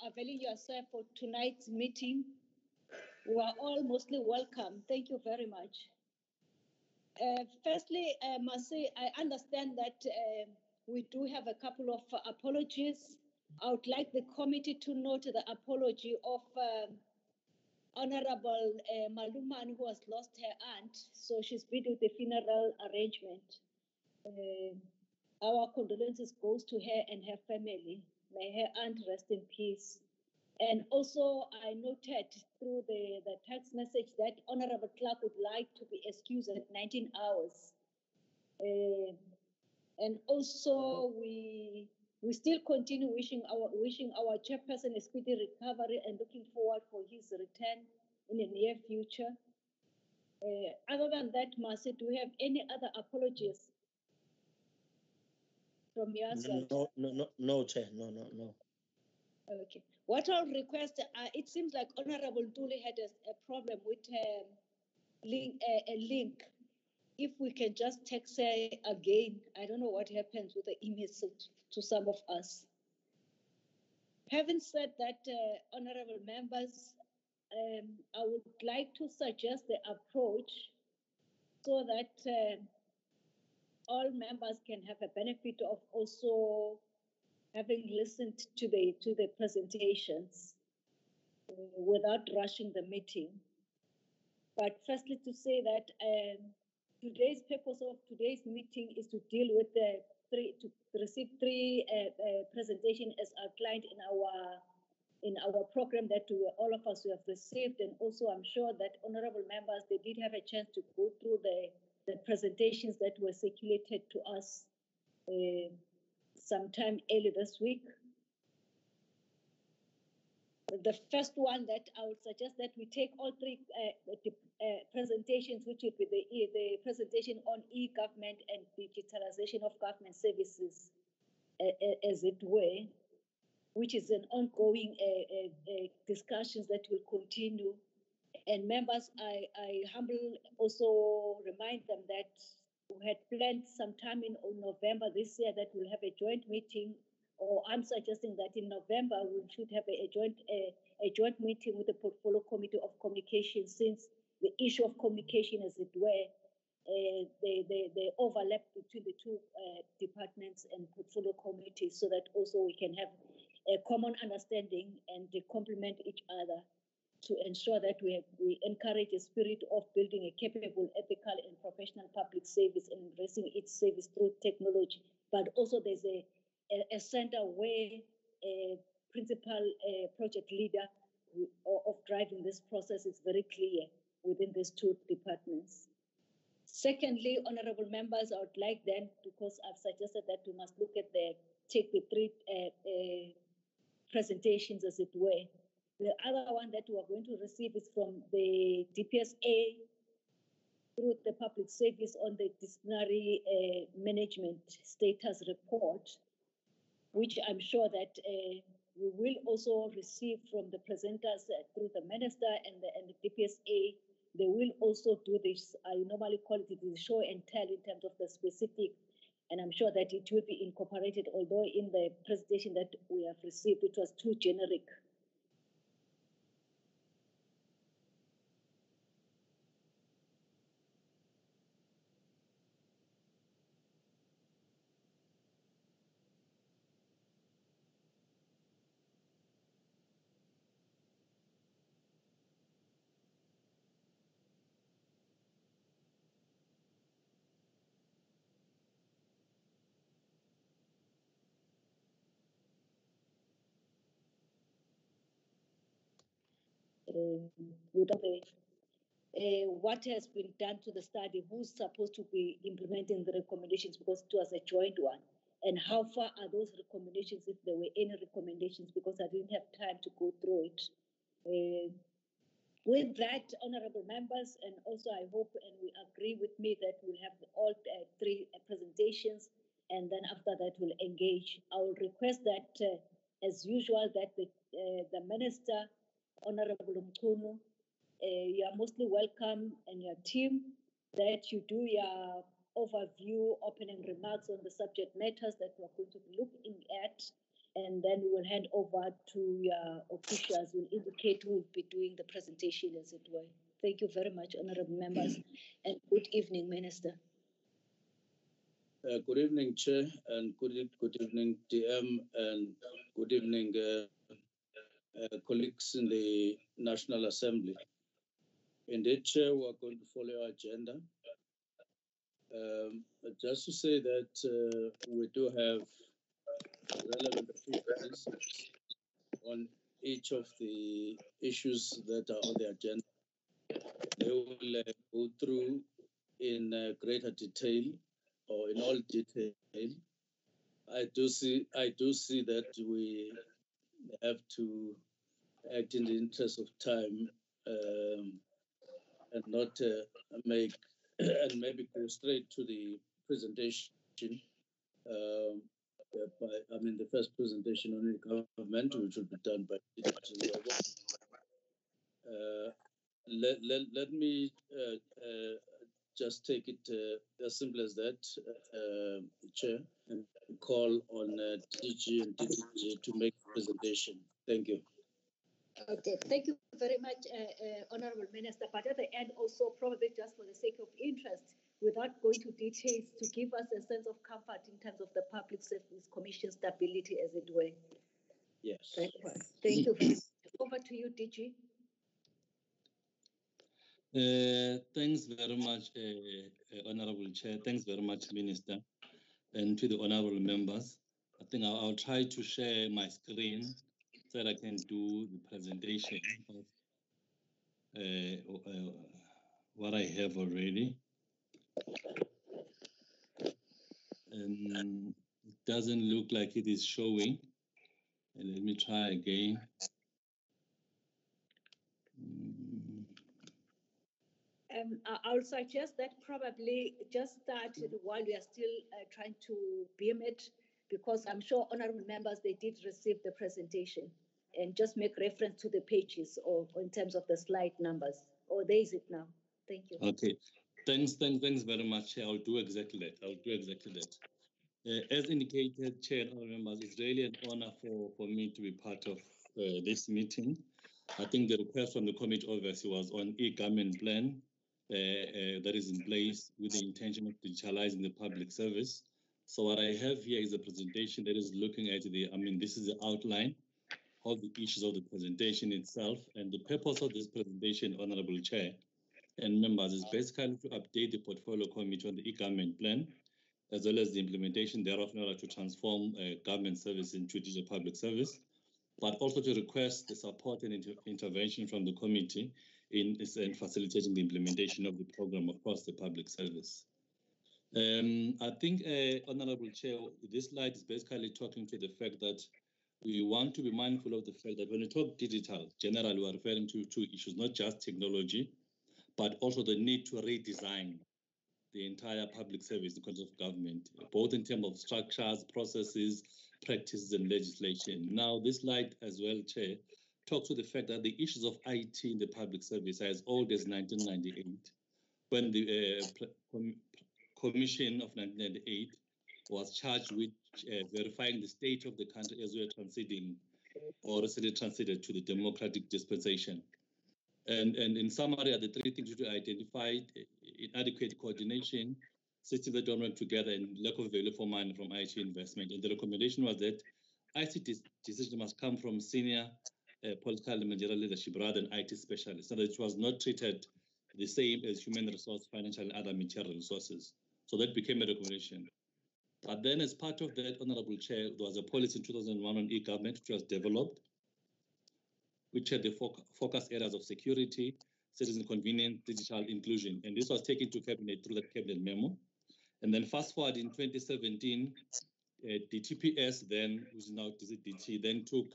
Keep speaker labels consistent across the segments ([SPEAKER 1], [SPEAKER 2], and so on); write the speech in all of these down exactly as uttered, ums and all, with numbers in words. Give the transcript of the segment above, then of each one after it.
[SPEAKER 1] availing yourself for tonight's meeting. You are all mostly welcome. Thank you very much. Uh, firstly, I must say I understand that uh, we do have a couple of uh, apologies. I would like the committee to note the apology of uh, Honorable uh, Maluman, who has lost her aunt, so she's been with the funeral arrangement. Uh, our condolences goes to her and her family. May her aunt rest in peace. And also, I noted through the, the text message that Honorable Clark would like to be excused at nineteen hours. Uh, and also, we we still continue wishing our wishing our chairperson a speedy recovery and looking forward for his return in the near future. Uh, other than that, Marcy, do we have any other apologies from your side?
[SPEAKER 2] No, no, no, no, Chair. No, no, no.
[SPEAKER 1] Okay. What I'll request, uh, it seems like Honorable Dooley had a, a problem with um, link, uh, a link. If we can just text her again, I don't know what happens with the emails to, to some of us. Having said that, uh, honorable members, um, I would like to suggest the approach so that uh, all members can have a benefit of also having listened to the to the presentations uh, without rushing the meeting. But firstly, to say that um, today's purpose of today's meeting is to deal with the three to receive three uh, uh, presentations as outlined in our in our program that we, all of us have received, and also I'm sure that honorable members they did have a chance to go through the the presentations that were circulated to us uh, sometime early this week. The first one that I would suggest that we take all three uh, the, uh, presentations, which would be the, the presentation on e-government and digitalization of government services, uh, as it were, which is an ongoing uh, uh, uh, discussions that will continue. And members, I, I humbly also remind them that we had planned sometime in November this year that we'll have a joint meeting, or I'm suggesting that in November we should have a, a joint a, a joint meeting with the Portfolio Committee of Communication, since the issue of communication, as it were, uh, the, the, the overlap between the two uh, departments and portfolio committees, so that also we can have a common understanding and they complement each other to ensure that we, have, we encourage a spirit of building a capable, ethical, and professional public service and embracing its service through technology. But also there's a, a, a center where a principal uh, project leader of driving this process is very clear within these two departments. Secondly, honorable members, I would like then, because I've suggested that we must look at the, take the three uh, uh, presentations, as it were. The other one that we are going to receive is from the D P S A through the public service on the disciplinary uh, management status report, which I'm sure that uh, we will also receive from the presenters uh, through the minister and the, and the D P S A. They will also do this, I normally call it the show and tell in terms of the specific, and I'm sure that it will be incorporated, although in the presentation that we have received, it was too generic. Uh, without the, uh, what has been done to the study, who's supposed to be implementing the recommendations, because it was a joint one, and how far are those recommendations, if there were any recommendations, because I didn't have time to go through it. Uh, with that, honorable members, and also I hope and we agree with me that we'll have all uh, three uh, presentations, and then after that we'll engage. I will request that, uh, as usual, that the, uh, the minister, Honorable Mchunu, uh, you are mostly welcome, and your team, that you do your overview, opening remarks on the subject matters that we're going to be looking at. and then we will hand over to your officials who will indicate who will be doing the presentation, as it were. Thank you very much, honorable members, and good evening, Minister.
[SPEAKER 3] Uh, good evening, Chair, and good, e- good evening, D M, and good evening, uh, uh, colleagues in the National Assembly. Indeed, Chair, we are going to follow our agenda. Um, just to say that uh, we do have relevant officials on each of the issues that are on the agenda. They will uh, go through in uh, greater detail or in all detail. I do see I do see that we have to act in the interest of time um, and not uh, make and maybe go straight to the presentation. Um, by, I mean, the first presentation on the government, which will be done by uh, let, let, let me uh, uh, just take it uh, as simple as that, uh, Chair, and call on uh, D G and D D G to make the presentation. Thank you.
[SPEAKER 1] Okay, thank you very much, uh, uh, Honorable Minister. But at the end, also, probably just for the sake of interest, without going to details, to give us a sense of comfort in terms of the Public Service Commission stability, as it were.
[SPEAKER 3] Yes.
[SPEAKER 1] Thank you. Thank you very much. Over to you, D G.
[SPEAKER 4] Uh, thanks very much, uh, uh, Honorable Chair. Thanks very much, Minister, and to the honorable members. I think I'll, I'll try to share my screen so that I can do the presentation of uh, uh, what I have already. Um, it doesn't look like it is showing. And let me try again. Mm.
[SPEAKER 1] Um, I will suggest that probably just start while we are still uh, trying to beam it, because I'm sure honorable members, they did receive the presentation, and just make reference to the pages or, or in terms of the slide numbers. Or there is it now. Thank you.
[SPEAKER 4] Okay. Thanks, thanks, thanks very much, Chair. I'll do exactly that. I'll do exactly that. Uh, as indicated, Chair and honorable members, it's really an honor for, for me to be part of uh, this meeting. I think the request from the committee obviously was on e-government plan uh, uh, that is in place with the intention of digitalizing the public service. So what I have here is a presentation that is looking at the, I mean, this is the outline of the issues of the presentation itself. And the purpose of this presentation, Honorable Chair and members, is basically to update the portfolio committee on the e-government plan, as well as the implementation thereof in order to transform uh, government service into digital public service, but also to request the support and inter intervention from the committee in, in facilitating the implementation of the program across the public service. Um, I think, uh, Honorable Chair, this slide is basically talking to the fact that we want to be mindful of the fact that when we talk digital, generally we are referring to two issues, not just technology, but also the need to redesign the entire public service in terms of government, both in terms of structures, processes, practices, and legislation. Now, this slide as well, Chair, talks to the fact that the issues of I T in the public service are as old as nineteen ninety-eight, when the uh, com Commission of nineteen ninety-eight was charged with uh, verifying the state of the country as we are transiting or recently transited to the democratic dispensation. And, and in summary, are the three things we identified: inadequate coordination, systems that don't work together, and lack of value for money from I T investment. And the recommendation was that I T decisions must come from senior uh, political and managerial leadership rather than I T specialists, so that it was not treated the same as human resource, financial, and other material resources. So that became a recommendation. But then as part of that, Honorable Chair, there was a policy in two thousand one on e-government which was developed, which had the fo focus areas of security, citizen convenience, digital inclusion. And this was taken to Cabinet through that Cabinet memo. And then fast forward in twenty seventeen, uh, D T P S then, which is now D T, then took,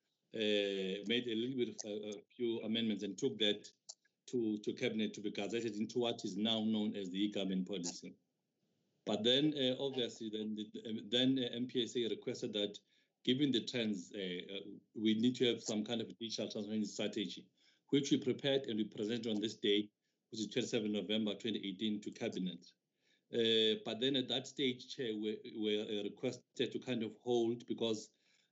[SPEAKER 4] uh, made a little bit of a, a few amendments and took that to, to Cabinet to be gazetted into what is now known as the e-government policy. But then, uh, obviously, then, the, then uh, M P S A requested that, given the trends, uh, uh, we need to have some kind of digital transformation strategy, which we prepared and we presented on this day, which is twenty-seventh of November twenty eighteen, to Cabinet. Uh, but then at that stage, Chair, we were uh, requested to kind of hold, because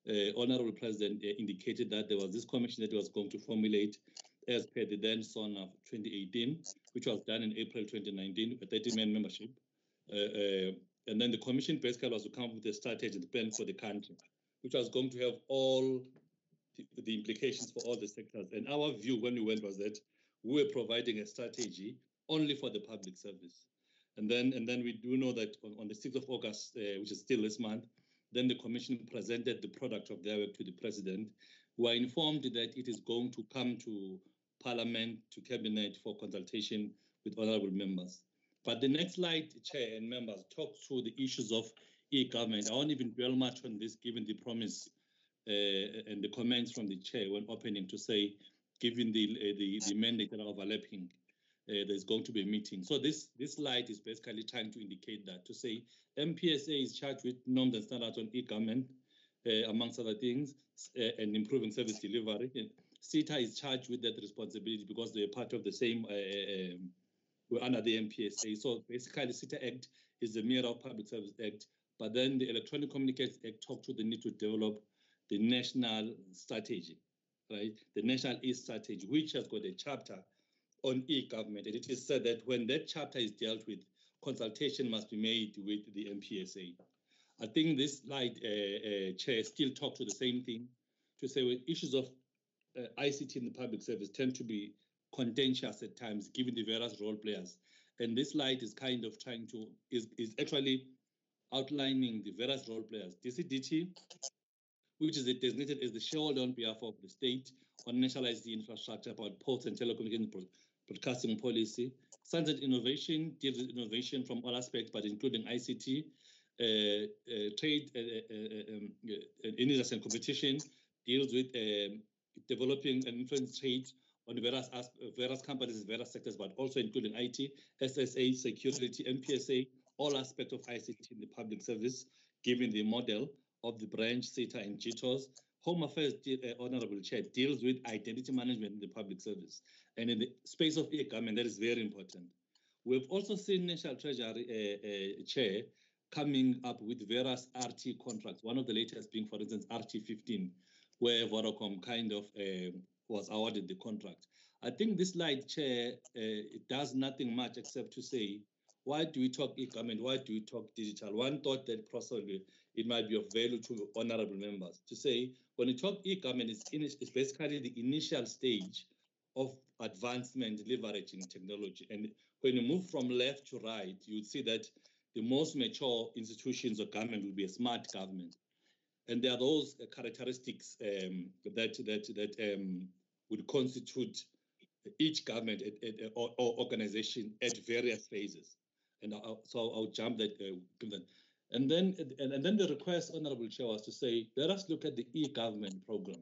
[SPEAKER 4] uh, Honorable President uh, indicated that there was this commission that was going to formulate as per the then SONA of twenty eighteen, which was done in April twenty nineteen, a thirty-man membership. Uh, uh, and then the commission basically was to come up with a strategy and plan for the country, which was going to have all the, the implications for all the sectors. And our view when we went was that we were providing a strategy only for the public service. And then, and then we do know that on, on the sixth of August, uh, which is still this month, then the commission presented the product of their work to the president. We are informed that it is going to come to Parliament, to Cabinet for consultation with honorable members. But the next slide, Chair and members, talks through the issues of e-government. I won't even dwell much on this, given the promise uh, and the comments from the Chair when opening to say, given the uh, the, the mandate that are overlapping, uh, there's going to be a meeting. So this, this slide is basically trying to indicate that, to say M P S A is charged with norms and standards on e-government, uh, amongst other things, uh, and improving service delivery. And SETA is charged with that responsibility because they're part of the same, uh, um, we're under the M P S A. So basically, the SETA Act is the mirror of Public Service Act, but then the Electronic Communications Act talks to the need to develop the national strategy, right? The National E-Strategy, which has got a chapter on e-government. And it is said that when that chapter is dealt with, consultation must be made with the M P S A. I think this slide, uh, uh, Chair, still talk to the same thing, to say when issues of uh, I C T in the public service tend to be contentious at times, given the various role players. And this slide is kind of trying to, is, is actually outlining the various role players. D C D T, which is designated as the shareholder on behalf of the state on nationalized infrastructure about ports and telecommunication broadcasting policy. Sunset Innovation deals with innovation from all aspects, but including I C T, uh, uh, trade, uh, uh, um, uh, industry and competition, deals with um, developing and influence trade on various various companies, various sectors, but also including I T, S S A, security, M P S A, all aspects of I C T in the public service, given the model of the branch, SETA, and G T O S. Home Affairs, uh, Honorable Chair, deals with identity management in the public service. And in the space of e-government, that is very important. We've also seen National Treasury uh, uh, Chair coming up with various R T contracts, one of the latest being, for instance, R T fifteen, where Vodacom kind of uh, was awarded the contract. I think this slide, Chair, uh, it does nothing much except to say, why do we talk e-government? Why do we talk digital? One thought that possibly it might be of value to honorable members to say, when you talk e-government, it's, it's basically the initial stage of advancement, leveraging technology. And when you move from left to right, you would see that the most mature institutions of government will be a smart government. And there are those characteristics um, that, that, that um, would constitute each government at, at, or, or organization at various phases. And I'll, so I'll jump that. Uh, and then, and, and then the request, Honorable Chair, was to say, let us look at the e-government program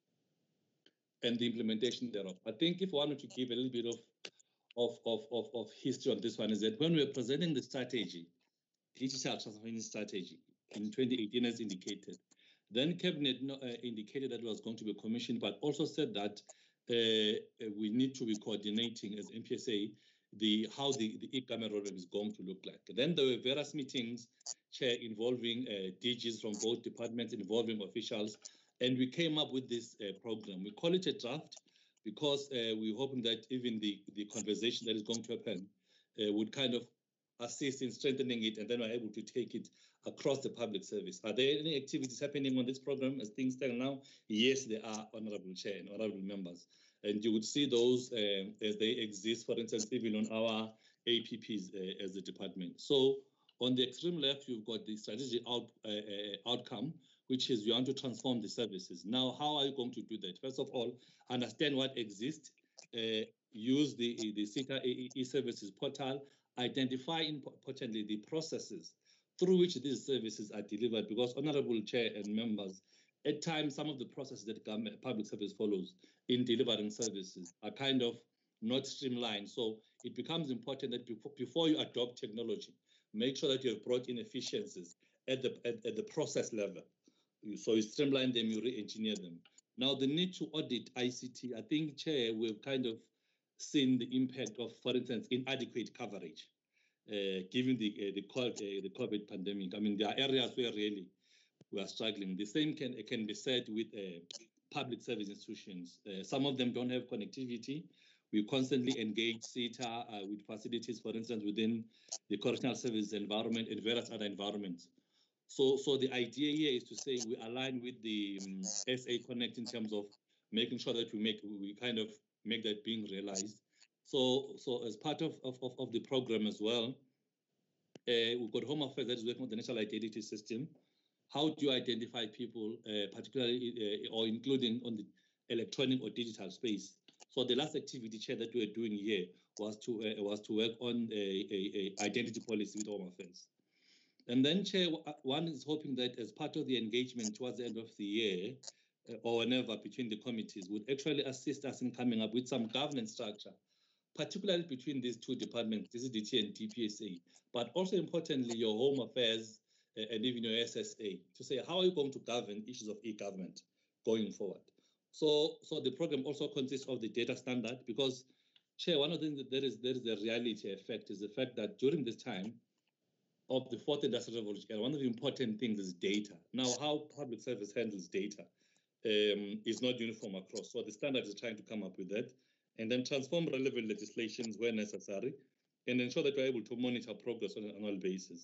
[SPEAKER 4] and the implementation thereof. I think if I wanted to give a little bit of, of, of, of, of history on this one, is that when we were presenting the strategy, digital transformation strategy in twenty eighteen as indicated, then Cabinet uh, indicated that it was going to be commissioned, but also said that uh, we need to be coordinating as M P S A the how the, the e-government roadmap is going to look like. Then there were various meetings, Chair, involving uh, D Gs from both departments, involving officials, and we came up with this uh, program. We call it a draft because uh, we're hoping that even the, the conversation that is going to happen uh, would kind of assist in strengthening it, and then we're able to take it across the public service. Are there any activities happening on this program as things stand now? Yes, there are, Honorable Chair and Honorable Members. And you would see those um, as they exist, for instance, even on our A P Ps uh, as a department. So on the extreme left, you've got the strategic out, uh, uh, outcome, which is you want to transform the services. Now, how are you going to do that? First of all, understand what exists, uh, use the, the SETA e-services portal, identify importantly the processes through which these services are delivered, because Honorable Chair and members, at times some of the processes that government, public service follows in delivering services are kind of not streamlined. So it becomes important that before, before you adopt technology, make sure that you have brought in efficiencies at the, at, at the process level. So you streamline them, you re-engineer them. Now the need to audit I C T, I think, Chair, we've kind of seen the impact of, for instance, inadequate coverage, uh, given the uh, the, COVID, uh, the COVID pandemic. I mean, there are areas where really we are struggling. The same can can be said with uh, public service institutions. Uh, some of them don't have connectivity. We constantly engage SETA uh, with facilities, for instance, within the correctional service environment and various other environments. So, so the idea here is to say we align with the um, S A Connect in terms of making sure that we make we kind of make that being realized. So, so as part of of, of the program as well, uh, we've got Home Affairs that is working on the national identity system. How do you identify people, uh, particularly uh, or including on the electronic or digital space? So the last activity, Chair, that we were doing here was to uh, was to work on a, a, a identity policy with Home Affairs. And then, Chair, one is hoping that as part of the engagement towards the end of the year, uh, or whenever between the committees, would actually assist us in coming up with some governance structure, particularly between these two departments, D C D T and D P S A, but also importantly, your Home Affairs uh, and even your S S A, to say how are you going to govern issues of e-government going forward. So, so the program also consists of the data standard, because, Chair, one of the things that there is, there is a reality effect is the fact that during this time of the fourth industrial revolution, one of the important things is data. Now, how public service handles data um, is not uniform across. So the standard is trying to come up with that and then transform relevant legislations where necessary and ensure that we're able to monitor progress on an annual basis.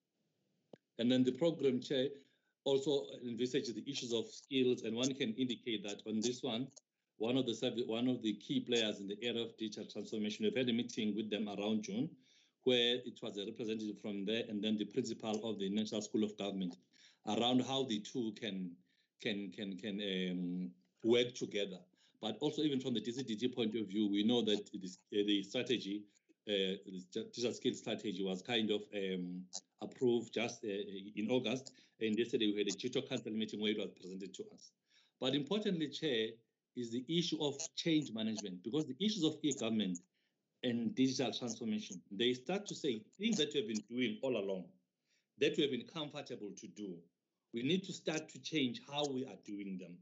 [SPEAKER 4] And then the program, Chair, also envisages the issues of skills, and one can indicate that on this one, one of the one of the key players in the area of digital transformation, we've had a meeting with them around June, where it was a representative from there and then the principal of the National School of Government around how the two can can can can um, work together. But also, even from the D C D T point of view, we know that this, uh, the strategy, uh, the digital skills strategy, was kind of um, approved just uh, in August. And yesterday we had a G-Talk Council meeting where it was presented to us. But importantly, Chair, is the issue of change management, because the issues of e-government and digital transformation, they start to say things that we have been doing all along, that we have been comfortable to do. We need to start to change how we are doing them.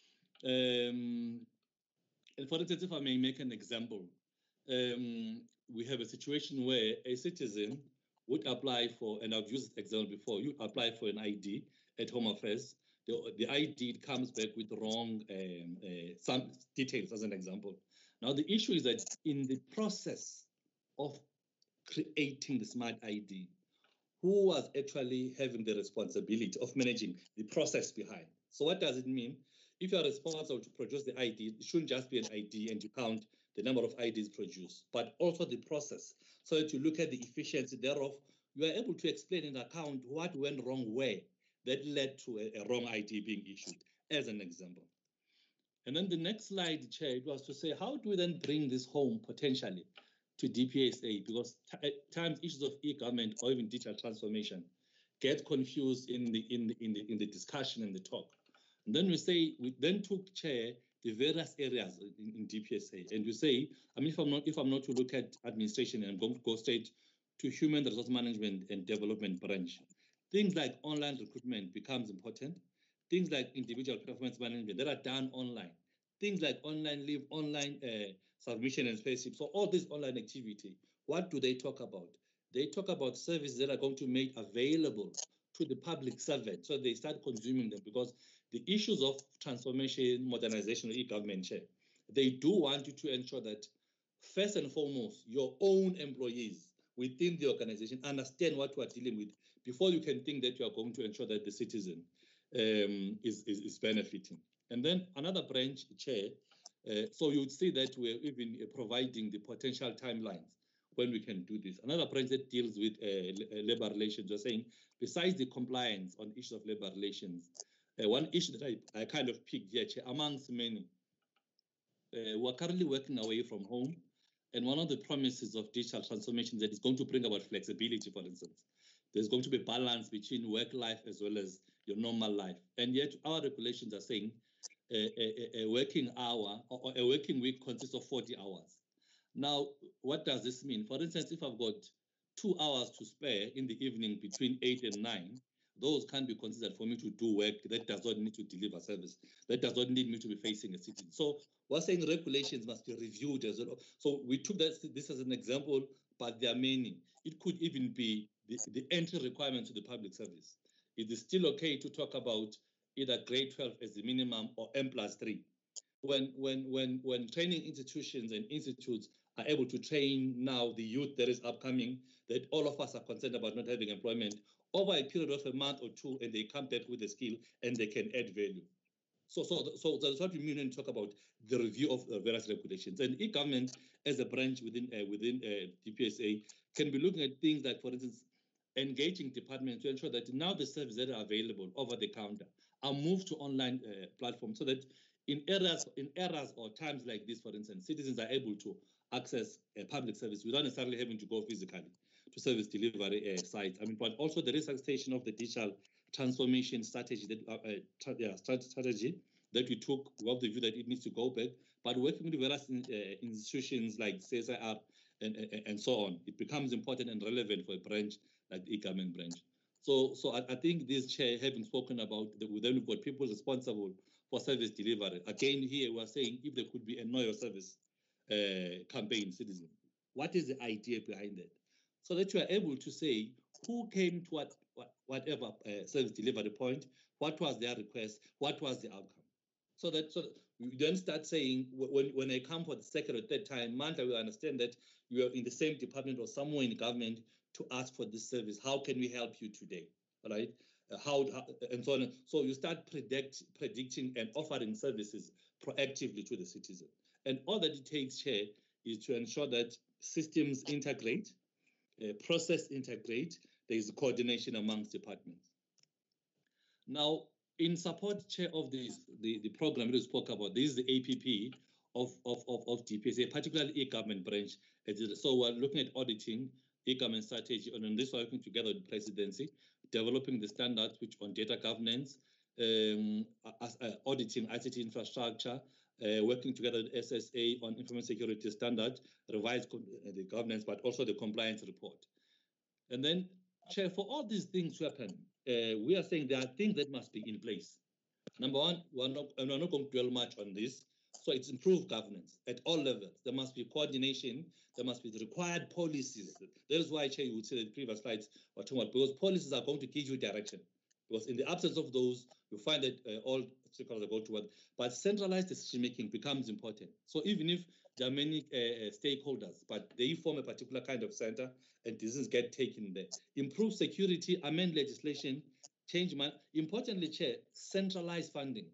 [SPEAKER 4] Um, and for instance, if I may make an example, um, we have a situation where a citizen would apply for, and I've used this example before, you apply for an I D at Home Affairs, the, the I D comes back with wrong um, uh, some details, as an example. Now, the issue is that in the process of creating the smart I D, who was actually having the responsibility of managing the process behind? So what does it mean? If you are responsible to produce the I D, it shouldn't just be an I D and you count the number of I Ds produced, but also the process, so that you look at the efficiency thereof. You are able to explain in account what went wrong where that led to a, a wrong I D being issued, as an example. And then the next slide, Chair, it was to say, how do we then bring this home potentially to D P S A? Because at times issues of e-government or even digital transformation get confused in the in the in the in the discussion and the talk. And then we say we then took, Chair, the various areas in, in D P S A, and we say, I mean, if I'm not if I'm not to look at administration and go, go straight to human resource management and development branch, things like online recruitment becomes important. Things like individual performance management that are done online. Things like online leave, online uh, submission and payslip. So all this online activity, what do they talk about? They talk about services that are going to make available to the public servant, so they start consuming them, because the issues of transformation, modernization of e-government, they do want you to ensure that first and foremost, your own employees within the organization understand what you are dealing with before you can think that you are going to ensure that the citizen um, is, is, is benefiting. And then another branch, Chair, uh, so you would see that we're even uh, providing the potential timelines when we can do this. Another branch that deals with uh, labor relations, we're saying, besides the compliance on issues of labor relations, uh, one issue that I, I kind of picked here, Chair, amongst many, uh, we're currently working away from home. And one of the promises of digital transformation that is going to bring about flexibility, for instance. There's going to be balance between work life as well as your normal life. And yet our regulations are saying a, a, a working hour or a working week consists of forty hours. Now, what does this mean? For instance, if I've got two hours to spare in the evening between eight and nine, those can be considered for me to do work that does not need to deliver service, that does not need me to be facing a citizen. So we're saying regulations must be reviewed as well. So we took that, this as an example, but there are many. It could even be the, the entry requirements to the public service. it is still okay to talk about either grade twelve as the minimum or M plus three. When, when, when, when training institutions and institutes are able to train now the youth that is upcoming, that all of us are concerned about not having employment, over a period of a month or two, and they come back with a skill and they can add value. So, so, so that's what we mean when we talk about the review of uh, various regulations. And e-government, as a branch within uh, within uh, D P S A, can be looking at things like, for instance, engaging departments to ensure that now the services that are available over the counter are moved to online uh, platforms, so that in areas in eras or times like this, for instance, citizens are able to access a public service without necessarily having to go physically to service delivery uh, sites. I mean, but also the resuscitation of the digital transformation strategy that uh, uh, yeah, strategy that we took, we have the view that it needs to go back, but working with various in, uh, institutions like C S I R and, and, and so on, it becomes important and relevant for a branch like the e-government branch. So, so I, I think this chair, having spoken about, the, then we've got people responsible for service delivery. Again, here we are saying if there could be a know your service uh, campaign, citizen, what is the idea behind that? So that you are able to say who came to what, what whatever uh, service delivery point, what was their request, what was the outcome. So that so you then start saying, when, when I come for the second or third time, Manta will understand that you are in the same department or somewhere in the government to ask for this service. How can we help you today? All right? Uh, how, how and so on. So you start predict, predicting and offering services proactively to the citizen. And all that it takes here is to ensure that systems integrate, uh, process integrate, there is coordination amongst departments. Now, in support, Chair, of this, the, the program we spoke about, this is the A P P of, of, of, of D P S A, particularly e-government branch. So we're looking at auditing e-government strategy, and on this we're working together with the presidency, developing the standards which on data governance, um, as, uh, auditing I C T infrastructure, uh, working together with S S A on information security standards, revise the governance, but also the compliance report. And then, Chair, for all these things to happen, uh, we are saying there are things that must be in place. Number one, we're not, and we're not going to dwell much on this. So it's improved governance at all levels. There must be coordination. There must be the required policies. That is why, Chair, you would say that the previous slides were talking about, because policies are going to give you direction. Because in the absence of those, you find that uh, all stakeholders are going toward. But centralized decision-making becomes important. So even if there are many uh, stakeholders, but they form a particular kind of center and decisions get taken there. Improve security, amend legislation, change, man. Importantly, Chair, centralize funding.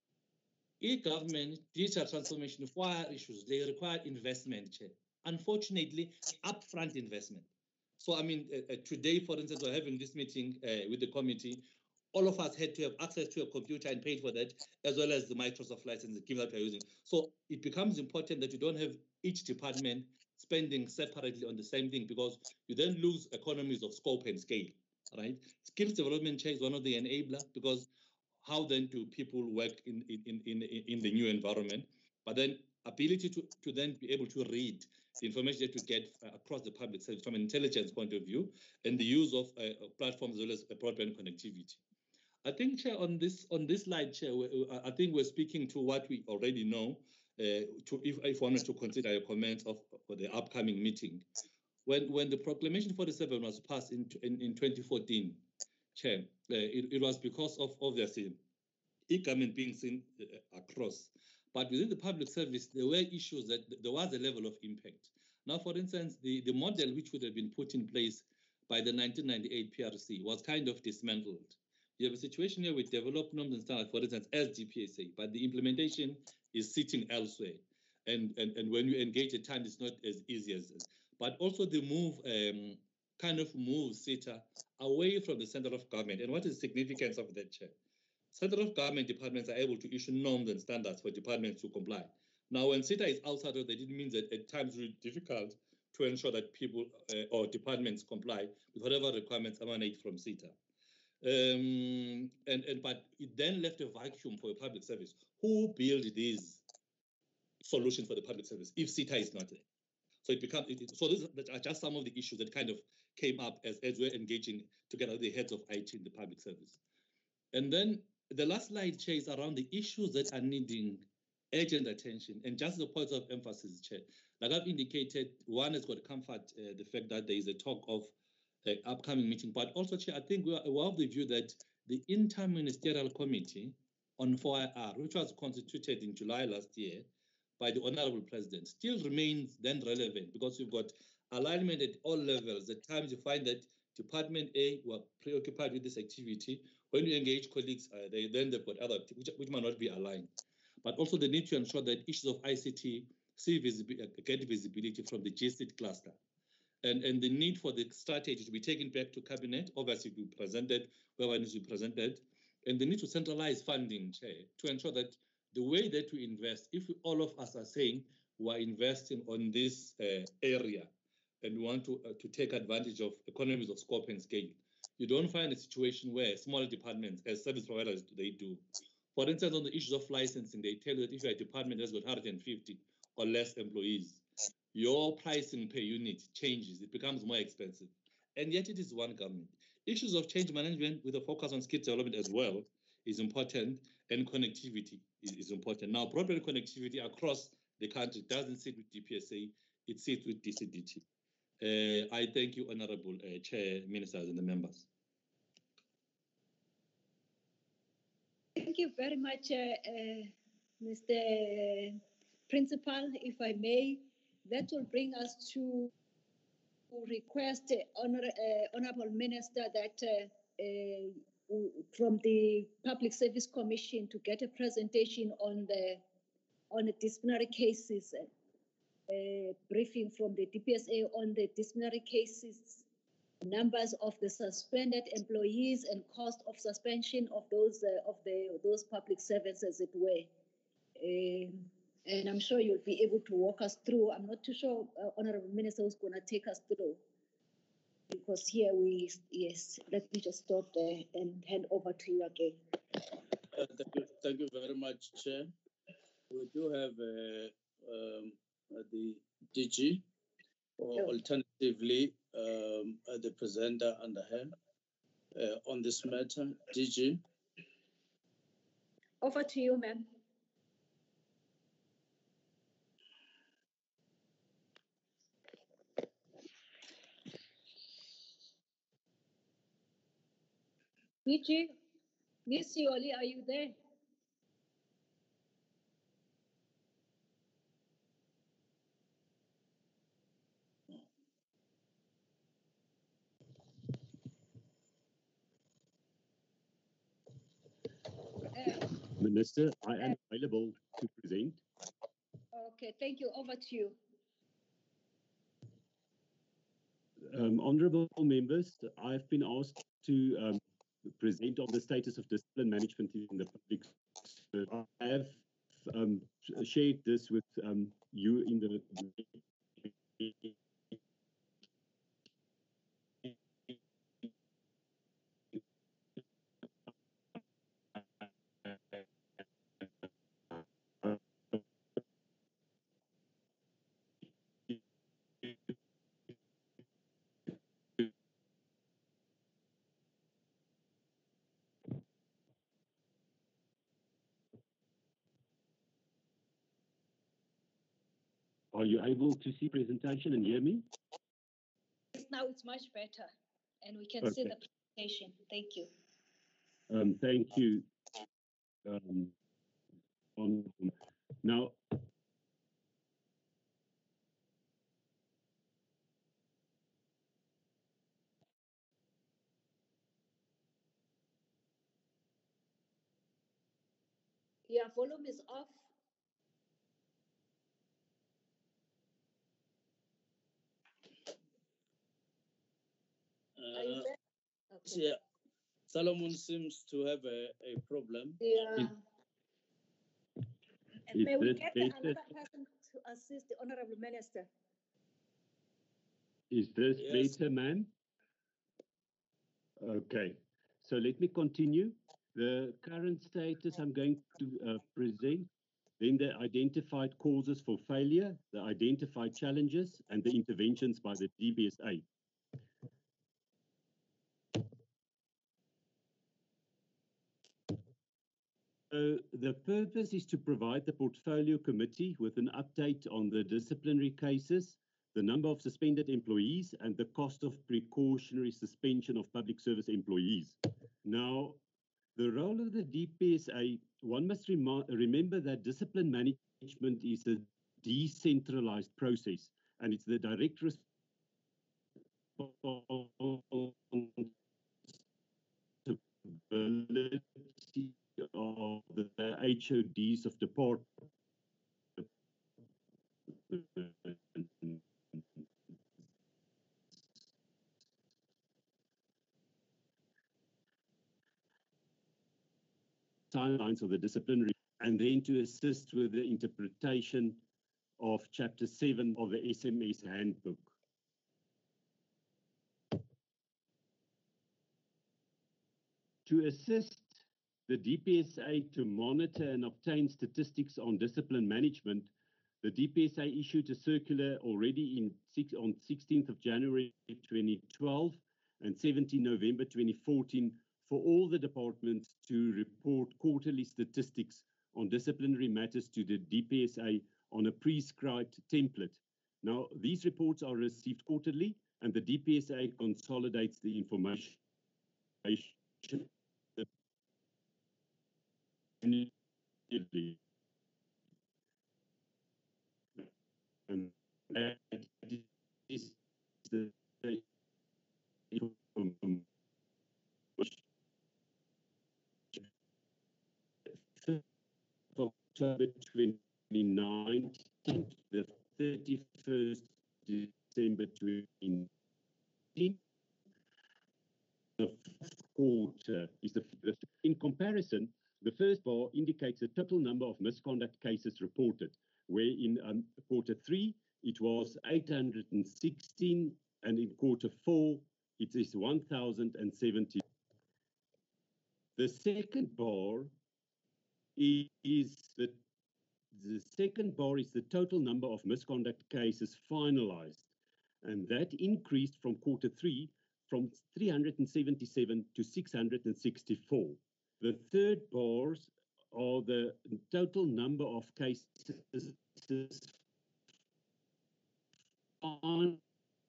[SPEAKER 4] E-government, digital transformation, fire issues, they require investment, Chair. Unfortunately, upfront investment. So, I mean, uh, uh, today, for instance, we're having this meeting uh, with the committee. All of us had to have access to a computer and paid for that, as well as the Microsoft license that that we're using. So it becomes important that you don't have each department spending separately on the same thing, because you then lose economies of scope and scale, right? Skills development Chair is one of the enablers, because how then do people work in, in, in, in the new environment? But then ability to, to then be able to read the information that you get across the public service from an intelligence point of view, and the use of uh, platforms as well as broadband connectivity. I think, Chair, on this on this slide, Chair, I think we're speaking to what we already know. Uh, to if, if one were to consider your comments of for the upcoming meeting, when when the Proclamation forty-seven was passed in in, in twenty fourteen, Chair, uh, it, it was because of obviously e-government being seen uh, across, but within the public service there were issues that there was a level of impact. Now, for instance, the the model which would have been put in place by the nineteen ninety-eight P R C was kind of dismantled. You have a situation here with developed norms and standards, for instance, as D P S A, but the implementation is sitting elsewhere. And, and, and when you engage at times, it's not as easy as this. But also the move um, kind of moves SETA away from the center of government. And what is the significance of that, Chair? Center of government departments are able to issue norms and standards for departments to comply. Now, when SETA is outside of that, it means that at times it's really difficult to ensure that people uh, or departments comply with whatever requirements emanate from SETA. Um, and, and but it then left a vacuum for a public service. Who built these solutions for the public service if SETA is not there? So it becomes it, so these are just some of the issues that kind of came up as, as we're engaging together with the heads of I T in the public service. And then the last slide, Chair, is around the issues that are needing urgent attention, and just the points of emphasis, Chair. Like I've indicated, one has got to comfort uh, the fact that there is a talk of the upcoming meeting, but also, Chair, I think we are, we have the view that the Interministerial Committee on four I R, which was constituted in July last year by the Honorable President, still remains then relevant because we've got alignment at all levels. At times you find that Department A were preoccupied with this activity. When you engage colleagues, uh, they, then they've got other activities which, which might not be aligned. But also they need to ensure that issues of I C T see visibi- get visibility from the G S I T cluster. And, and the need for the strategy to be taken back to cabinet, obviously to be presented, wherever it needs to be presented, and the need to centralize funding, Chair, to ensure that the way that we invest, if we, all of us are saying we are investing on this uh, area and we want to, uh, to take advantage of economies of scope and scale, you don't find a situation where small departments, as service providers, they do. For instance, on the issues of licensing, they tell you that if your department has got one hundred fifty or less employees, your pricing per unit changes, it becomes more expensive. And yet it is one government. Issues of change management with a focus on skill development as well is important, and connectivity is, is important. Now, broadband connectivity across the country doesn't sit with D P S A, it sits with D C D T. Uh, I thank you, Honorable uh, Chair, Ministers and the members.
[SPEAKER 1] Thank you very much, uh, uh, Mister Principal, if I may. That will bring us to request uh, honor, uh, Honorable Minister that uh, uh, from the Public Service Commission to get a presentation on the on the disciplinary cases, uh, briefing from the D P S A on the disciplinary cases, numbers of the suspended employees and cost of suspension of those uh, of the those public servants, as it were. Um, and I'm sure you'll be able to walk us through. I'm not too sure, uh, Honorable Minister, who's going to take us through. Because here we, yes, let me just stop there and hand over to you again.
[SPEAKER 3] Uh, thank you, thank you very much, Chair. We do have uh, um, uh, the D G, or
[SPEAKER 1] Sure.
[SPEAKER 3] alternatively, um, uh, the presenter under him uh, on this matter. D G.
[SPEAKER 1] Over to you, ma'am. D G, Miss Yoli, are you there? Uh,
[SPEAKER 5] Minister, I am available to present.
[SPEAKER 1] okay, thank you. Over to you.
[SPEAKER 5] Um, honourable members, I've been asked to um, present on the status of discipline management in the public service. I have um, shared this with um, you in the Are you able to see presentation and hear me?
[SPEAKER 1] Now it's much better, and we can
[SPEAKER 5] Okay.
[SPEAKER 1] see the presentation. Thank you.
[SPEAKER 5] Um, thank you. Um, on, now,
[SPEAKER 1] Your volume is off. Are you
[SPEAKER 3] Uh,
[SPEAKER 1] there? Okay.
[SPEAKER 3] yeah, Solomon seems to have a, a problem.
[SPEAKER 1] Yeah. And
[SPEAKER 5] Is
[SPEAKER 1] may we
[SPEAKER 5] this
[SPEAKER 1] get
[SPEAKER 5] better?
[SPEAKER 1] another person to assist the Honorable Minister?
[SPEAKER 5] is this
[SPEAKER 3] Yes.
[SPEAKER 5] better, ma'am? Okay, so let me continue. The current status I'm going to uh, present, then the identified causes for failure, the identified challenges, and the interventions by the D B S A. So the purpose is to provide the Portfolio Committee with an update on the disciplinary cases, the number of suspended employees, and the cost of precautionary suspension of public service employees. Now, The role of the D P S A, one must rem remember that discipline management is a decentralized process, and it's the direct responsibility of the H O Ds of department. Timelines of the disciplinary, and then to assist with the interpretation of Chapter seven of the S M S Handbook. To assist the D P S A to monitor and obtain statistics on discipline management, the D P S A issued a circular already in six, on sixteenth of January twenty twelve and seventeenth of November twenty fourteen for all the departments to report quarterly statistics on disciplinary matters to the D P S A on a prescribed template. Now, these reports are received quarterly, and the D P S A consolidates the information immediately. And that is the information. October twenty nineteen, the thirty-first December twenty nineteen. The fourth quarter is the, the in comparison, the first bar indicates the total number of misconduct cases reported, where in um, quarter three it was eight hundred sixteen, and in quarter four it is one thousand seventy. The second bar is the the second bar is the total number of misconduct cases finalized, and that increased from quarter three from three hundred seventy-seven to six hundred sixty-four. The third bars are the total number of cases finalized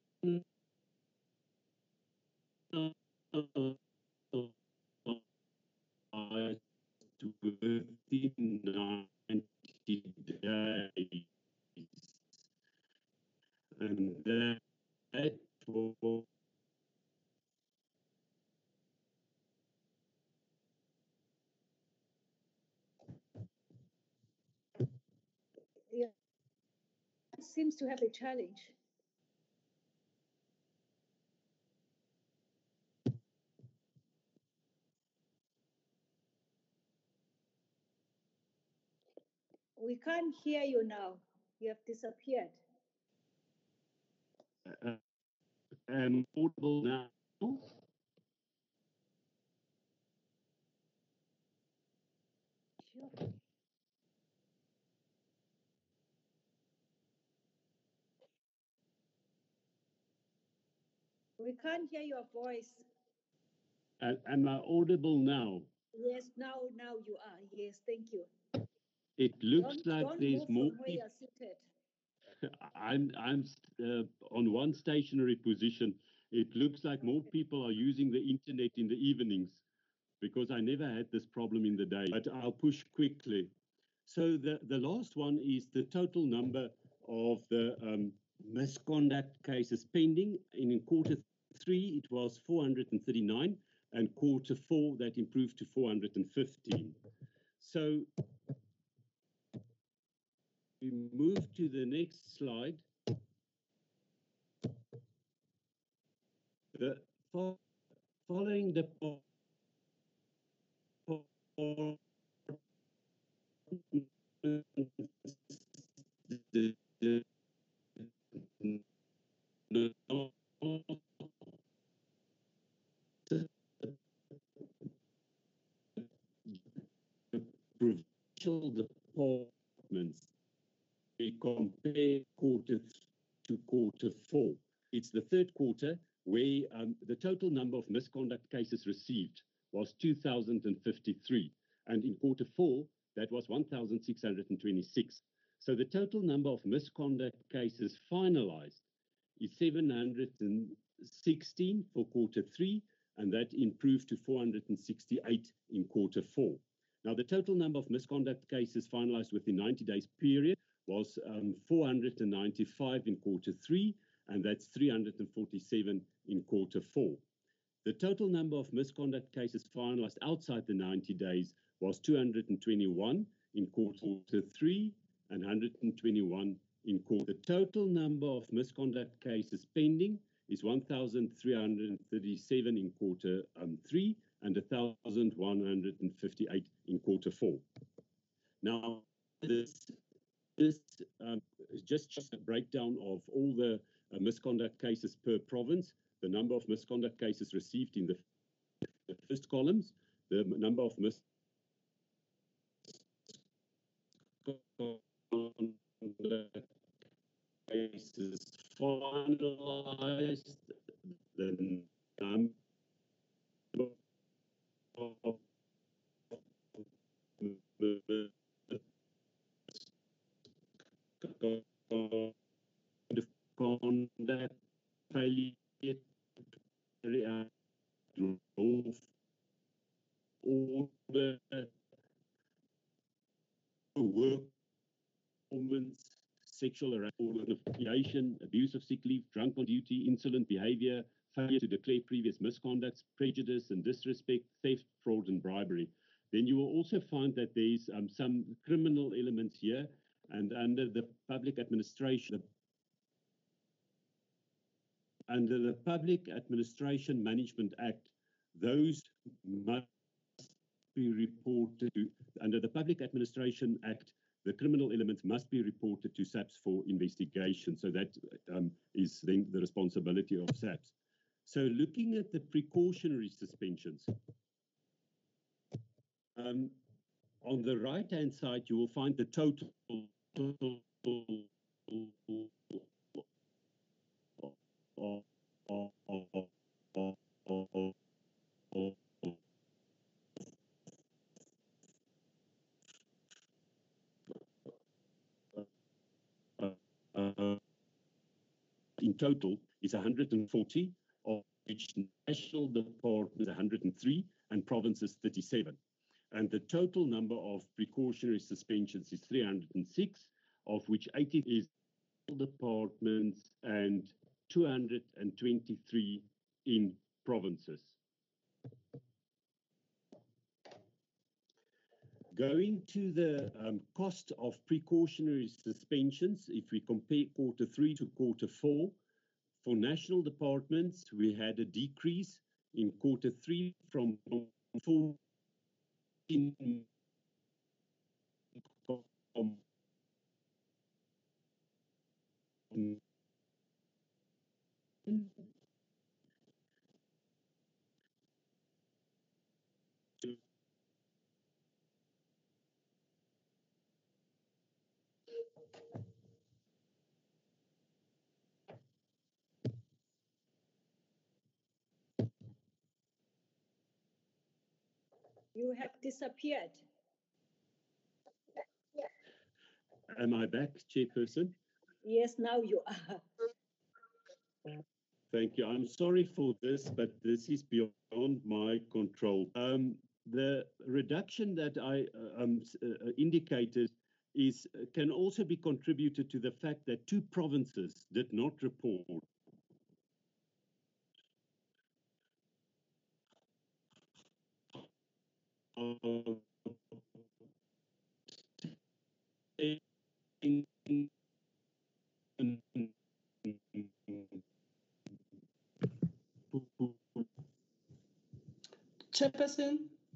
[SPEAKER 5] within ninety days. And that, that was
[SPEAKER 1] Yeah, it seems to have a challenge. We can't hear you now. You have disappeared.
[SPEAKER 5] uh, am audible now.
[SPEAKER 1] Sure. We can't hear your voice.
[SPEAKER 5] Uh, am I audible now?
[SPEAKER 1] Yes, now, now you are. Yes, thank you.
[SPEAKER 5] It looks
[SPEAKER 1] don't,
[SPEAKER 5] like
[SPEAKER 1] don't
[SPEAKER 5] there's
[SPEAKER 1] move
[SPEAKER 5] more
[SPEAKER 1] from where
[SPEAKER 5] people.
[SPEAKER 1] you're seated.
[SPEAKER 5] I'm I'm uh, on one stationary position. It looks like more people are using the internet in the evenings, because I never had this problem in the day. But I'll push quickly. So the, the last one is the total number of the um, misconduct cases pending. And in quarter three, it was four hundred thirty-nine, and quarter four, that improved to four hundred fifteen. So we move to the next slide. The following the the, the, the provincial departments, we compare quarter to quarter four. It's the third quarter where um, the total number of misconduct cases received was two thousand fifty-three. And in quarter four, that was one thousand six hundred twenty-six. So the total number of misconduct cases finalized is seven hundred sixteen for quarter three, and that improved to four hundred sixty-eight in quarter four. Now, the total number of misconduct cases finalized within ninety days period was um, four hundred ninety-five in quarter three, and that's three hundred forty-seven in quarter four. The total number of misconduct cases finalized outside the ninety days was two hundred twenty-one in quarter three and one hundred twenty-one in quarter. The total number of misconduct cases pending is one thousand three hundred thirty-seven in quarter um, three and one thousand one hundred fifty-eight in quarter four. Now, this, this um, is just, just a breakdown of all the uh, misconduct cases per province, the number of misconduct cases received in the, the first columns, the number of misconduct cases finalized, the number of conduct failure to remove order, work performance, sexual harassment, abuse of sick leave, drunk on duty, insolent behavior, failure to declare previous misconducts, prejudice and disrespect, theft, fraud and bribery. Then you will also find that there's um, some criminal elements here, and under the Public Administration, under the Public Administration Management Act, those must be reported to, under the Public Administration Act, the criminal elements must be reported to SAPS for investigation. So that um, is then the responsibility of SAPS. So looking at the precautionary suspensions, um, on the right-hand side, you will find the total, total of, of, of, of, of, of Uh, in total is one hundred forty, of which national department is one hundred three and provinces thirty-seven. And the total number of precautionary suspensions is three hundred six, of which eighty is departments and two hundred twenty-three in provinces. Going to the um, cost of precautionary suspensions, if we compare quarter three to quarter four, for national departments, we had a decrease in quarter three from fourteen
[SPEAKER 1] You have disappeared.
[SPEAKER 5] Am I back, Chairperson?
[SPEAKER 1] Yes, now you are.
[SPEAKER 5] Thank you. I'm sorry for this, but this is beyond my control. Um, the reduction that I uh, um, uh, indicated is uh, can also be contributed to the fact that two provinces did not report uh, in, in, in,
[SPEAKER 6] Chairperson.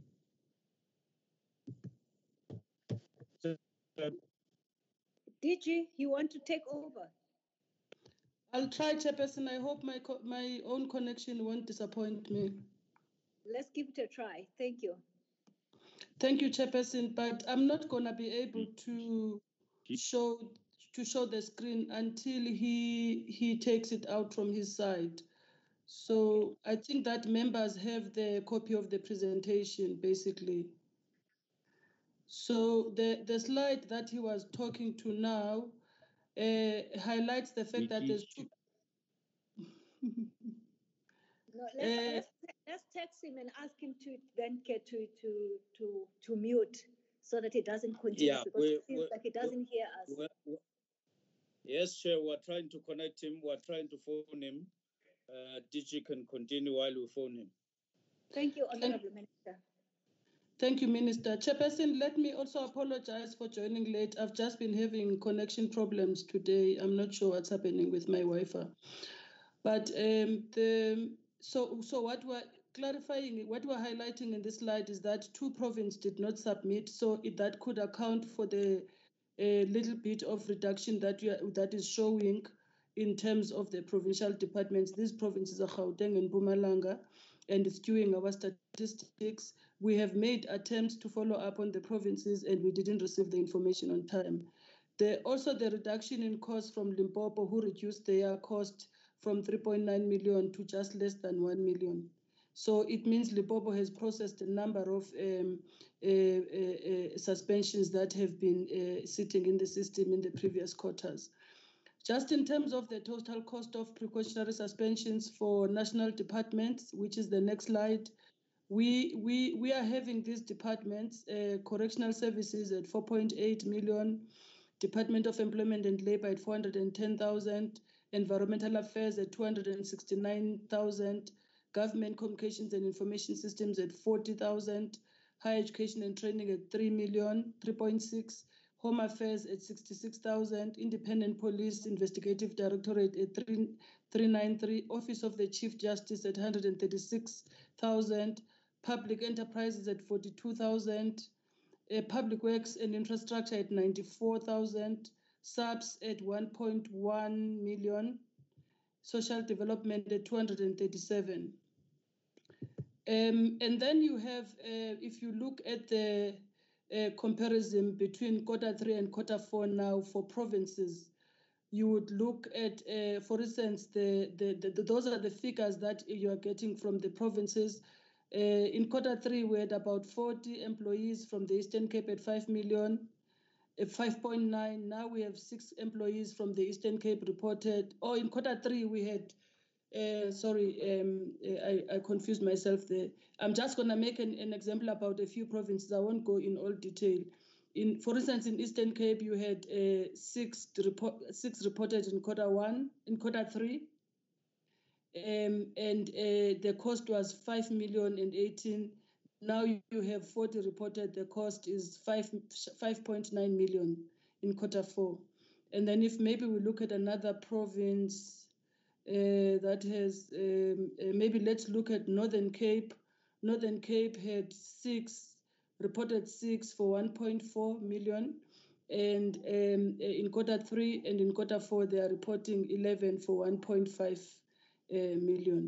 [SPEAKER 1] D G, you want to take over?
[SPEAKER 6] I'll try, Chairperson. I hope my co my own connection won't disappoint me.
[SPEAKER 1] Let's give it a try. Thank you.
[SPEAKER 6] Thank you, Chairperson. But I'm not going to be able to show to show the screen until he he takes it out from his side. So I think that members have the copy of the presentation, basically. So the, the slide that he was talking to now uh, highlights the fact that there's two...
[SPEAKER 1] No, let's, uh, let's, let's text him and ask him to then get to to to to mute so that he doesn't continue
[SPEAKER 3] Yeah,
[SPEAKER 1] because
[SPEAKER 3] we-
[SPEAKER 1] it seems
[SPEAKER 3] we-
[SPEAKER 1] like he doesn't hear us.
[SPEAKER 3] we- we- Yes, Chair, we're trying to connect him. We're trying to phone him. Uh, Digi can continue while we phone him.
[SPEAKER 1] Thank you, Honorable Minister.
[SPEAKER 6] Thank you, Minister. Chairperson, let me also apologize for joining late. I've just been having connection problems today. I'm not sure what's happening with my Wi-Fi. But um, the so so what we're clarifying, what we're highlighting in this slide is that two provinces did not submit, so it, that could account for the a little bit of reduction that you are, that is showing in terms of the provincial departments. These provinces are Gauteng and Mpumalanga, and it's skewing our statistics. We have made attempts to follow up on the provinces, and we didn't receive the information on time. The, also, the reduction in cost from Limpopo, who reduced their cost from three point nine million to just less than one million. So it means Limpopo has processed a number of um, uh, uh, uh, suspensions that have been uh, sitting in the system in the previous quarters. Just in terms of the total cost of precautionary suspensions for national departments, which is the next slide, we we we are having these departments, uh, correctional services at four point eight million, Department of Employment and Labor at four hundred ten thousand, Environmental Affairs at two hundred sixty-nine thousand, Government Communications and Information Systems at forty thousand, Higher Education and Training at three million, three point six, Home Affairs at sixty-six thousand, Independent Police Investigative Directorate at three ninety-three, Office of the Chief Justice at one hundred thirty-six thousand, Public Enterprises at forty-two thousand, uh, Public Works and Infrastructure at ninety-four thousand, S A P S at one point one million, Social Development at two hundred thirty-seven. Um, and then you have, uh, if you look at the uh, comparison between quarter three and quarter four now for provinces, you would look at, uh, for instance, the, the, the, the those are the figures that you are getting from the provinces. Uh, in quarter three, we had about forty employees from the Eastern Cape at five million, uh, five point nine. Now we have six employees from the Eastern Cape reported. Or in quarter three, we had Uh, sorry, um, I, I confused myself there. I'm just going to make an, an example about a few provinces. I won't go in all detail. In, for instance, in Eastern Cape, you had uh, six, report, six reported in quarter one, in quarter three, um, and uh, the cost was five million and eighteen. Now you have forty reported. The cost is five five point nine million in quarter four. And then if maybe we look at another province. Uh, that has um, uh, maybe let's look at Northern Cape. Northern Cape had six reported six for one point four million, and um, in quarter three and in quarter four they are reporting eleven for one point five uh, million.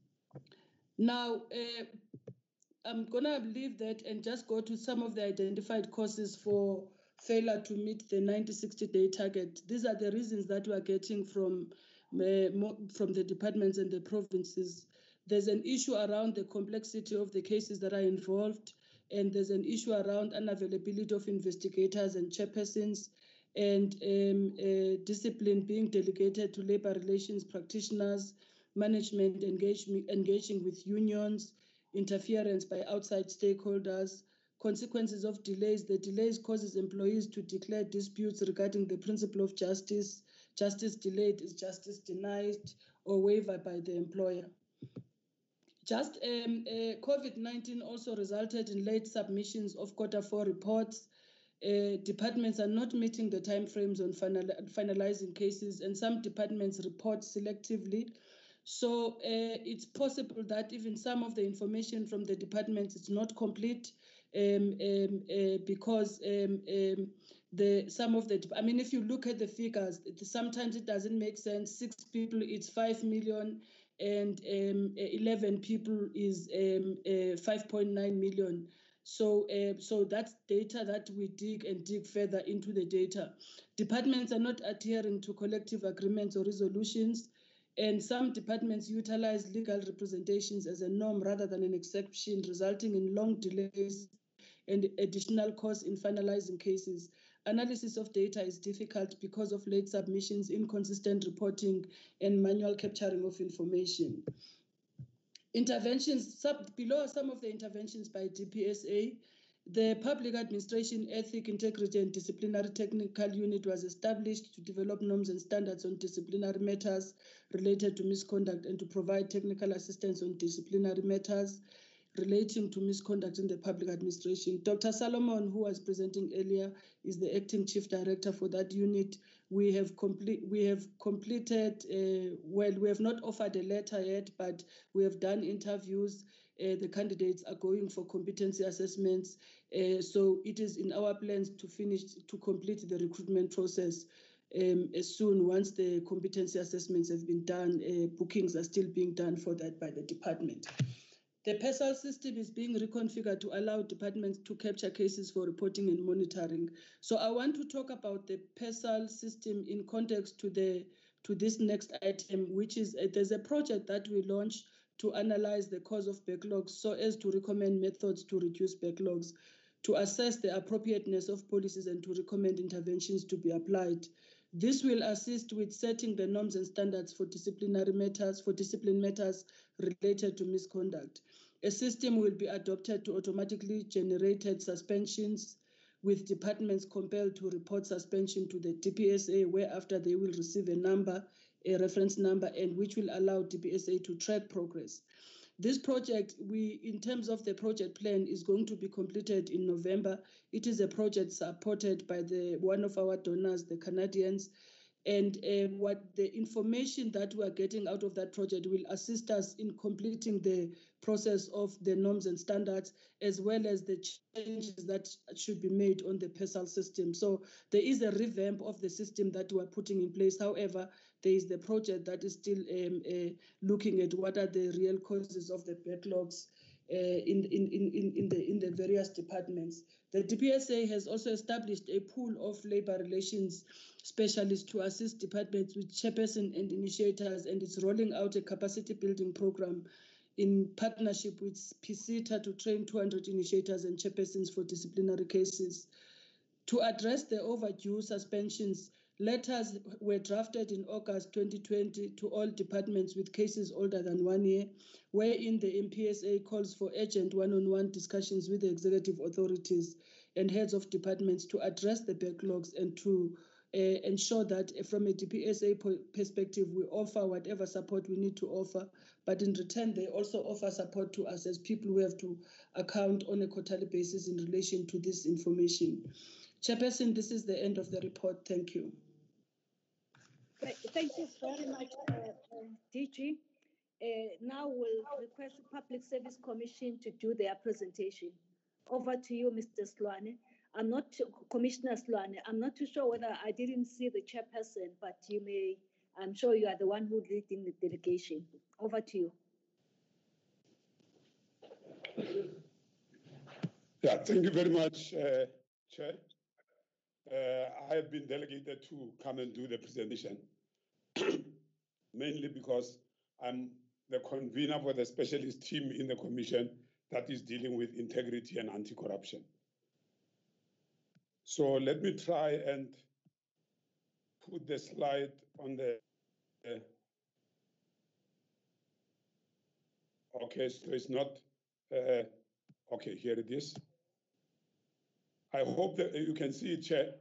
[SPEAKER 6] Now uh, I'm gonna leave that and just go to some of the identified causes for failure to meet the ninety sixty day target. These are the reasons that we are getting from from the departments and the provinces. There's an issue around the complexity of the cases that are involved, and there's an issue around unavailability of investigators and chairpersons, and um, uh, discipline being delegated to labor relations practitioners, management engagement, engaging with unions, interference by outside stakeholders, consequences of delays. The delays causes employees to declare disputes regarding the principle of justice. Justice delayed is justice denied or waived by the employer. Just um, uh, COVID nineteen also resulted in late submissions of quarter four reports. Uh, departments are not meeting the timeframes on final, finalizing cases, and some departments report selectively. So uh, it's possible that even some of the information from the departments is not complete um, um, uh, because um, um, the some of the, I mean, if you look at the figures, it, sometimes it doesn't make sense. Six people, it's five million, and um, eleven people is um, uh, five point nine million. So, uh, so that's data that we dig and dig further into the data. Departments are not adhering to collective agreements or resolutions, and some departments utilize legal representations as a norm rather than an exception, resulting in long delays and additional costs in finalizing cases. Analysis of data is difficult because of late submissions, inconsistent reporting, and manual capturing of information. interventions, sub, below are some of the interventions by D P S A. The Public Administration Ethic, Integrity and Disciplinary Technical Unit was established to develop norms and standards on disciplinary matters related to misconduct and to provide technical assistance on disciplinary matters relating to misconduct in the public administration. Doctor Solomon, who was presenting earlier, is the acting chief director for that unit. We have complete, we have completed, uh, well, we have not offered a letter yet, but we have done interviews. Uh, the candidates are going for competency assessments. Uh, so it is in our plans to finish, to complete the recruitment process um, as soon once the competency assessments have been done. Uh, bookings are still being done for that by the department. The PESAL system is being reconfigured to allow departments to capture cases for reporting and monitoring. So I want to talk about the PESAL system in context to the to this next item, which is uh, there's a project that we launched to analyze the cause of backlogs so as to recommend methods to reduce backlogs, to assess the appropriateness of policies and to recommend interventions to be applied. This will assist with setting the norms and standards for disciplinary matters, for discipline matters related to misconduct. A system will be adopted to automatically generated suspensions, with departments compelled to report suspension to the D P S A, whereafter they will receive a number, a reference number, and which will allow D P S A to track progress. This project, we, in terms of the project plan, is going to be completed in November. It is a project supported by the one of our donors, the Canadians. And uh, what the information that we are getting out of that project will assist us in completing the process of the norms and standards, as well as the changes that should be made on the PESAL system. So there is a revamp of the system that we are putting in place. However, there is the project that is still um, uh, looking at what are the real causes of the backlogs uh, in, in, in, in, the, in the various departments. The D P S A has also established a pool of labor relations specialists to assist departments with chairperson and initiators, and it's rolling out a capacity building program in partnership with PISITA to train two hundred initiators and chairpersons for disciplinary cases. To address the overdue suspensions, letters were drafted in August twenty twenty to all departments with cases older than one year, wherein the M P S A calls for urgent one-on-one discussions with the executive authorities and heads of departments to address the backlogs and to uh, ensure that uh, from a D P S A perspective, we offer whatever support we need to offer, but in return, they also offer support to us as people who have to account on a quarterly basis in relation to this information. Chairperson, this is the end of the report. Thank you.
[SPEAKER 1] Thank you very much, uh, uh, D G. Uh, now we'll request the Public Service Commission to do their presentation. Over to you, Mister Sloane. I'm not, Commissioner Sloane, I'm not too sure whether I didn't see the chairperson, but you may, I'm sure you are the one who's leading the delegation. Over to you.
[SPEAKER 7] Yeah, thank you very much, uh, Chair. Uh, I have been delegated to come and do the presentation, mainly because I'm the convener for the specialist team in the Commission that is dealing with integrity and anti-corruption. So let me try and put the slide on the, uh, okay, so it's not, uh, okay, here it is. I hope that you can see it, Chair.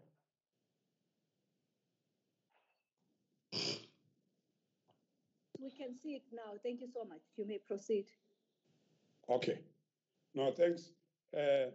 [SPEAKER 1] We can see it now. Thank you so much. You may proceed.
[SPEAKER 7] Okay. No, thanks. Uh,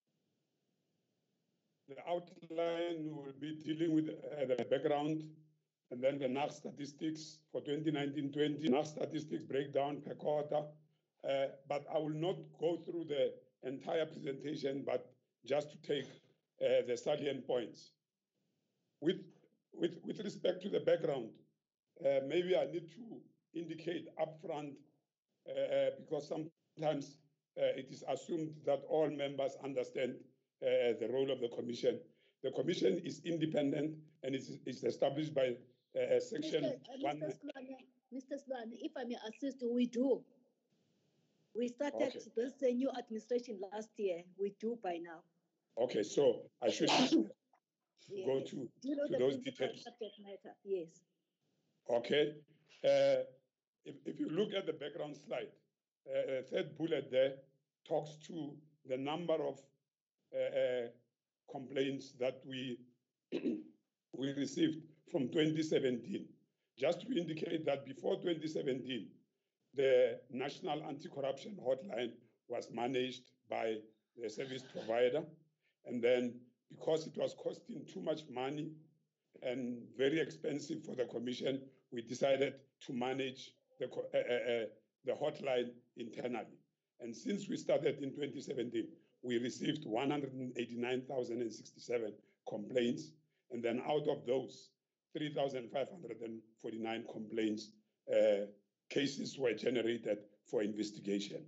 [SPEAKER 7] the outline will be dealing with uh, the background and then the N A C statistics for twenty nineteen twenty, N A C statistics breakdown per quarter. Uh, but I will not go through the entire presentation, but just to take uh, the salient points. With, with, with respect to the background, uh, maybe I need to indicate upfront, uh, because sometimes uh, it is assumed that all members understand uh, the role of the Commission. The Commission is independent and is, is established by uh, section
[SPEAKER 1] Mister Uh,
[SPEAKER 7] one.
[SPEAKER 1] Mister Sloane, Mister Sloane, if I may assist, we do. We started
[SPEAKER 7] Okay.
[SPEAKER 1] this uh, new administration last year. We do by now.
[SPEAKER 7] Okay, so I should
[SPEAKER 1] Yes.
[SPEAKER 7] go to,
[SPEAKER 1] you know
[SPEAKER 7] to
[SPEAKER 1] the
[SPEAKER 7] those
[SPEAKER 1] principal
[SPEAKER 7] details.
[SPEAKER 1] subject matter. Yes.
[SPEAKER 7] Okay. Uh, if, if you look at the background slide, uh, third bullet there talks to the number of uh, uh, complaints that we we received from twenty seventeen. Just to indicate that before twenty seventeen, the National Anti-Corruption Hotline was managed by the service provider. And then because it was costing too much money and very expensive for the commission, we decided to manage the, uh, uh, the hotline internally. And since we started in twenty seventeen, we received one hundred eighty-nine thousand sixty-seven complaints. And then out of those, three thousand five hundred forty-nine complaints, uh, cases were generated for investigation.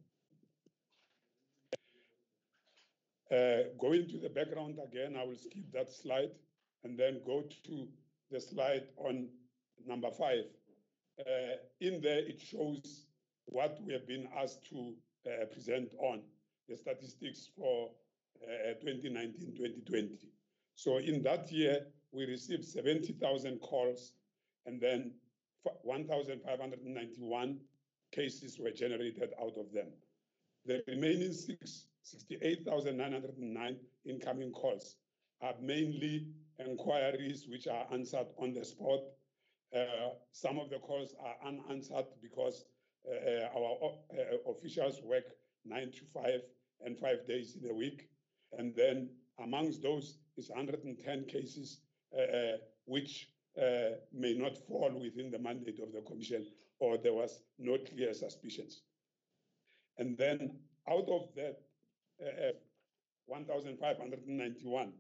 [SPEAKER 7] Uh, going to the background again, I will skip that slide and then go to the slide on number five. Uh, in there, it shows what we have been asked to uh, present on, the statistics for uh, twenty nineteen twenty twenty. So in that year, we received seventy thousand calls, and then one thousand five hundred ninety-one cases were generated out of them. The remaining six, sixty-eight thousand nine hundred nine incoming calls are mainly inquiries which are answered on the spot. Uh, some of the calls are unanswered because uh, our uh, officials work nine to five and five days in a week. And then amongst those is one hundred ten cases uh, which uh, may not fall within the mandate of the commission, or there was no clear suspicions. And then out of that uh, one thousand five hundred ninety-one,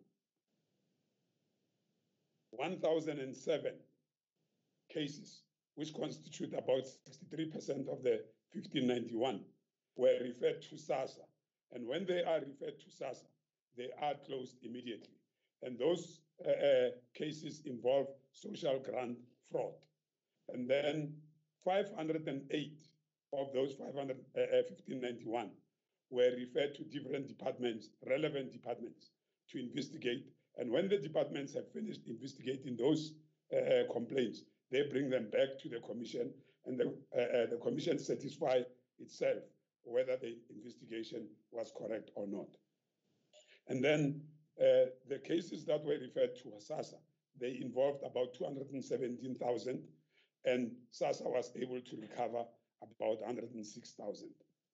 [SPEAKER 7] one thousand seven cases, which constitute about sixty-three percent of the fifteen ninety-one, were referred to SASSA. And when they are referred to SASSA, they are closed immediately. And those uh, uh, cases involve social grant fraud. And then five hundred eight of those five hundred, uh, fifteen ninety-one were referred to different departments, relevant departments, to investigate. And when the departments have finished investigating those uh, complaints, they bring them back to the commission, and the, uh, uh, the commission satisfies itself whether the investigation was correct or not. And then uh, the cases that were referred to SASSA, they involved about two hundred seventeen thousand, and SASSA was able to recover about one hundred six thousand.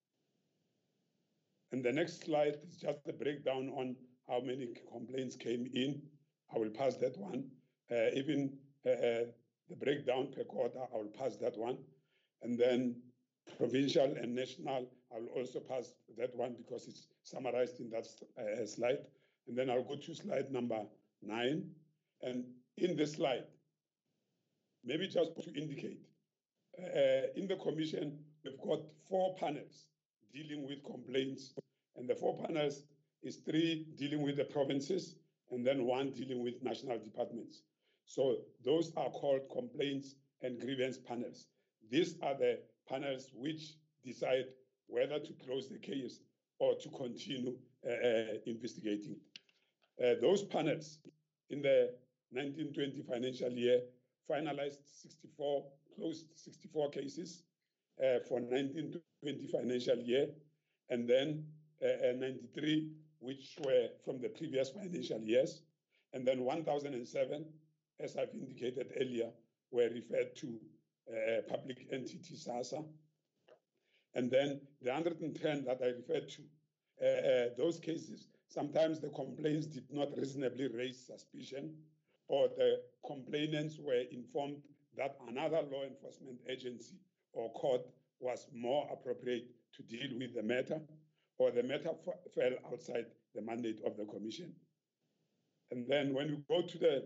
[SPEAKER 7] And the next slide is just a breakdown on how many complaints came in. I will pass that one. Uh, even uh, the breakdown per quarter, I will pass that one. And then provincial and national, I will also pass that one because it's summarized in that uh, slide. And then I'll go to slide number nine. And in this slide, maybe just to indicate, uh, in the commission, we've got four panels dealing with complaints. And the four panels is three dealing with the provinces and then one dealing with national departments. So those are called complaints and grievance panels. These are the panels which decide whether to close the case or to continue uh, uh, investigating. Uh, those panels in the nineteen twenty financial year finalized sixty-four, closed sixty-four cases uh, for nineteen twenty financial year, and then uh, ninety-three which were from the previous financial years, and then one thousand seven, as I've indicated earlier, were referred to uh, public entity SASSA. And then the one hundred ten that I referred to, uh, uh, those cases, sometimes the complaints did not reasonably raise suspicion, or the complainants were informed that another law enforcement agency or court was more appropriate to deal with the matter, or the matter fell outside the mandate of the commission. And then when we go to the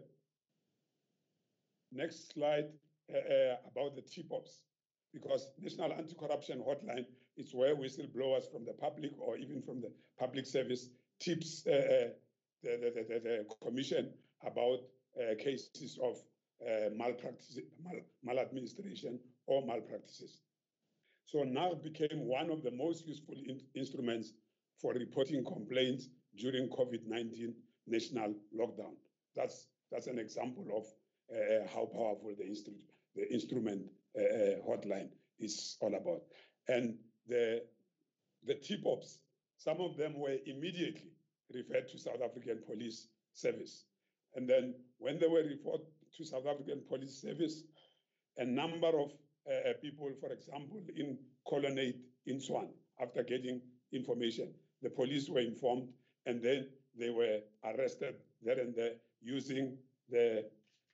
[SPEAKER 7] next slide uh, uh, about the T P O Ps, because National Anti-Corruption Hotline is where whistleblowers from the public or even from the public service tips uh, the, the, the, the commission about uh, cases of uh, malpractice, mal, maladministration or malpractices. So now became one of the most useful in instruments for reporting complaints during COVID nineteen national lockdown. That's, that's an example of uh, how powerful the, instru the instrument uh, hotline is all about. And the, the tip-offs, some of them were immediately referred to South African Police Service. And then when they were referred to South African Police Service, a number of uh, people, for example, in Colonnade in Swan, after getting information, the police were informed, and then they were arrested there and there using the,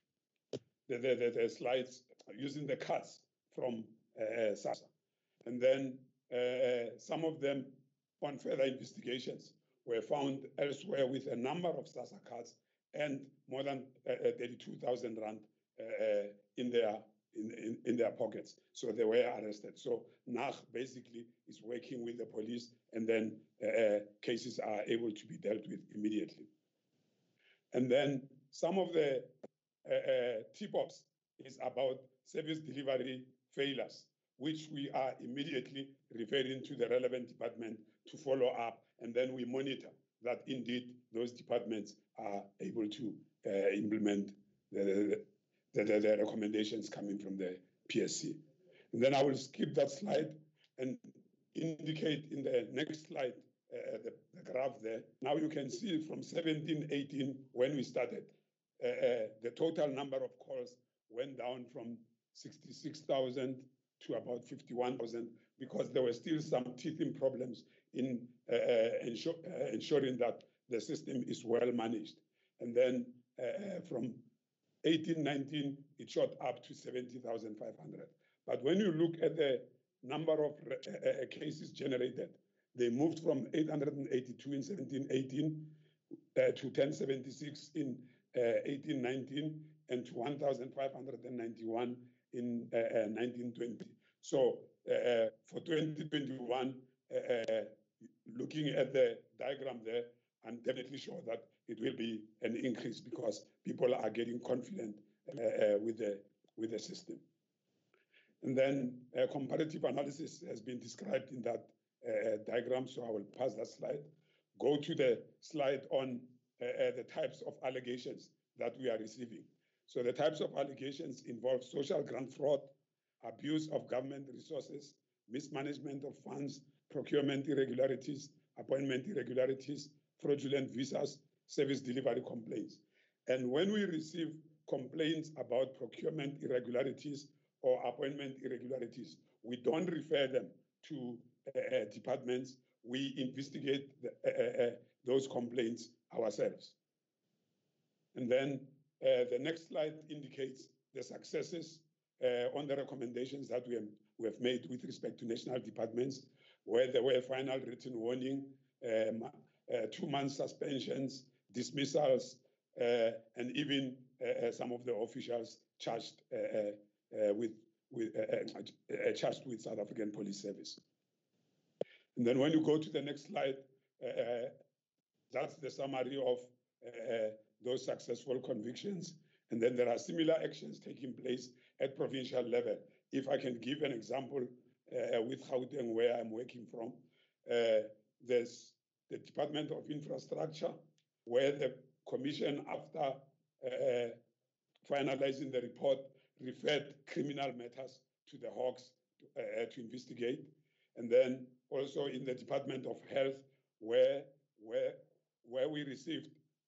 [SPEAKER 7] the, the, the, the slides, using the cards from uh, SASSA. And then uh, some of them, on further investigations, were found elsewhere with a number of SASSA cards and more than uh, thirty-two thousand rand uh, in their in, in, in their pockets. So they were arrested. So N A G basically is working with the police, and then uh, cases are able to be dealt with immediately. And then some of the uh, uh, tip-offs is about service delivery failures, which we are immediately referring to the relevant department to follow up, and then we monitor that indeed those departments are able to uh, implement the, the, the, the recommendations coming from the P S C. And then I will skip that slide and indicate in the next slide uh, the, the graph there. Now you can see from seventeen eighteen, when we started, uh, uh, the total number of calls went down from sixty-six thousand to about fifty-one thousand, because there were still some teething problems in uh, uh, ensure, uh, ensuring that the system is well managed. And then uh, from eighteen nineteen, it shot up to seventy thousand five hundred. But when you look at the number of uh, uh, cases generated, they moved from eight hundred eighty-two in seventeen eighteen uh, to ten seventy-six in uh, eighteen nineteen and to one thousand five hundred ninety-one in uh, uh, nineteen twenty. So uh, for twenty twenty-one, uh, uh, looking at the diagram there, I'm definitely sure that it will be an increase because people are getting confident uh, uh, with the with the system. And then uh, comparative analysis has been described in that uh, diagram, so I will pass that slide. Go to the slide on uh, uh, the types of allegations that we are receiving. So the types of allegations involve social grant fraud, abuse of government resources, mismanagement of funds, procurement irregularities, appointment irregularities, fraudulent visas, service delivery complaints. And when we receive complaints about procurement irregularities or appointment irregularities, we don't refer them to uh, uh, departments. We investigate the, uh, uh, those complaints ourselves. And then uh, the next slide indicates the successes uh, on the recommendations that we have, we have made with respect to national departments, where there were final written warning, um, uh, two-month suspensions, dismissals, uh, and even uh, uh, some of the officials charged uh, uh, with, with uh, uh, charged with South African Police Service. And then when you go to the next slide, uh, that's the summary of uh, those successful convictions. And then there are similar actions taking place at provincial level. If I can give an example uh, with Gauteng, where I'm working from, uh, there's the Department of Infrastructure, where the commission, after uh, finalizing the report, referred criminal matters to the Hawks to, uh, to investigate. And then also in the Department of Health, where, where, where we received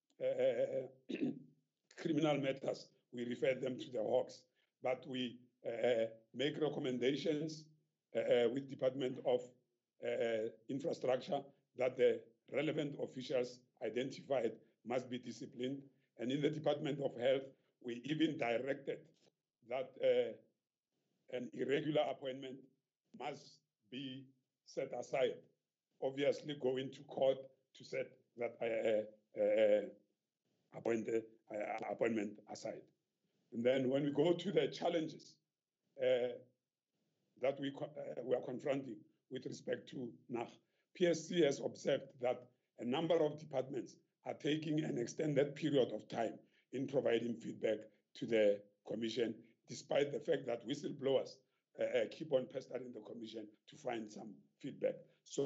[SPEAKER 7] uh, criminal matters, we referred them to the Hawks. But we uh, make recommendations uh, with Department of uh, Infrastructure that the relevant officials identified must be disciplined. And in the Department of Health, we even directed that uh, an irregular appointment must be set aside, obviously going to court to set that uh, uh, appointed, uh, appointment aside. And then when we go to the challenges uh, that we, uh, we are confronting with respect to N A G, P S C has observed that a number of departments are taking an extended period of time in providing feedback to the Commission, despite the fact that whistleblowers uh, uh, keep on pestering the Commission to find some feedback. So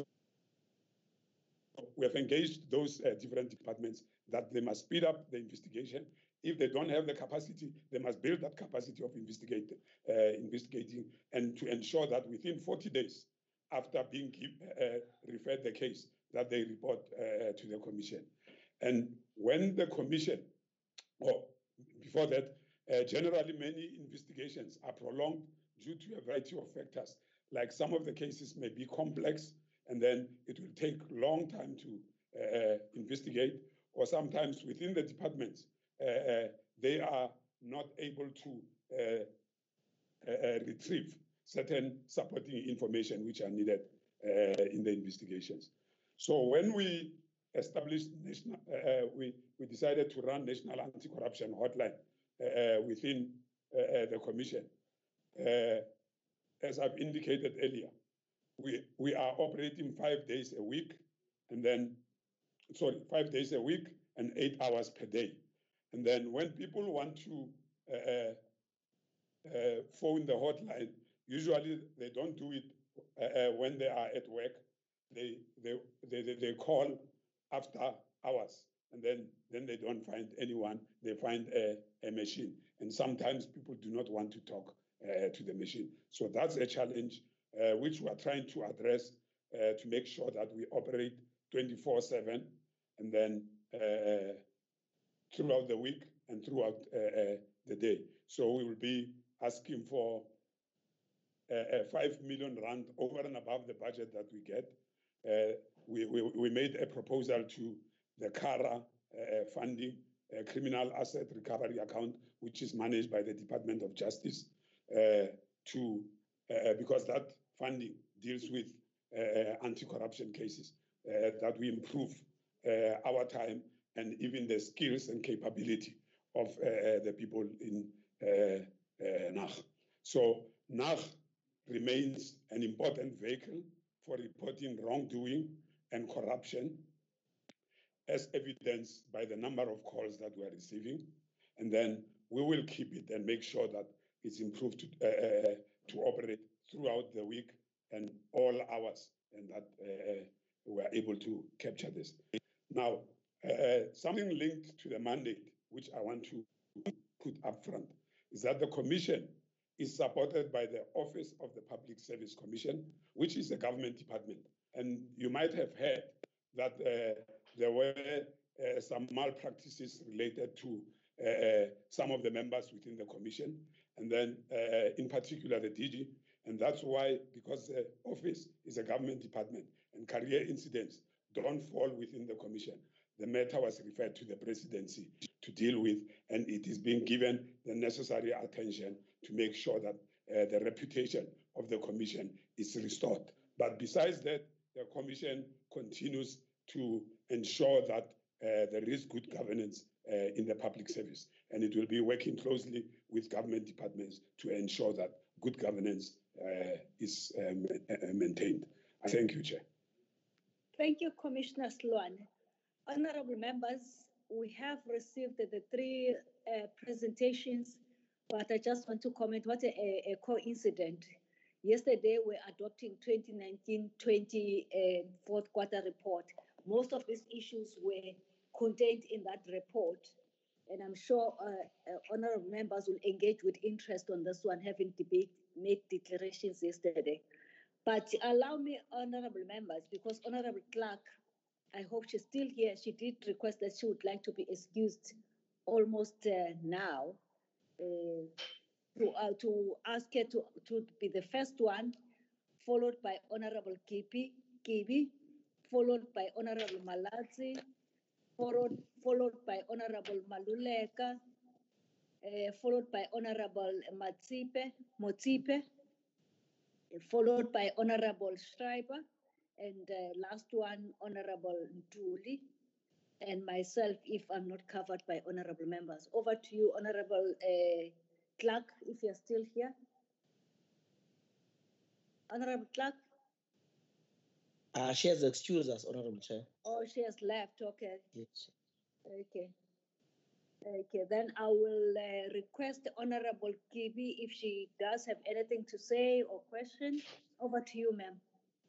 [SPEAKER 7] we have engaged those uh, different departments that they must speed up the investigation. If they don't have the capacity, they must build that capacity of investigate, uh, investigating, and to ensure that within forty days, after being give, uh, referred the case that they report uh, to the commission. And when the commission, or before that, uh, generally many investigations are prolonged due to a variety of factors. Like some of the cases may be complex, and then it will take long time to uh, investigate, or sometimes within the departments, uh, uh, they are not able to uh, uh, retrieve certain supporting information which are needed uh, in the investigations. So when we established national, uh, we, we decided to run National Anti-Corruption Hotline uh, within uh, the commission. Uh, as I've indicated earlier, we, we are operating five days a week, and then, sorry, five days a week and eight hours per day. And then when people want to uh, uh, phone the hotline, usually they don't do it uh, when they are at work. They, they, they, they, they call after hours, and then, then they don't find anyone. They find a, a machine. And sometimes people do not want to talk uh, to the machine. So that's a challenge uh, which we are trying to address uh, to make sure that we operate twenty-four seven, and then uh, throughout the week and throughout uh, uh, the day. So we will be asking for uh, uh, five million rand over and above the budget that we get. Uh, we, we, we made a proposal to the CARA uh, funding, uh, Criminal Asset Recovery Account, which is managed by the Department of Justice, uh, to uh, because that funding deals with uh, anti-corruption cases, uh, that we improve uh, our time and even the skills and capability of uh, the people in uh, uh, N A G. So N A G remains an important vehicle for reporting wrongdoing and corruption, as evidenced by the number of calls that we are receiving. And then we will keep it and make sure that it's improved to, uh, to operate throughout the week and all hours, and that uh, we are able to capture this. Now, uh, something linked to the mandate, which I want to put up front, is that the commission is supported by the Office of the Public Service Commission, which is a government department. And you might have heard that uh, there were uh, some malpractices related to uh, some of the members within the commission, and then uh, in particular the D G. And that's why, because the office is a government department and career incidents don't fall within the commission, the matter was referred to the presidency to deal with, and it is being given the necessary attention to make sure that uh, the reputation of the commission is restored. But besides that, the commission continues to ensure that uh, there is good governance uh, in the public service, and it will be working closely with government departments to ensure that good governance uh, is um, maintained. I thank you, Chair.
[SPEAKER 1] Thank you, Commissioner Sloan. Honorable members, we have received the three uh, presentations, but I just want to comment what a, a coincidence. Yesterday, we're adopting twenty nineteen twenty uh, fourth quarter report. Most of these issues were contained in that report, and I'm sure uh, uh, honorable members will engage with interest on this one, having debate, made declarations yesterday. But allow me, honorable members, because Honorable Clark, I hope she's still here. She did request that she would like to be excused almost uh, now. Uh, to, uh, to ask her to, to be the first one, followed by Honorable Kipi, Kibi, followed by Honorable Malatsi, followed, followed by Honorable Maluleka, uh, followed by Honorable Matsipe, Motsipe, followed by Honorable Schreiber, and uh, last one, Honorable Ntuli, and myself, if I'm not covered by honorable members. Over to you, Honorable uh, Clark, if you're still here. Honorable Clark?
[SPEAKER 2] Uh, she has excused us, Honorable Chair.
[SPEAKER 1] Oh, she has left, okay.
[SPEAKER 2] Yes.
[SPEAKER 1] Okay. Okay, then I will uh, request Honorable Kibi if she does have anything to say or question. Over to you, ma'am.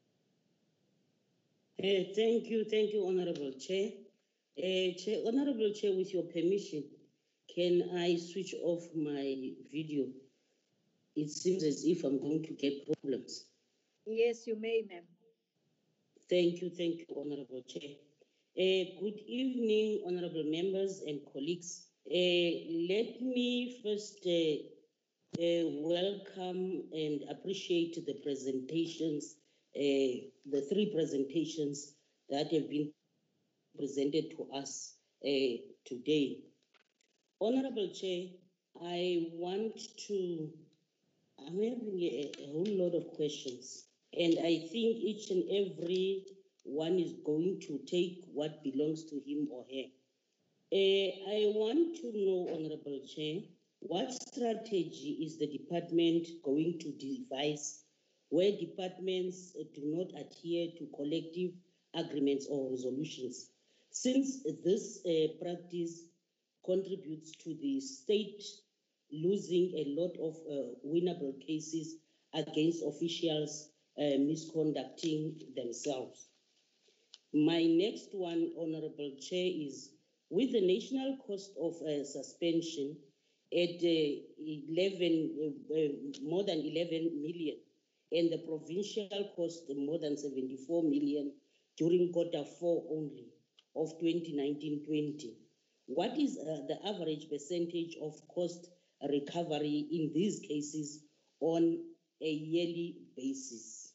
[SPEAKER 8] Uh, thank you, thank you, Honorable Chair. Uh, Chair. Honorable Chair, with your permission, can I switch off my video? It seems as if I'm going to get problems.
[SPEAKER 1] Yes, you may, ma'am.
[SPEAKER 8] Thank you, thank you, Honorable Chair. Uh, good evening, honorable members and colleagues. Uh, let me first uh, uh, welcome and appreciate the presentations, uh, the three presentations that have been presented to us uh, today. Honorable Chair, I want to, I'm having a, a whole lot of questions, and I think each and every one is going to take what belongs to him or her. Uh, I want to know, Honorable Chair, what strategy is the department going to devise where departments uh, do not adhere to collective agreements or resolutions, since this uh, practice contributes to the state losing a lot of uh, winnable cases against officials uh, misconducting themselves. My next one, Honorable Chair, is with the national cost of uh, suspension at uh, eleven, uh, uh, more than eleven million, and the provincial cost more than seventy-four million during quarter four only of twenty nineteen twenty. What is uh, the average percentage of cost recovery in these cases on a yearly basis?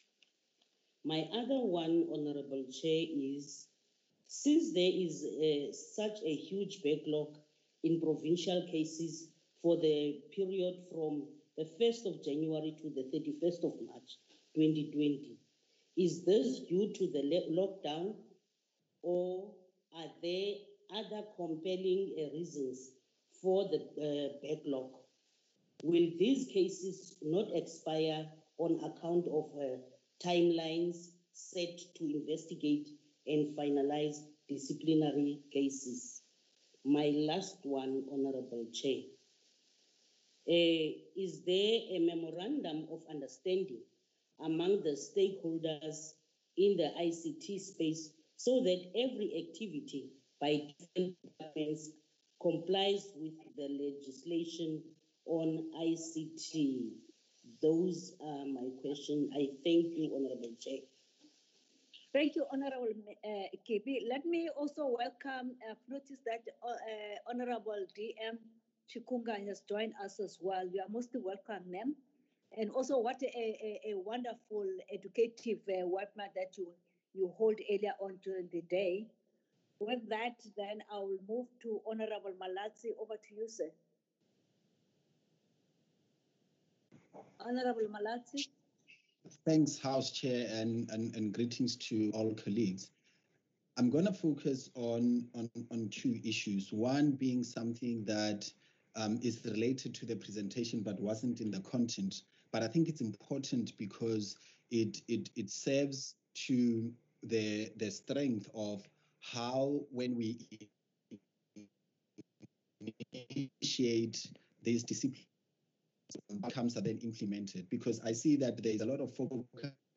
[SPEAKER 8] My other one, Honorable Chair, is since there is uh, such a huge backlog in provincial cases for the period from the first of January to the thirty-first of March twenty twenty, is this due to the lockdown, or are there other compelling uh, reasons for the uh, backlog? Will these cases not expire on account of uh, timelines set to investigate and finalize disciplinary cases? My last one, Honorable Chair. Uh, is there a memorandum of understanding among the stakeholders in the I C T space so that every activity by different departments complies with the legislation on I C T? Those are my questions. I thank you, Honorable Chair.
[SPEAKER 1] Thank you, Honorable uh, K B. Let me also welcome, I've noticed that uh, uh, Honorable D M Chikunga has joined us as well. You are most welcome, ma'am. And also what a, a, a wonderful educative uh, webinar that you, you hold earlier on during the day. With that, then I will move to Honorable Malatsi. Over to you, sir. Honorable Malatsi.
[SPEAKER 9] Thanks, House Chair, and, and, and greetings to all colleagues. I'm going to focus on, on, on two issues, one being something that um, is related to the presentation but wasn't in the content. But I think it's important because it, it, it serves to the, the strength of how, when we initiate these disciplines, outcomes are then implemented, because I see that there is a lot of focus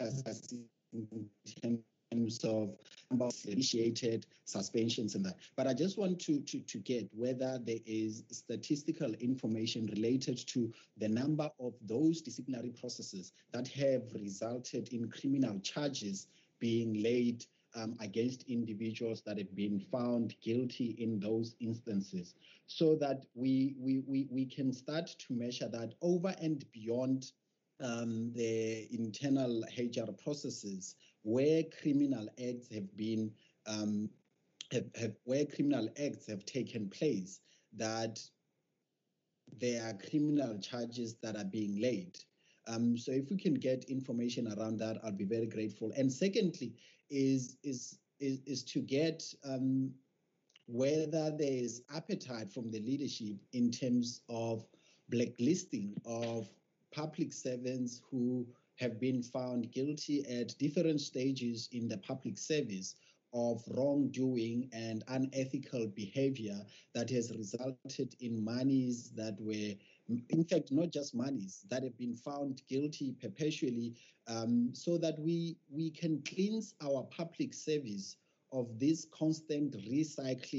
[SPEAKER 9] in terms of initiated suspensions and that. But I just want to, to, to get whether there is statistical information related to the number of those disciplinary processes that have resulted in criminal charges being laid um, against individuals that have been found guilty in those instances, so that we, we, we, we can start to measure that over and beyond um, the internal H R processes, where criminal acts have been, um, have, have, where criminal acts have taken place, that there are criminal charges that are being laid. Um, so if we can get information around that, I'll be very grateful. And secondly, is is is, is to get um, whether there is appetite from the leadership in terms of blacklisting of public servants who have been found guilty at different stages in the public service of wrongdoing and unethical behavior that has resulted in monies that were, in fact, not just monies, that have been found guilty perpetually, um, so that we, we can cleanse our public service of this constant recycling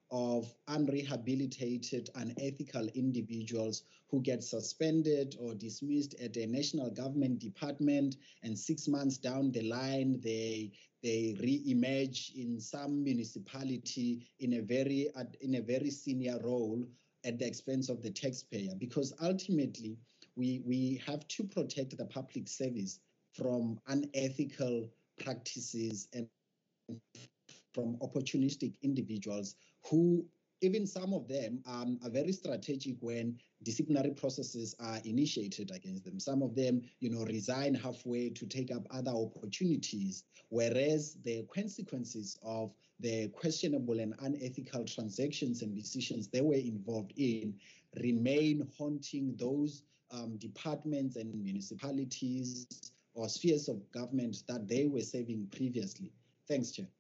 [SPEAKER 9] of unrehabilitated, unethical individuals who get suspended or dismissed at a national government department, and six months down the line, they they re-emerge in some municipality in a very in a very senior role at the expense of the taxpayer. Because ultimately, we we have to protect the public service from unethical practices and from opportunistic individuals who, even some of them, um, are very strategic when disciplinary processes are initiated against them. Some of them, you know, resign halfway to take up other opportunities, whereas the consequences of the questionable and unethical transactions and decisions they were involved in remain haunting those um, departments and municipalities or spheres of government that they were serving previously. Thanks, Chair.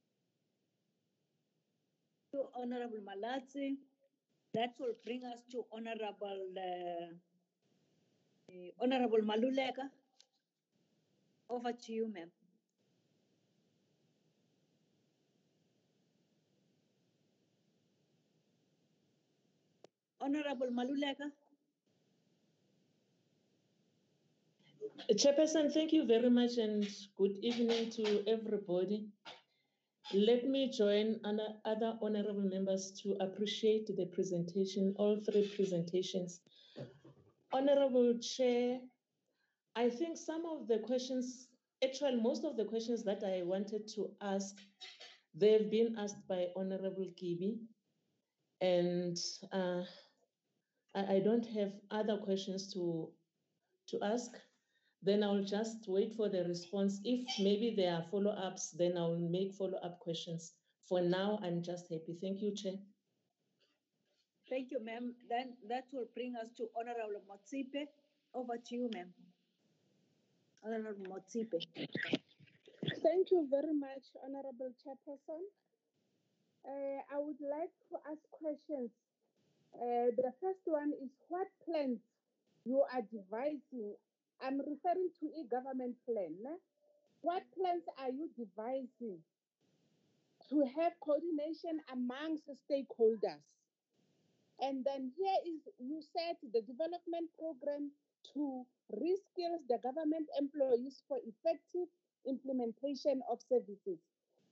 [SPEAKER 1] To Honorable Malatsi, that will bring us to Honorable uh, uh, Honorable Maluleka. Over to you, ma'am. Honorable Maluleka.
[SPEAKER 10] Chairperson, thank you very much and good evening to everybody. Let me join other honorable members to appreciate the presentation, all three presentations. Honorable Chair, I think some of the questions, actually most of the questions that I wanted to ask, they've been asked by Honorable Kibi, and uh, I, I don't have other questions to, to ask. Then I'll just wait for the response. If maybe there are follow-ups, then I'll make follow-up questions. For now, I'm just happy. Thank you, Chair.
[SPEAKER 1] Thank you, ma'am. Then that will bring us to Honorable Motsipe. Over to you, ma'am. Honorable Motsipe.
[SPEAKER 11] Thank you very much, Honorable Chairperson. Uh, I would like to ask questions. Uh, the first one is what plans you are devising. I'm referring to e-government plan. What plans are you devising to have coordination amongst the stakeholders? And then here is, you said the development program to reskill the government employees for effective implementation of services.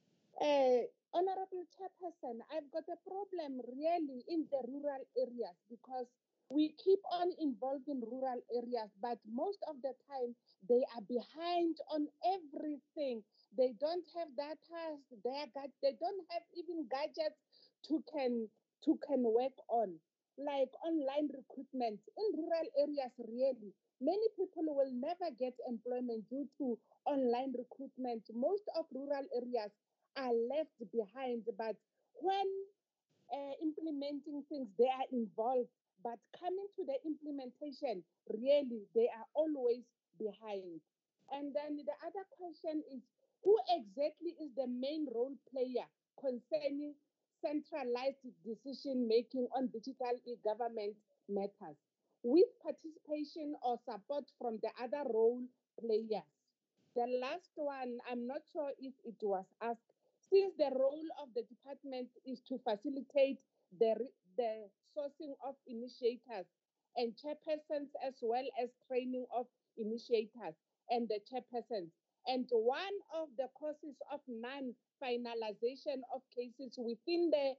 [SPEAKER 11] Uh, Honorable Chairperson, I've got a problem really in the rural areas because we keep on involving rural areas, but most of the time they are behind on everything. They don't have data, they, they don't have even gadgets to can to can work on, like online recruitment in rural areas. Really, many people will never get employment due to online recruitment. Most of rural areas are left behind, but when uh, implementing things, they are involved, but coming to the implementation, really, they are always behind. And then the other question is, who exactly is the main role player concerning centralized decision-making on digital e-government matters, with participation or support from the other role players? The last one, I'm not sure if it was asked, since the role of the department is to facilitate the, the sourcing of initiators and chairpersons, as well as training of initiators and the chairpersons. And one of the causes of non-finalization of cases within the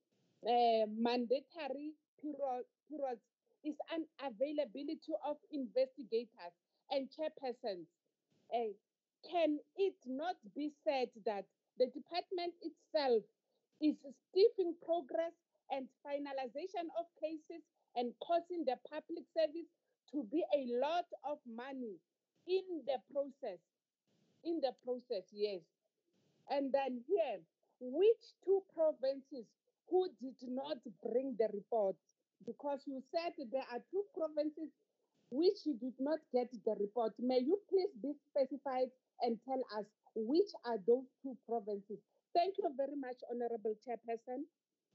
[SPEAKER 11] uh, mandatory period, periods is unavailability of investigators and chairpersons. Uh, can it not be said that the department itself is stifling progress and finalization of cases and causing the public service to be a lot of money in the process? In the process, yes. And then here, which two provinces who did not bring the report? Because you said there are two provinces which you did not get the report. May you please be specified and tell us which are those two provinces? Thank you very much, Honorable Chairperson.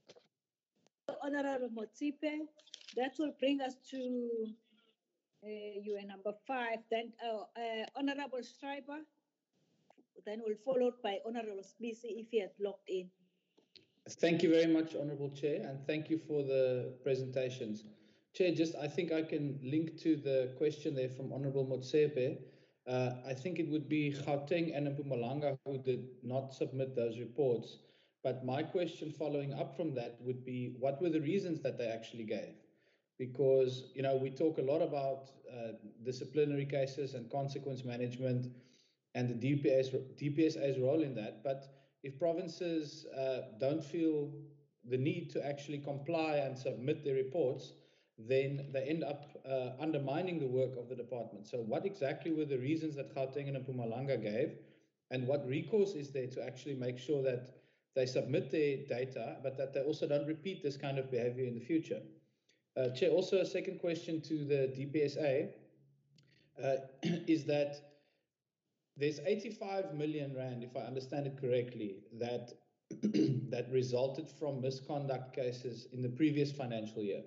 [SPEAKER 1] Honorable Motsipe, that will bring us to uh, you are number five. Then uh, uh, Honorable Schreiber, then we'll followed by Honorable Spisi if he has logged in.
[SPEAKER 12] Thank you very much, Honourable Chair, and thank you for the presentations. Chair, just I think I can link to the question there from Honourable Motsepe. Uh, I think it would be Gauteng and Mpumalanga who did not submit those reports. But my question following up from that would be, what were the reasons that they actually gave? Because, you know, we talk a lot about uh, disciplinary cases and consequence management and the D P S, D P S A's role in that. But if provinces uh, don't feel the need to actually comply and submit their reports, then they end up uh, undermining the work of the department. So what exactly were the reasons that Gauteng and Mpumalanga gave, and what recourse is there to actually make sure that they submit their data, but that they also don't repeat this kind of behavior in the future? Uh, Chair, also a second question to the D P S A uh, is that there's eighty-five million rand, if I understand it correctly, that that resulted from misconduct cases in the previous financial year.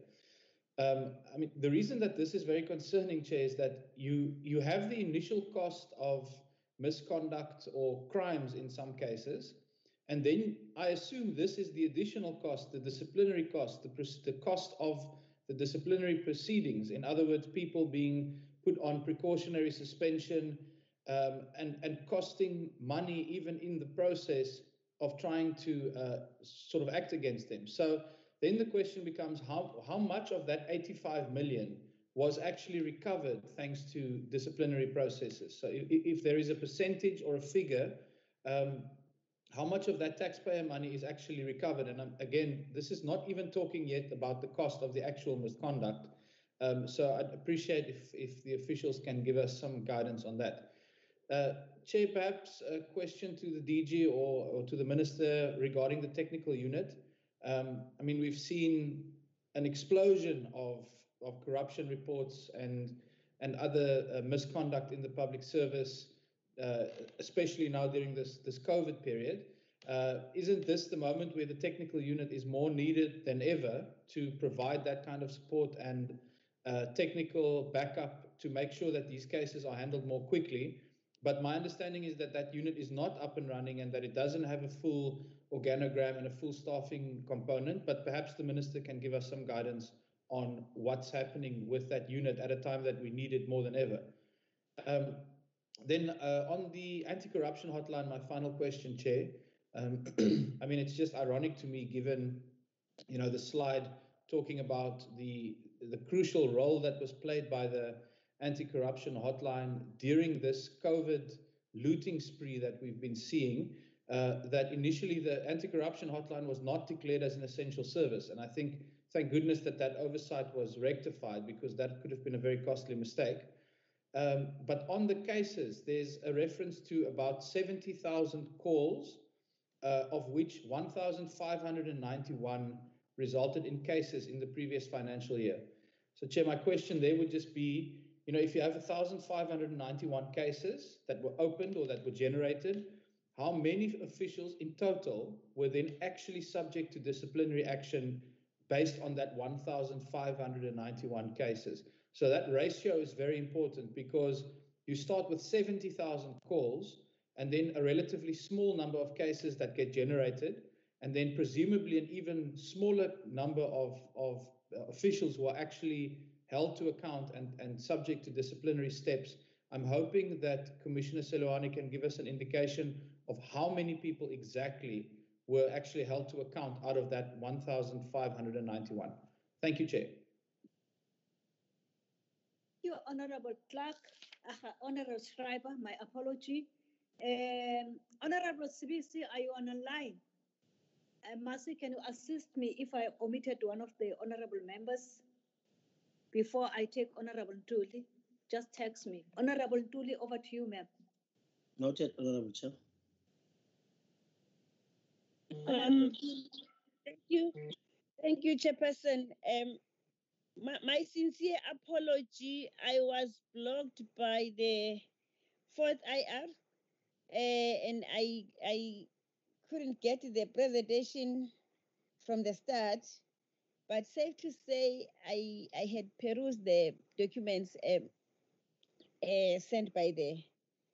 [SPEAKER 12] Um, I mean, the reason that this is very concerning, Chair, is that you you have the initial cost of misconduct or crimes in some cases, and then I assume this is the additional cost, the disciplinary cost, the, the cost of the disciplinary proceedings. In other words, people being put on precautionary suspension um, and, and costing money even in the process of trying to uh, sort of act against them. So then the question becomes how, how much of that eighty-five million was actually recovered thanks to disciplinary processes? So if, if there is a percentage or a figure, um, how much of that taxpayer money is actually recovered? And um, again, this is not even talking yet about the cost of the actual misconduct. Um, so I'd appreciate if, if the officials can give us some guidance on that. Uh, Chair, perhaps a question to the D G or, or to the Minister regarding the technical unit. Um, I mean, we've seen an explosion of, of corruption reports and, and other uh, misconduct in the public service, uh, especially now during this, this COVID period. Uh, isn't this the moment where the technical unit is more needed than ever to provide that kind of support and uh, technical backup to make sure that these cases are handled more quickly? But my understanding is that that unit is not up and running and that it doesn't have a full organogram and a full staffing component, but perhaps the Minister can give us some guidance on what's happening with that unit at a time that we need it more than ever. Um, then uh, on the anti-corruption hotline, my final question, Chair. Um, I mean, it's just ironic to me given, you know, the slide talking about the, the crucial role that was played by the anti-corruption hotline during this COVID looting spree that we've been seeing, uh, that initially the anti-corruption hotline was not declared as an essential service. And I think, thank goodness that that oversight was rectified, because that could have been a very costly mistake. Um, but on the cases, there's a reference to about seventy thousand calls, uh, of which one thousand five hundred ninety-one resulted in cases in the previous financial year. So, Chair, my question there would just be, you know, if you have one thousand five hundred ninety-one cases that were opened or that were generated, how many officials in total were then actually subject to disciplinary action based on that one thousand five hundred ninety-one cases? So that ratio is very important, because you start with seventy thousand calls and then a relatively small number of cases that get generated, and then presumably an even smaller number of, of officials who are actually held to account and, and subject to disciplinary steps. I'm hoping that Commissioner Seloane can give us an indication of how many people exactly were actually held to account out of that one thousand five hundred ninety-one. Thank you, Chair.
[SPEAKER 1] Thank you, Honorable Clerk, uh, Honorable Schreiber, my apology. Um, Honorable Sibisi, are you on the line? Uh, Mercy, can you assist me if I omitted one of the honorable members? Before I take Honorable Ntuli, just text me. Honorable Ntuli, over to you, ma'am.
[SPEAKER 2] Noted, Honorable Chair.
[SPEAKER 13] Um, thank you. Thank you, Chairperson. Um, my, my sincere apology. I was blocked by the fourth I R, uh, and I I couldn't get the presentation from the start. But safe to say, I I had perused the documents um, uh, sent by the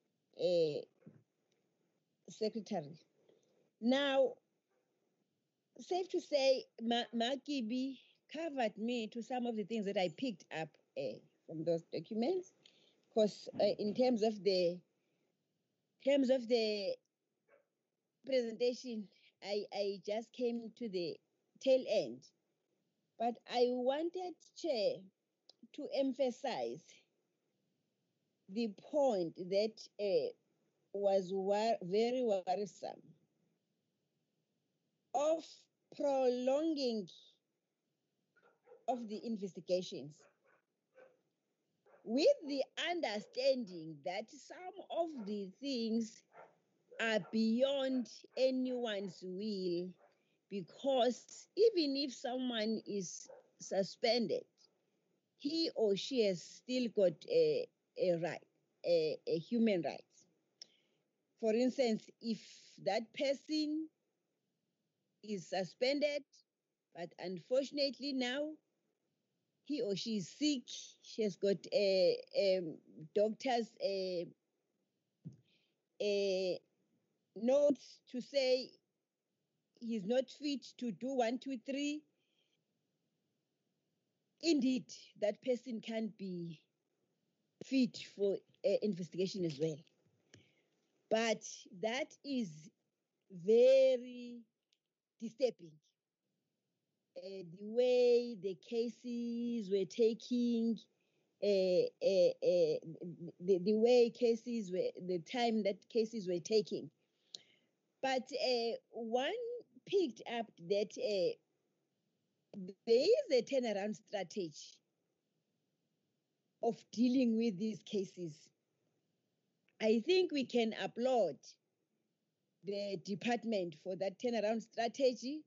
[SPEAKER 13] uh, secretary. Now, safe to say, Ma- Makibi covered me to some of the things that I picked up uh, from those documents. Because uh, in terms of the terms of the presentation, I, I just came to the tail end. But I wanted, Chair, to emphasize the point that uh, was wor- very worrisome of prolonging of the investigations with the understanding that some of the things are beyond anyone's will, because even if someone is suspended, he or she has still got a, a right, a, a human right. For instance, if that person is suspended, but unfortunately now he or she is sick, she has got a, a doctor's a, a note to say he's not fit to do one, two, three. Indeed, that person can be fit for uh, investigation as well. But that is very disturbing. Uh, the way the cases were taking, uh, uh, uh, the, the way cases were, the time that cases were taking. But uh, one picked up that uh, there is a turnaround strategy of dealing with these cases. I think we can applaud the department for that turnaround strategy,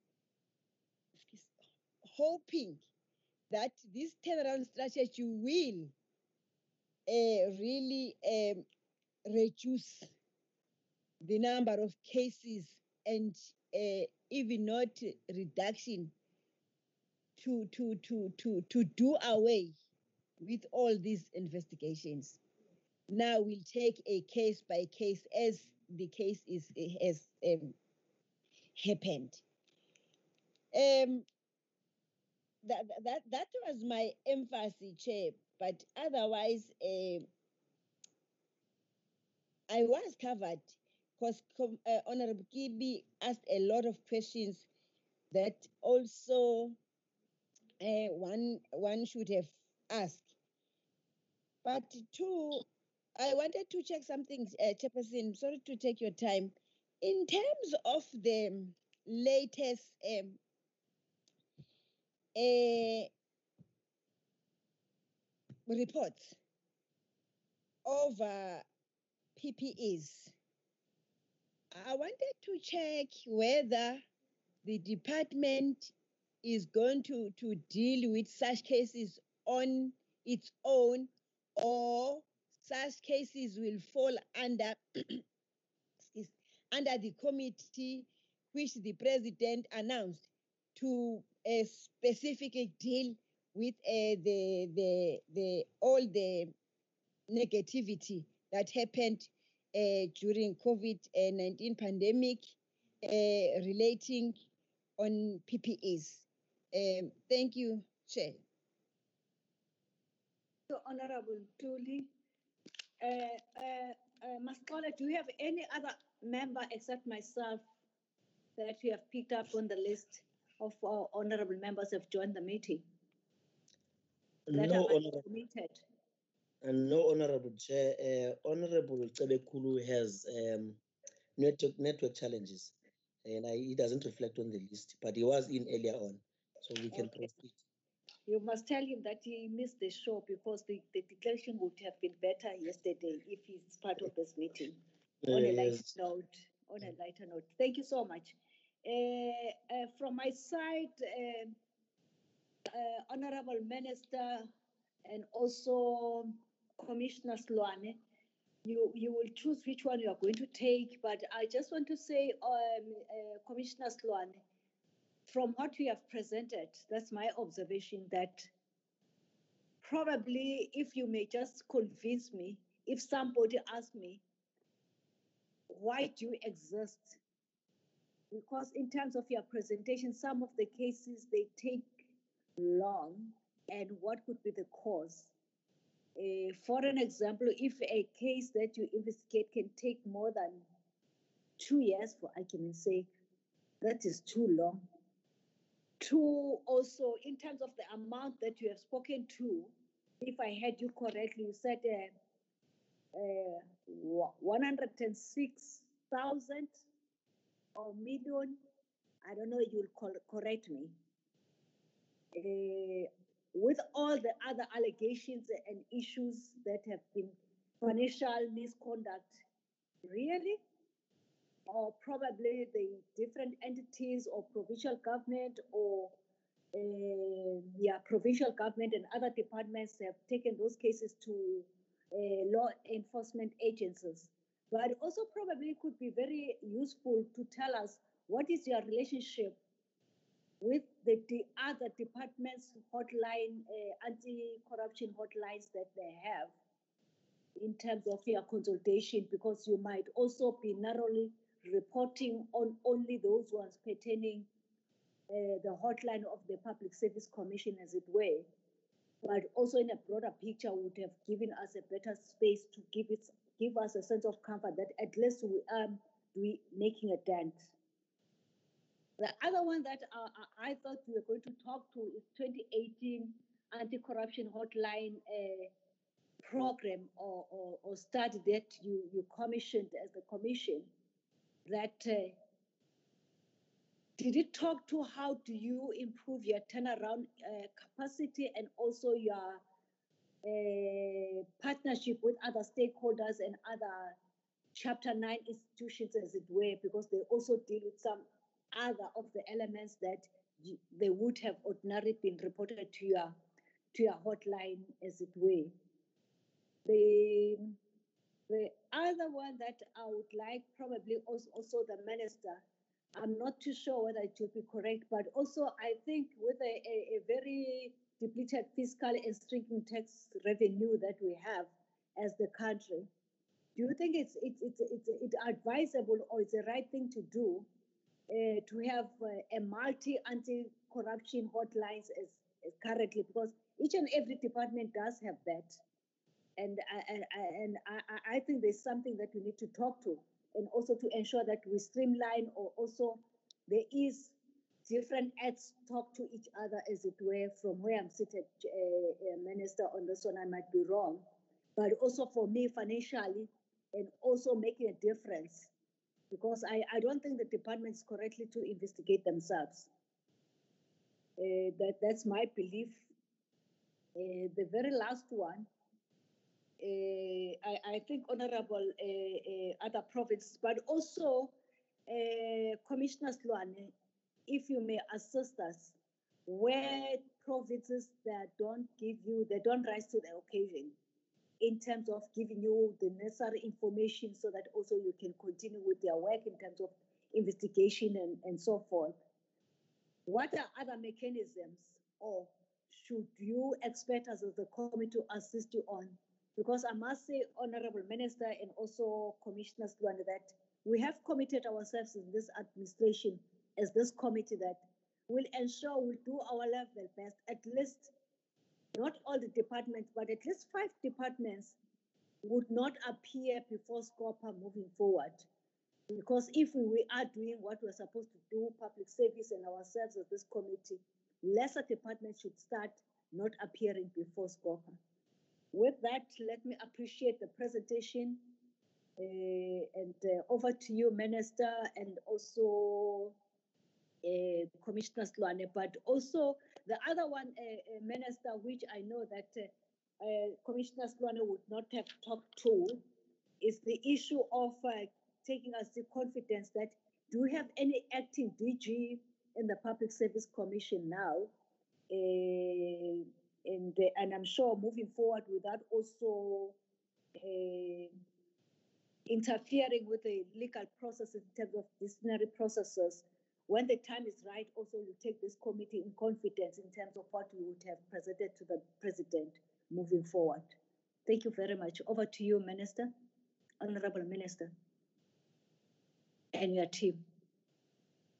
[SPEAKER 13] hoping that this turnaround strategy will uh, really um, reduce the number of cases and uh, even not reduction to, to, to, to, to do away with all these investigations. Now we'll take a case by case as the case is has um, happened. Um, that, that, that was my emphasis, Chair, but otherwise, uh, I was covered because uh, Honorable Kibi asked a lot of questions that also uh, one, one should have asked. But two, I wanted to check something, uh, Chairperson, sorry to take your time. In terms of the latest um, uh, reports over P P Es, I wanted to check whether the department is going to, to deal with such cases on its own, or such cases will fall under under the committee which the president announced to uh, specifically deal with uh, the, the, the, all the negativity that happened uh, during COVID nineteen pandemic uh, relating on P P Es. Um, thank you, Chair.
[SPEAKER 1] So, Honorable Tuli, uh, uh, uh, Mascola, do you have any other member except myself that you have picked up on the list of our honorable members who have joined the meeting? That
[SPEAKER 2] No,
[SPEAKER 1] are
[SPEAKER 2] honorable,
[SPEAKER 1] committed.
[SPEAKER 2] and no, honorable chair. Uh, honorable Tsebekulu has um, network network challenges, and I, he doesn't reflect on the list. But he was in earlier on, so we can
[SPEAKER 1] Okay.
[SPEAKER 2] proceed.
[SPEAKER 1] You must tell him that he missed the show because the, the declaration would have been better yesterday if he's part of this meeting.
[SPEAKER 2] Uh,
[SPEAKER 1] On a lighter
[SPEAKER 2] yes.
[SPEAKER 1] note, on a lighter note. Thank you so much. Uh, uh, from my side, uh, uh, Honorable Minister and also Commissioner Sloane, you, you will choose which one you are going to take, but I just want to say, um, uh, Commissioner Sloane, from what you have presented, that's my observation, that probably if you may just convince me, if somebody asks me, why do you exist? because in terms of your presentation, some of the cases, they take long, and what could be the cause? Uh, for an example, if a case that you investigate can take more than two years, for argument's sake, that is too long. Two, also, in terms of the amount that you have spoken to, if I heard you correctly, you said uh, uh, one hundred six thousand or million. I don't know, you'll call, correct me. Uh, with all the other allegations and issues that have been financial misconduct, really? Or probably the different entities or provincial government or uh, yeah, provincial government and other departments have taken those cases to uh, law enforcement agencies. But also probably could be very useful to tell us what is your relationship with the, the other departments' hotline, uh, anti-corruption hotlines that they have in terms of your consultation, because you might also be narrowly reporting on only those ones pertaining uh, the hotline of the Public Service Commission, as it were, but also in a broader picture would have given us a better space to give it, give us a sense of comfort that at least we are we making a dent. The other one that uh, I thought we were going to talk to is twenty eighteen anti-corruption hotline uh, program or, or, or study that you, you commissioned as the commission. That uh, did it talk to how do you improve your turnaround uh, capacity and also your uh, partnership with other stakeholders and other Chapter nine institutions, as it were, because they also deal with some other of the elements that you, they would have ordinarily been reported to your to your hotline, as it were. The the other one that I would like probably also, also the minister, I'm not too sure whether it will be correct, but also I think with a, a, a very depleted fiscal and shrinking tax revenue that we have as the country, do you think it's it's it's it's, it's advisable or it's the right thing to do uh, to have uh, a multi anti-corruption hotlines as, as currently, because each and every department does have that, and I, I, and I, I think there's something that we need to talk to, and also to ensure that we streamline, or also there is different acts talk to each other, as it were, from where I'm seated, uh, uh, Minister, on this one I might be wrong, but also for me financially, and also making a difference, because I, I don't think the department is correctly to investigate themselves. Uh, that, that's my belief. Uh, the very last one, uh, I, I think honorable uh, uh, other provinces, but also uh, Commissioner Sloane, if you may assist us, where provinces that don't give you, they don't rise to the occasion, in terms of giving you the necessary information so that also you can continue with their work in terms of investigation and, and so forth. What are other mechanisms, or should you expect us as the committee to assist you on? Because I must say, Honorable Minister and also Commissioner Sloane, that we have committed ourselves in this administration as this committee that will ensure we'll do our level best, at least not all the departments, but at least five departments would not appear before SCOPA moving forward. Because if we are doing what we're supposed to do, public service and ourselves as this committee, lesser departments should start not appearing before SCOPA. With that, let me appreciate the presentation uh, and uh, over to you, Minister, and also Uh, Commissioner Sloane, but also the other one, uh, uh, Minister, which I know that uh, uh, Commissioner Sloane would not have talked to, is the issue of uh, taking us the confidence that do we have any acting D G in the Public Service Commission now? Uh, and, uh, and I'm sure moving forward without also uh, interfering with the legal processes in terms of disciplinary processes. When the time is right, also you take this committee in confidence in terms of what we would have presented to the President moving forward. Thank you very much. Over to you, Minister, Honorable Minister, and your team.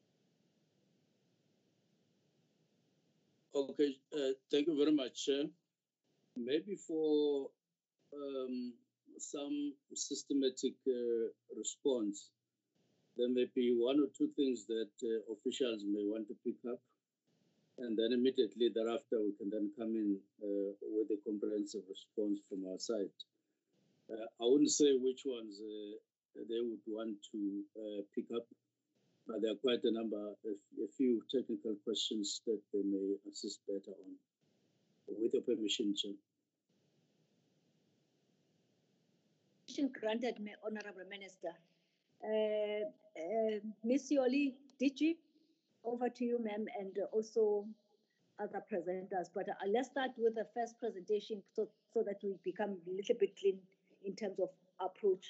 [SPEAKER 3] Okay, uh, thank you very much, Chair. Maybe for um, some systematic uh, response, there may be one or two things that uh, officials may want to pick up, and then immediately thereafter we can then come in uh, with a comprehensive response from our side. Uh, I wouldn't say which ones uh, they would want to uh, pick up, but there are quite a number, a, a few technical questions that they may assist better on. With your permission, Chair.
[SPEAKER 1] Permission granted, my Honorable Minister. Uh, uh, Miss Yoli, D G, over to you, ma'am, and also other presenters. But uh, let's start with the first presentation so, so that we become a little bit clean in terms of approach.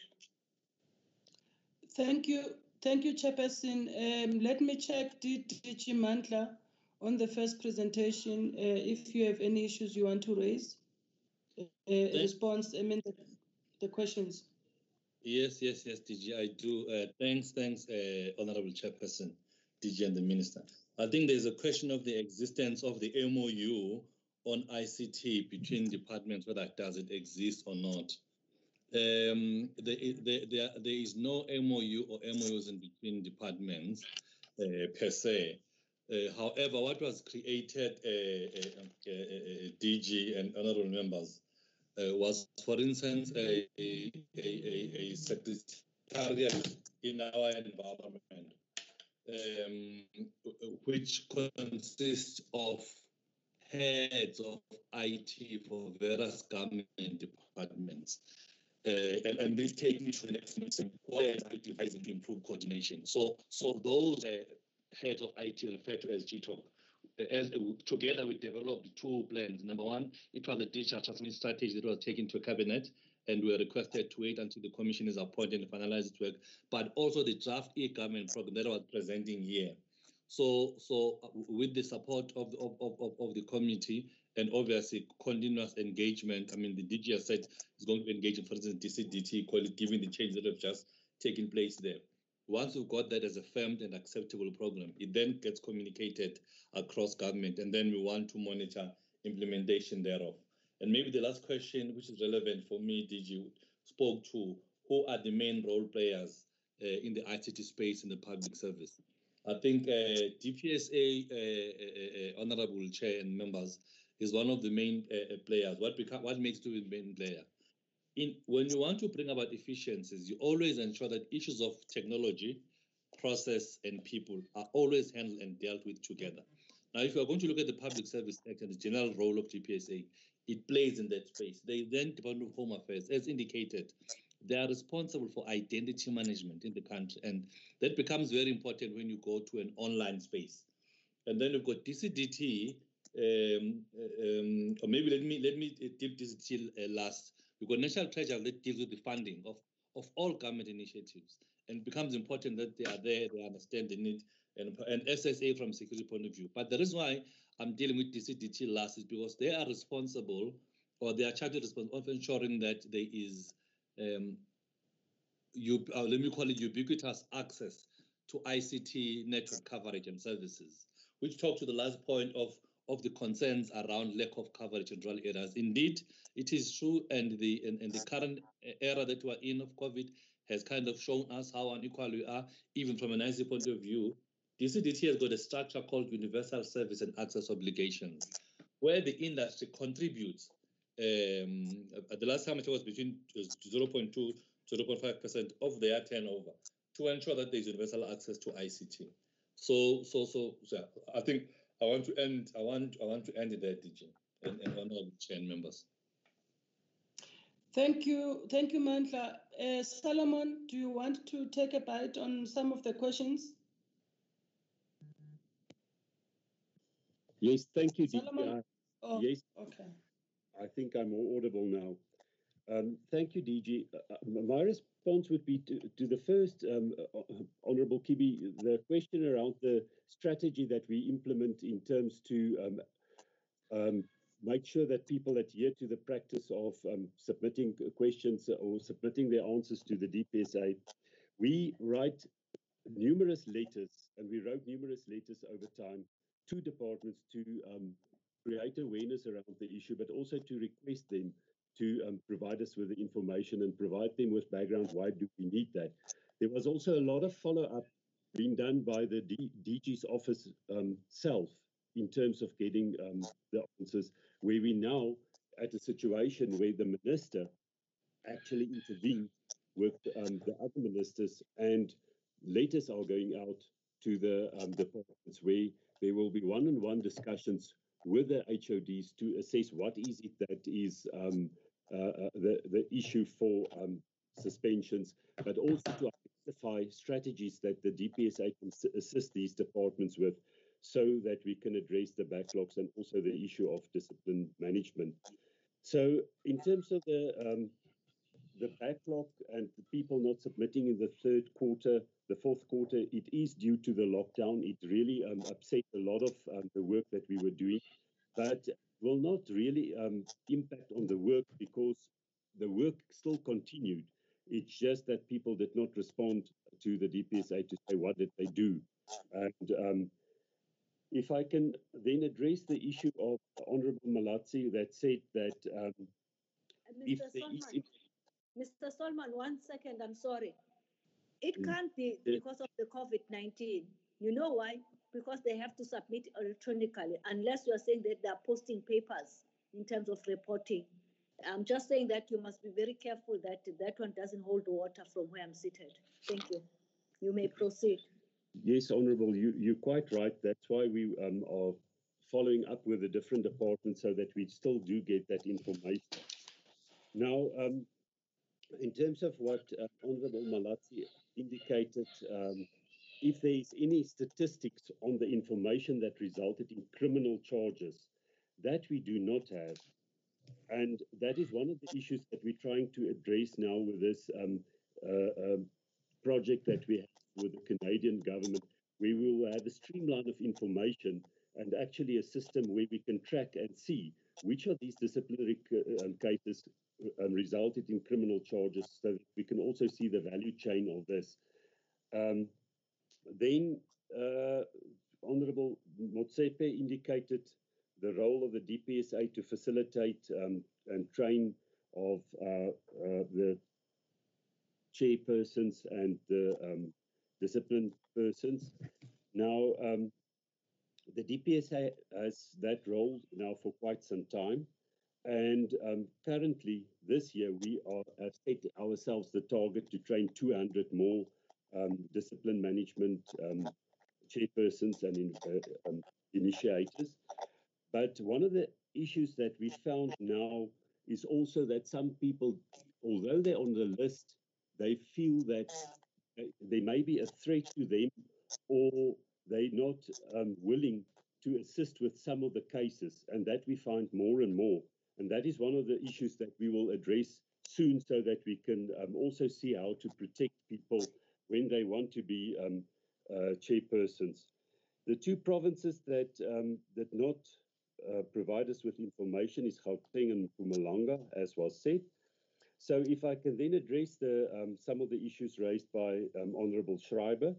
[SPEAKER 6] Thank you. Thank you, Chairperson. Um, let me check D G Mandla on the first presentation, uh, if you have any issues you want to raise. Uh, a response, I mean, the, the questions.
[SPEAKER 4] Yes, yes, yes, D G, I do. Uh, thanks, thanks, uh, Honorable Chairperson, D G and the Minister. I think there's a question of the existence of the M O U on I C T between departments, whether does it exist or not. Um, there, there, there, there is no M O U or M O Us in between departments uh, per se. Uh, however, what was created, uh, uh, uh, uh, D G and honorable members, uh, was, for instance, a, a, a, a secretariat in our environment, um, which consists of heads of I T for various government departments. Uh, and, and this taking to the next meeting, what is devising to improve coordination. So, so those uh, heads of I T referred to as G T O C. As uh, together we developed two plans. Number one, it was a digital transformation strategy that was taken to a cabinet, and we were requested to wait until the commission is appointed and finalize its work. But also the draft e-government program that I was presenting here. So, so uh, with the support of the, of, of, of the committee and obviously continuous engagement, I mean, the D G has said is going to engage in, for instance, D C D T, given the change that have just taken place there. Once we've got that as a firm and acceptable program, it then gets communicated across government, and then we want to monitor implementation thereof. And maybe the last question, which is relevant for me, D G, spoke to who are the main role players uh, in the I C T space in the public service. I think uh, D P S A, uh, uh, uh, Honorable Chair and members, is one of the main uh, players. What, become, what makes it a main player? In, when you want to bring about efficiencies, you always ensure that issues of technology, process, and people are always handled and dealt with together. Now, if you are going to look at the Public Service Act and the general role of D P S A, it plays in that space. They then, Department of Home Affairs, as indicated, they are responsible for identity management in the country, and that becomes very important when you go to an online space. And then you've got D C D T, um, um, or maybe let me let me dip D C D T uh, last. We've got National Treasury that deals with the funding of, of all government initiatives, and it becomes important that they are there, they understand the need, and, and S S A from a security point of view. But the reason why I'm dealing with D C D T last is because they are responsible, or they are charged with responsibility of ensuring that there is, um, you, uh, let me call it ubiquitous access to I C T network coverage and services, which talk to the last point of, of the concerns around lack of coverage in rural areas. Indeed, it is true, and the, and, and the current era that we're in of COVID has kind of shown us how unequal we are, even from an I C T point of view. D C D T has got a structure called Universal Service and Access Obligations, where the industry contributes. Um, at the last time it was between zero point two to zero point five percent of their turnover to ensure that there's universal access to I C T. So, so, so, so I think I want to end. I want, I want to end it there, D J, and, and honorable chair and members.
[SPEAKER 6] Thank you, thank you, Mandla. Uh, Solomon, do you want to take a bite on some of the questions?
[SPEAKER 5] Yes, thank you,
[SPEAKER 6] Solomon?
[SPEAKER 5] D G.
[SPEAKER 6] Oh,
[SPEAKER 5] yes,
[SPEAKER 6] okay.
[SPEAKER 5] I think I'm more audible now. Um, thank you, D G. Uh, my response would be to, to the first, um, uh, Honourable Kibi, the question around the strategy that we implement in terms to um, um, make sure that people adhere to the practice of um, submitting questions or submitting their answers to the D P S A. We write numerous letters, and we wrote numerous letters over time to departments to um, create awareness around the issue, but also to request them to um, provide us with the information and provide them with background. Why do we need that? There was also a lot of follow-up being done by the D DG's office um, self in terms of getting um, the answers, where we now at a situation where the minister actually intervened with um, the other ministers, and letters are going out to the um, departments where there will be one-on-one discussions with the H O Ds to assess what is it that is um, uh, uh, the, the issue for um, suspensions, but also to identify strategies that the D P S A can assist these departments with so that we can address the backlogs and also the issue of discipline management. So in terms of the um, the backlog and the people not submitting in the third quarter, the fourth quarter, it is due to the lockdown. It really um, upset a lot of um, the work that we were doing, but will not really um, impact on the work because the work still continued. It's just that people did not respond to the D P S A to say what did they do. And um, if I can then address the issue of Honorable Malatsi that said that um, if
[SPEAKER 1] Mister
[SPEAKER 5] there is...
[SPEAKER 1] Solomon, Mister Solomon, one second, I'm sorry. It
[SPEAKER 5] Mm.
[SPEAKER 1] can't be because of the COVID nineteen. You know why? Because they have to submit electronically, unless you are saying that they are posting papers in terms of reporting. I'm just saying that you must be very careful that that one doesn't hold water from where I'm seated. Thank you. You may proceed.
[SPEAKER 5] Yes, Honourable, you, you're quite right. That's why we um, are following up with the different departments so that we still do get that information. Now, um, in terms of what uh, Honourable Malatsi indicated, um, if there is any statistics on the information that resulted in criminal charges, that we do not have. And that is one of the issues that we're trying to address now with this um, uh, um, project that we have with the Canadian government, where we will have a streamline of information and actually a system where we can track and see which of these disciplinary um, cases um, resulted in criminal charges, so that we can also see the value chain of this. Um, then uh, Honourable Motsepe indicated the role of the D P S A to facilitate um, and train of uh, uh, the chairpersons and the um, discipline persons. Now, um, the D P S A has that role now for quite some time. And um, currently, this year, we are have set ourselves the target to train two hundred more um, discipline management um, chairpersons and in, uh, um, initiators. But one of the issues that we found now is also that some people, although they're on the list, they feel that there may be a threat to them, or they're not um, willing to assist with some of the cases, and that we find more and more. And that is one of the issues that we will address soon, so that we can um, also see how to protect people when they want to be um, uh, chairpersons. The two provinces that um, did not uh, provide us with information is Gauteng and Mpumalanga, as was said. So if I can then address the, um, some of the issues raised by um, Honourable Schreiber.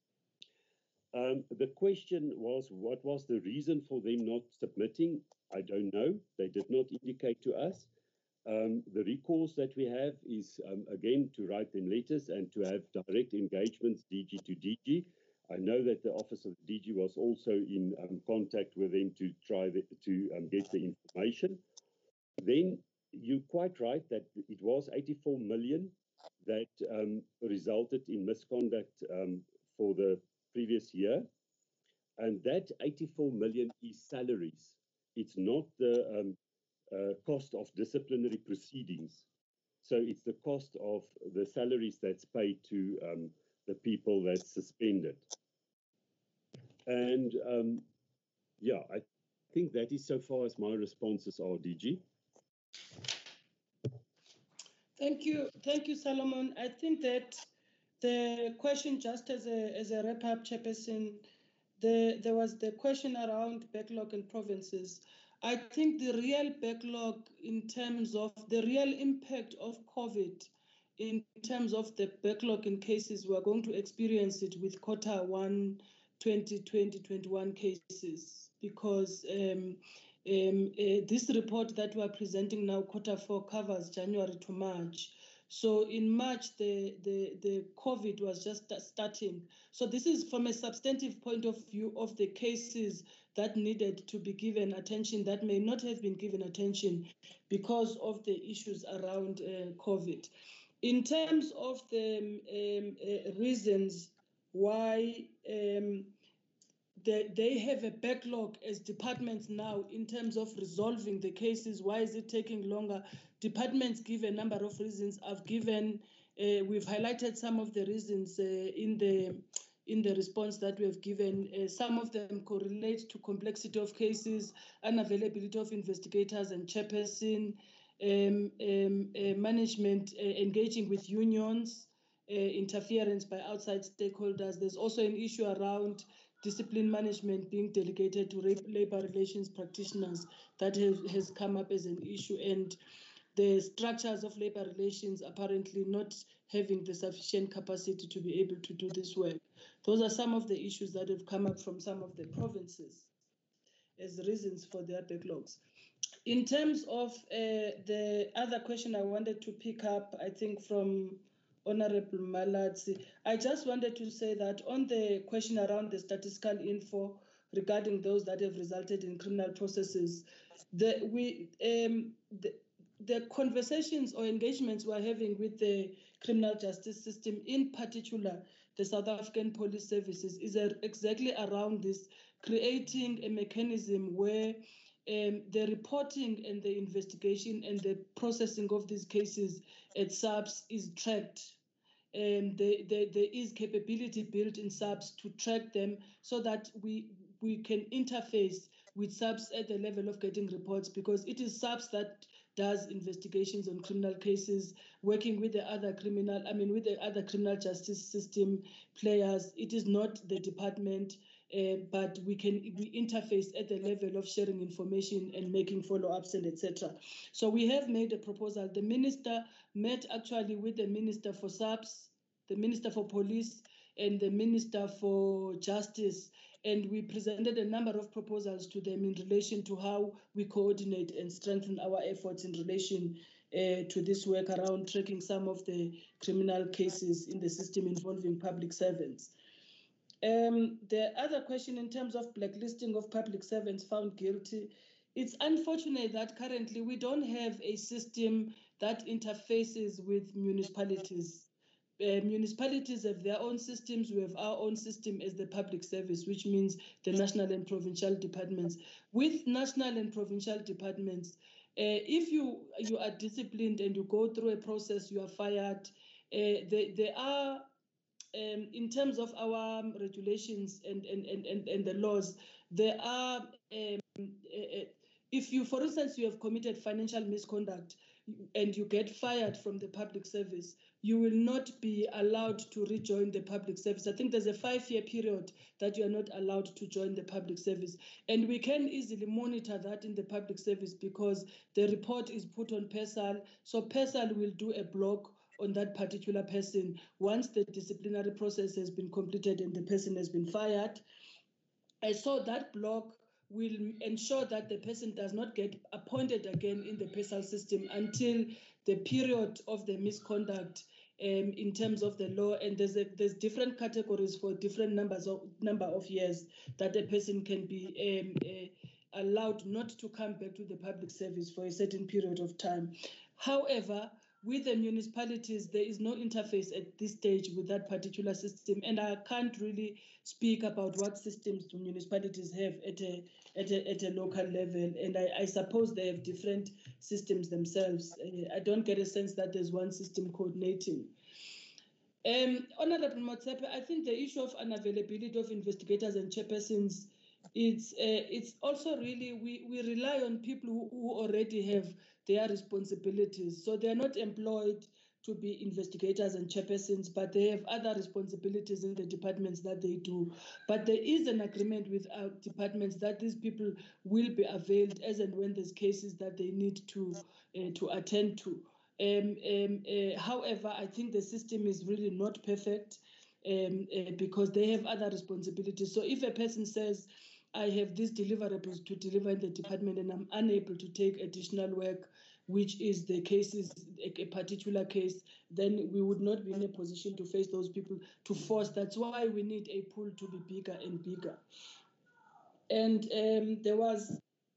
[SPEAKER 5] Um, the question was, what was the reason for them not submitting? I don't know. They did not indicate to us. Um, the recourse that we have is, um, again, to write them letters and to have direct engagements, D G to D G. I know that the Office of the D G was also in um, contact with them to try the, to um, get the information. Then you're quite right that it was eighty-four million that um, resulted in misconduct um, for the previous year. And that eighty-four million is salaries. It's not the um, uh, cost of disciplinary proceedings. So it's the cost of the salaries that's paid to um, the people that's suspended. And um, yeah, I think that is so far as my responses are, D G.
[SPEAKER 6] Thank you. Thank you, Solomon. I think that the question, just as a, as a wrap-up, Chairperson, the, there was the question around backlog in provinces. I think the real backlog in terms of the real impact of COVID, in terms of the backlog in cases, we're going to experience it with quarter one, twenty twenty, twenty-one cases, because um, Um, uh, this report that we are presenting now, quarter four, covers January to March. So in March, the, the, the COVID was just starting. So this is from a substantive point of view of the cases that needed to be given attention that may not have been given attention because of the issues around uh, COVID. In terms of the um, uh, reasons why um, they, they have a backlog as departments now in terms of resolving the cases. Why is it taking longer? Departments give a number of reasons. I've given, uh, we've highlighted some of the reasons uh, in the in the response that we have given. Uh, some of them correlate to complexity of cases, unavailability of investigators and chairperson, um, um, uh, management uh, engaging with unions, uh, interference by outside stakeholders. There's also an issue around discipline management being delegated to labor relations practitioners that has, has come up as an issue, and the structures of labor relations apparently not having the sufficient capacity to be able to do this work. Those are some of the issues that have come up from some of the provinces as reasons for their backlogs. In terms of uh, the other question I wanted to pick up, I think from Honorable Malatsi, I just wanted to say that on the question around the statistical info regarding those that have resulted in criminal processes, the, we, um, the, the conversations or engagements we're having with the criminal justice system, in particular the South African Police Services, is exactly around this, creating a mechanism where um, the reporting and the investigation and the processing of these cases at S A P S is tracked. Um, the, the, there is capability built in S A P S to track them so that we we can interface with S A P S at the level of getting reports, because it is S A P S that does investigations on criminal cases, working with the other criminal, I mean, with the other criminal justice system players. It is not the department, uh, but we can we interface at the level of sharing information and making follow-ups and et cetera. So we have made a proposal. The minister met actually with the minister for S A P S, the minister for police, and the minister for justice, and we presented a number of proposals to them in relation to how we coordinate and strengthen our efforts in relation uh, to this work around tracking some of the criminal cases in the system involving public servants. Um, the other question in terms of blacklisting of public servants found guilty, it's unfortunate that currently we don't have a system that interfaces with municipalities. Uh, municipalities have their own systems. We have our own system as the public service, which means the national and provincial departments. With national and provincial departments, uh, if you you are disciplined and you go through a process, you are fired. Uh, they, they are, um, in terms of our regulations and, and, and, and, and the laws, there are, um, uh, if you, for instance, you have committed financial misconduct and you get fired from the public service, you will not be allowed to rejoin the public service. I think there's a five-year period that you are not allowed to join the public service. And we can easily monitor that in the public service because the report is put on PESAL. So PESAL will do a block on that particular person once the disciplinary process has been completed and the person has been fired. And so that block will ensure that the person does not get appointed again in the PESAL system until the period of the misconduct um, in terms of the law. And there's a, there's different categories for different numbers of number of years that a person can be um, uh, allowed not to come back to the public service for a certain period of time. However, with the municipalities, there is no interface at this stage with that particular system, and I can't really speak about what systems the municipalities have at a at a, at a local level, and I, I suppose they have different systems themselves. Uh, I don't get a sense that there's one system coordinating. Um, Honorable Motsepe, I think the issue of unavailability of investigators and chairpersons, it's uh, it's also really, we, we rely on people who, who already have their responsibilities. So they're not employed to be investigators and chairpersons, but they have other responsibilities in the departments that they do. But there is an agreement with our departments that these people will be availed as and when there's cases that they need to uh, to attend to. Um, um, uh, however, I think the system is really not perfect um, uh, because they have other responsibilities. So if a person says, I have these deliverables to deliver in the department and I'm unable to take additional work, which is the cases, a, a particular case, then we would not be in a position to face those people to force. That's why we need a pool to be bigger and bigger. And um, there was,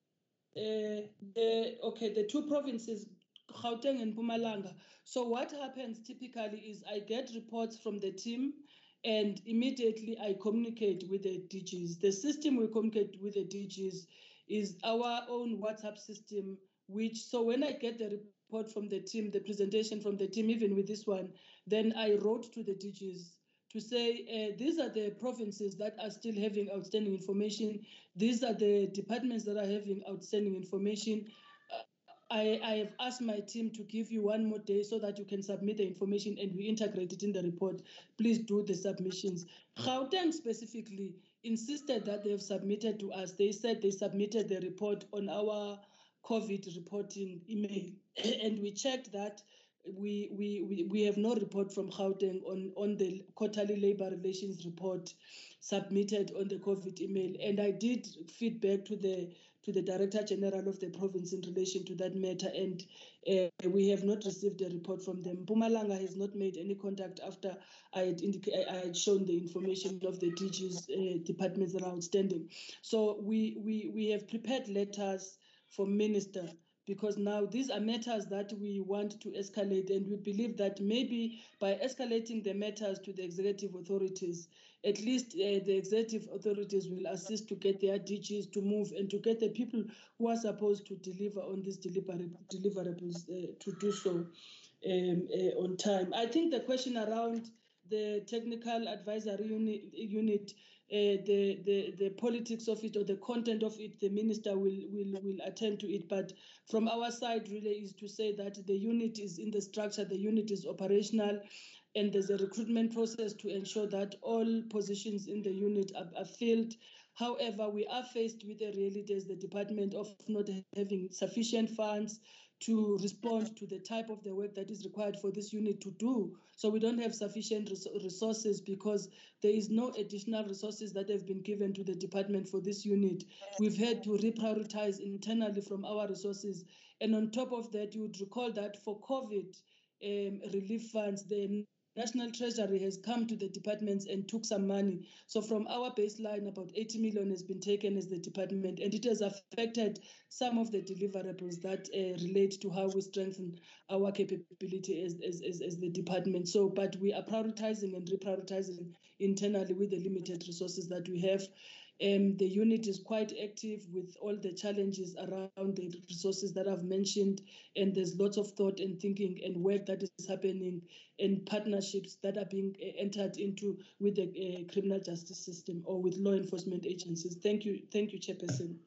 [SPEAKER 6] uh, the, okay, the two provinces, Gauteng and Mpumalanga. So what happens typically is I get reports from the team and immediately I communicate with the D Gs. The system we communicate with the D Gs is our own WhatsApp system, which, so when I get the report from the team, the presentation from the team, even with this one, then I wrote to the D Gs to say, uh, these are the provinces that are still having outstanding information. These are the departments that are having outstanding information. Uh, I, I have asked my team to give you one more day so that you can submit the information and we integrate it in the report. Please do the submissions. Gauteng specifically insisted that they have submitted to us. They said they submitted the report on our COVID reporting email. And we checked that we, we, we, we have no report from Gauteng on, on the quarterly labor relations report submitted on the COVID email. And I did feedback to the to the Director General of the province in relation to that matter, and uh, we have not received a report from them. Mpumalanga has not made any contact after I had, indica- I had shown the information of the D Gs uh, departments that are outstanding. So we, we, we have prepared letters for Minister, because now these are matters that we want to escalate, and we believe that maybe by escalating the matters to the executive authorities, at least uh, the executive authorities will assist to get their D Gs to move and to get the people who are supposed to deliver on these deliver- deliverables uh, to do so um, uh, on time. I think the question around the technical advisory unit, unit uh, the, the, the politics of it or the content of it, the minister will, will, will attend to it. But from our side really is to say that the unit is in the structure, the unit is operational, and there's a recruitment process to ensure that all positions in the unit are, are filled. However, we are faced with a reality as the department of not having sufficient funds to respond to the type of the work that is required for this unit to do. So we don't have sufficient res- resources because there is no additional resources that have been given to the department for this unit. We've had to reprioritize internally from our resources. And on top of that, you would recall that for COVID um, relief funds, the National Treasury has come to the departments and took some money. So from our baseline, about eighty million has been taken as the department, and it has affected some of the deliverables that uh, relate to how we strengthen our capability as, as, as, as the department. So, but we are prioritizing and reprioritizing internally with the limited resources that we have. Um, the unit is quite active with all the challenges around the resources that I've mentioned, and there's lots of thought and thinking and work that is happening and partnerships that are being uh, entered into with the uh, criminal justice system or with law enforcement agencies. Thank you, thank you, Chairperson.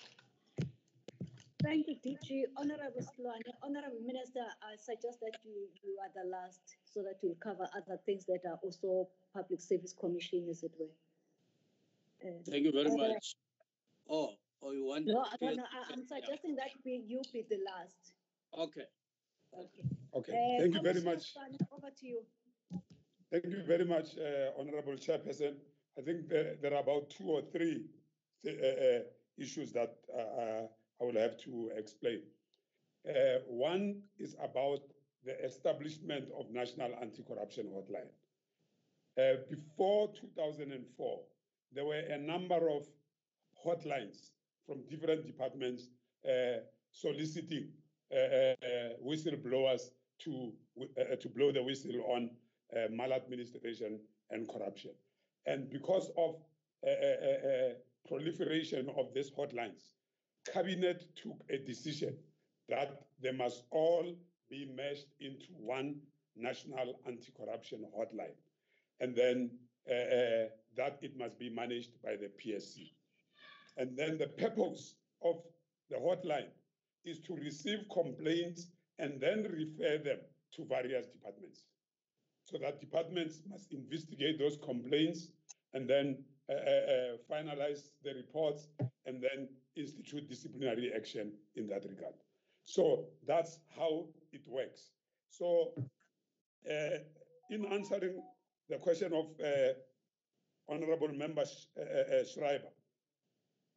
[SPEAKER 1] Thank you, D G. Honorable Sloane. Honorable Minister, I suggest that you, you are the last so that you'll cover other things that are also Public Service Commission, as it were. Uh,
[SPEAKER 3] Thank you very
[SPEAKER 1] uh,
[SPEAKER 3] much. Oh, oh, you want?
[SPEAKER 1] No, no,
[SPEAKER 3] to-
[SPEAKER 1] no, I- I'm suggesting that we, you be the last.
[SPEAKER 3] Okay.
[SPEAKER 1] Okay.
[SPEAKER 7] Okay,
[SPEAKER 1] Uh,
[SPEAKER 7] thank you very
[SPEAKER 1] Commissioner
[SPEAKER 7] much.
[SPEAKER 1] Sloane, over to you.
[SPEAKER 7] Thank you very much, uh, Honorable Chairperson. I think there, there are about two or three uh, uh, issues that uh, uh, I will have to explain. Uh, one is about the establishment of National Anti-Corruption Hotline. Uh, before two thousand four, there were a number of hotlines from different departments uh, soliciting uh, uh, whistleblowers to, uh, to blow the whistle on uh, maladministration and corruption. And because of uh, uh, uh, proliferation of these hotlines, Cabinet took a decision that they must all be meshed into one national anti-corruption hotline. And then uh, uh, that it must be managed by the P S C. And then the purpose of the hotline is to receive complaints and then refer them to various departments. So that departments must investigate those complaints and then uh, uh, finalize the reports and then institute disciplinary action in that regard. So that's how it works. So uh, in answering the question of uh, Honorable Member uh, uh, Schreiber,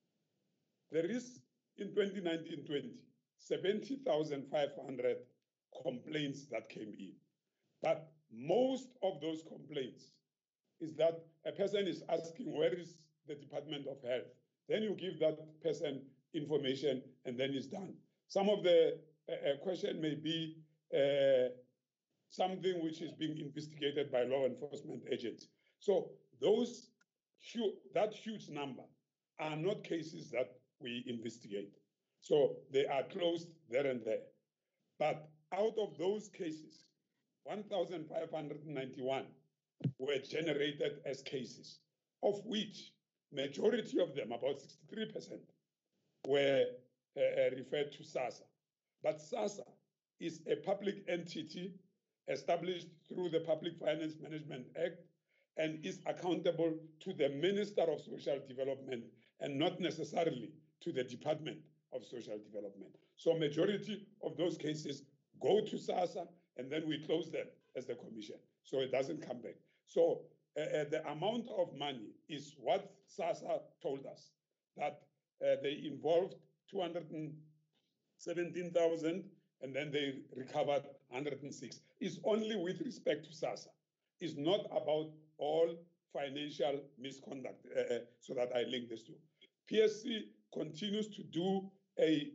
[SPEAKER 7] There is, in twenty nineteen twenty, seventy thousand five hundred complaints that came in. But most of those complaints is that a person is asking, where is the Department of Health? Then you give that person information and then it's done. Some of the uh, uh, question may be uh, something which is being investigated by law enforcement agents. So those huge, that huge number are not cases that we investigate. So they are closed there and there. But out of those cases, one thousand five hundred ninety-one were generated as cases, of which majority of them, about sixty-three percent, were uh, referred to SASSA. But SASSA is a public entity established through the Public Finance Management Act and is accountable to the Minister of Social Development and not necessarily to the Department of Social Development. So majority of those cases go to SASSA and then we close them as the commission. So it doesn't come back. So uh, uh, the amount of money is what SASSA told us, that uh, they involved two hundred seventeen thousand and then they recovered one hundred six. It's only with respect to SASSA. It's not about all financial misconduct, uh, uh, so that I link this to. P S C continues to do a,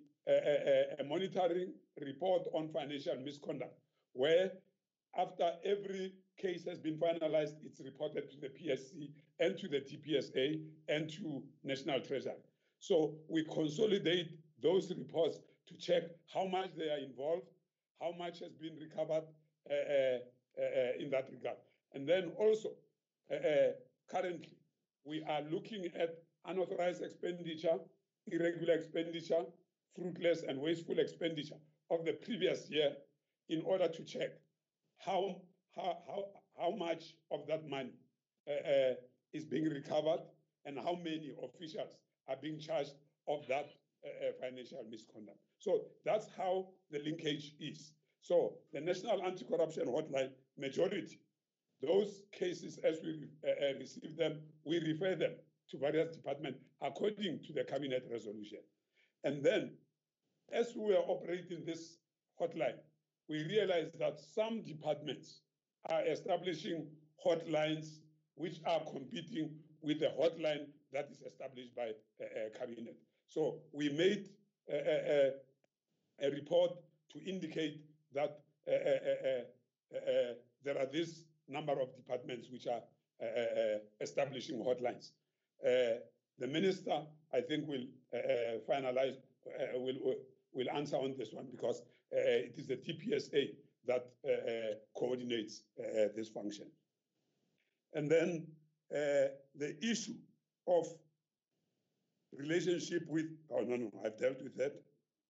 [SPEAKER 7] a, a, a monitoring report on financial misconduct, where after every case has been finalized, it's reported to the P S C and to the D P S A and to National Treasury. So we consolidate those reports to check how much they are involved, how much has been recovered uh, uh, uh, in that regard. And then also, uh, uh, currently, we are looking at unauthorized expenditure, irregular expenditure, fruitless and wasteful expenditure of the previous year in order to check how, how, how, how much of that money uh, uh, is being recovered and how many officials are being charged of that uh, uh, financial misconduct. So that's how the linkage is. So the National Anti-Corruption Hotline, majority, those cases as we uh, uh, receive them, we refer them to various departments according to the cabinet resolution. And then as we were operating this hotline, we realized that some departments are establishing hotlines which are competing with the hotline that is established by uh, uh, cabinet. So we made uh, uh, a report to indicate that uh, uh, uh, uh, there are this number of departments which are uh, uh, establishing hotlines. Uh, the minister, I think, will uh, finalize, uh, will, will answer on this one because uh, it is the T P S A that uh, uh, coordinates uh, this function. And then uh, the issue of relationship with, oh, no, no, I've dealt with that.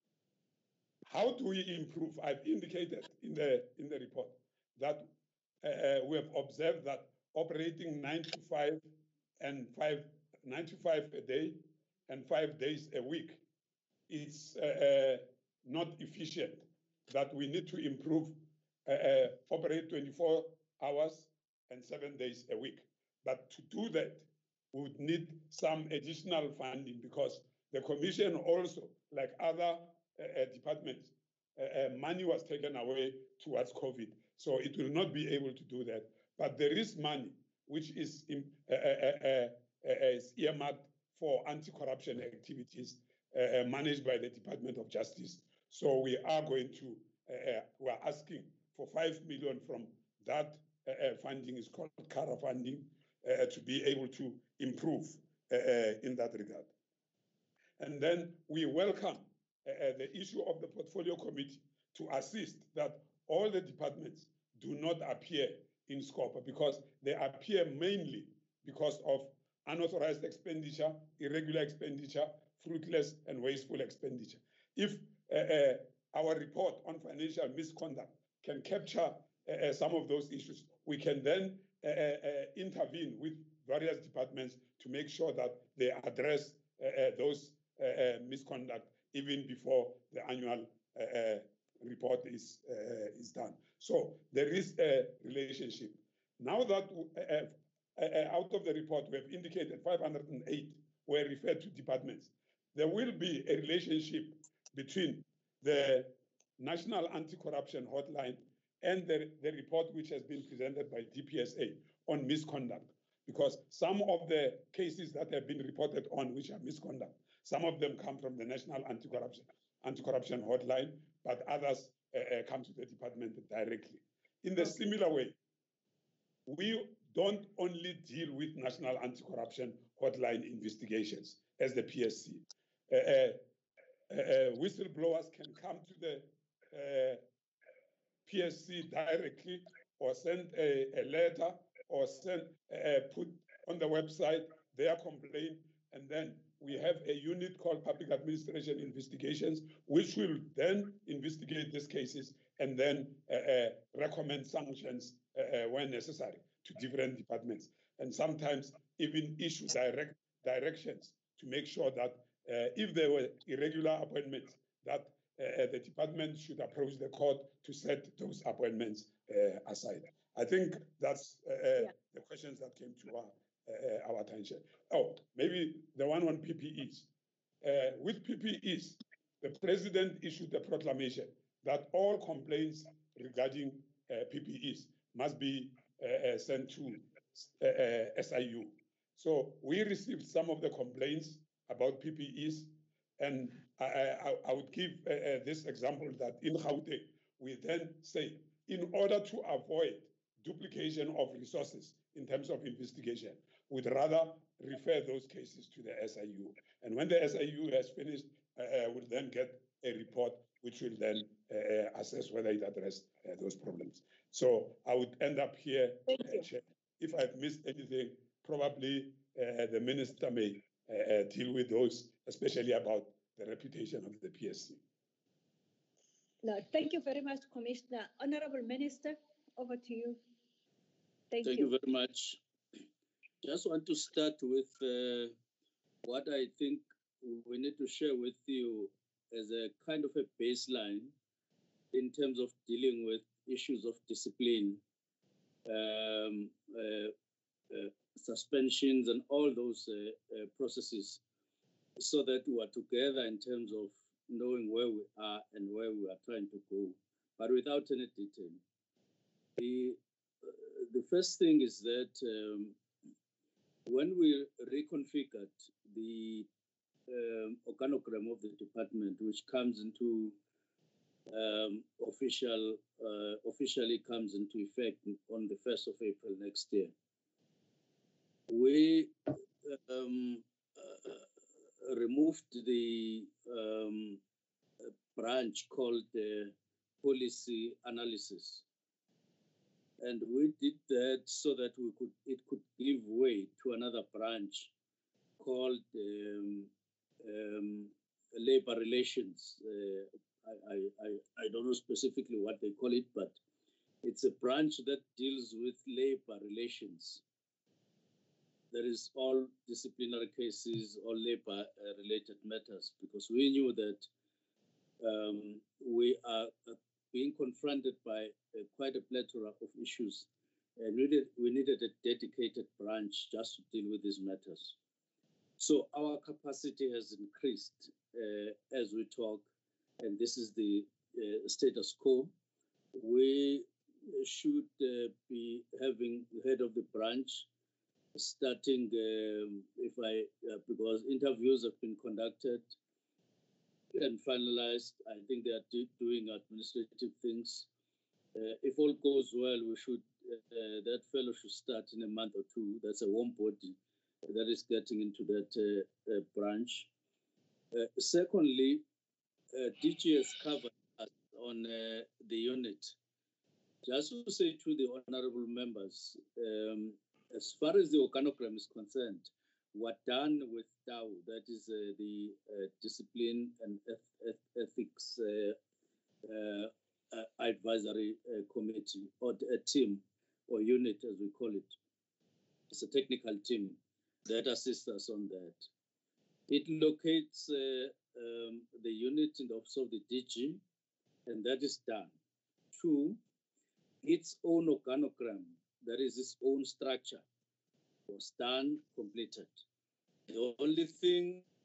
[SPEAKER 7] How do we improve? I've indicated in the, in the report that uh, we have observed that operating nine to five and five, nine to five a day and five days a week is uh, uh, not efficient, that we need to improve, uh, uh, operate twenty-four hours and seven days a week. But to do that, we would need some additional funding because the commission also, like other uh, uh, departments, uh, uh, money was taken away towards COVID. So it will not be able to do that. But there is money which is, in, uh, uh, uh, uh, is earmarked for anti-corruption activities uh, managed by the Department of Justice. So we are going to, uh, we are asking for five million from that uh, funding, is called CARA funding, uh, to be able to improve uh, in that regard. And then we welcome uh, the issue of the portfolio committee to assist that all the departments do not appear in scope because they appear mainly because of unauthorized expenditure, irregular expenditure, fruitless and wasteful expenditure. If uh, uh, our report on financial misconduct can capture uh, uh, some of those issues, we can then uh, uh, intervene with various departments to make sure that they address uh, uh, those uh, uh, misconduct even before the annual uh, uh, report is, uh, is done. So there is a relationship. Now that uh, uh, out of the report, we have indicated five hundred eight were referred to departments. there will be a relationship between the National Anti-Corruption Hotline and the, the report which has been presented by D P S A on misconduct. Because some of the cases that have been reported on which are misconduct, some of them come from the National Anti-Corruption Anti-Corruption Hotline, but others uh, uh, come to the department directly. In the similar way, we don't only deal with National Anti-Corruption Hotline investigations as the P S C. Uh, uh, uh, whistleblowers can come to the uh, P S C directly or send a, a letter or send, uh, put on the website their complaint, and then we have a unit called Public Administration Investigations, which will then investigate these cases and then uh, uh, recommend sanctions uh, uh, when necessary to different departments, and sometimes even issue direct directions to make sure that uh, if there were irregular appointments, that uh, the department should approach the court to set those appointments uh, aside. I think that's uh, yeah. the questions that came to our, uh, our attention. Oh, maybe the one on P P Es. Uh, with P P Es, the president issued a proclamation that all complaints regarding uh, P P Es must be uh, uh, sent to uh, uh, S I U. So we received some of the complaints about P P Es, and I, I, I would give uh, uh, this example that in Gauteng, we then say, in order to avoid duplication of resources in terms of investigation, we'd rather refer those cases to the S I U. And when the S I U has finished, uh, uh, we'll then get a report which will then uh, assess whether it addressed uh, those problems. So I would end up here. Uh, Chair. If I've missed anything, probably uh, the minister may uh, deal with those, especially about the reputation of the P S C.
[SPEAKER 1] No, thank you very much, Commissioner. Honorable Minister, over to you. Thank,
[SPEAKER 3] thank
[SPEAKER 1] you.
[SPEAKER 3] you very much. Just want to start with uh, what I think we need to share with you as a kind of a baseline in terms of dealing with issues of discipline, um, uh, uh, suspensions, and all those uh, uh, processes, so that we are together in terms of knowing where we are and where we are trying to go, but without any detail. The, uh, the first thing is that um, when we reconfigured the um, organogram of the department, which comes into um, official, uh, officially comes into effect on the first of April next year, we um, uh, removed the um, branch called uh, policy analysis. And we did that so that we could it could give way to another branch called um, um, labor relations. Uh, I, I, I don't know specifically what they call it, but it's a branch that deals with labor relations. There is all disciplinary cases, all labor uh, related matters, because we knew that um, we are uh, being confronted by uh, quite a plethora of issues, and we needed, we needed a dedicated branch just to deal with these matters. So our capacity has increased uh, as we talk, and this is the uh, status quo. We should uh, be having the head of the branch starting, um, if I, uh, because interviews have been conducted and finalized. I think they are do doing administrative things. Uh, if all goes well, we should, uh, that fellow should start in a month or two. That's a warm body that is getting into that uh, uh, branch. Uh, secondly, uh, D G has covered us on uh, the unit. Just to say to the honorable members, um, as far as the organogram is concerned, we're done with D A W, that is uh, the uh, Discipline and Eth Ethics uh, uh, uh, Advisory uh, Committee, or a team, or unit as we call it. It's a technical team that assists us on that. It locates uh, um, the unit in the office of the D G, and that is done. Two, its own organogram, that is its own structure, was done, completed. The only thing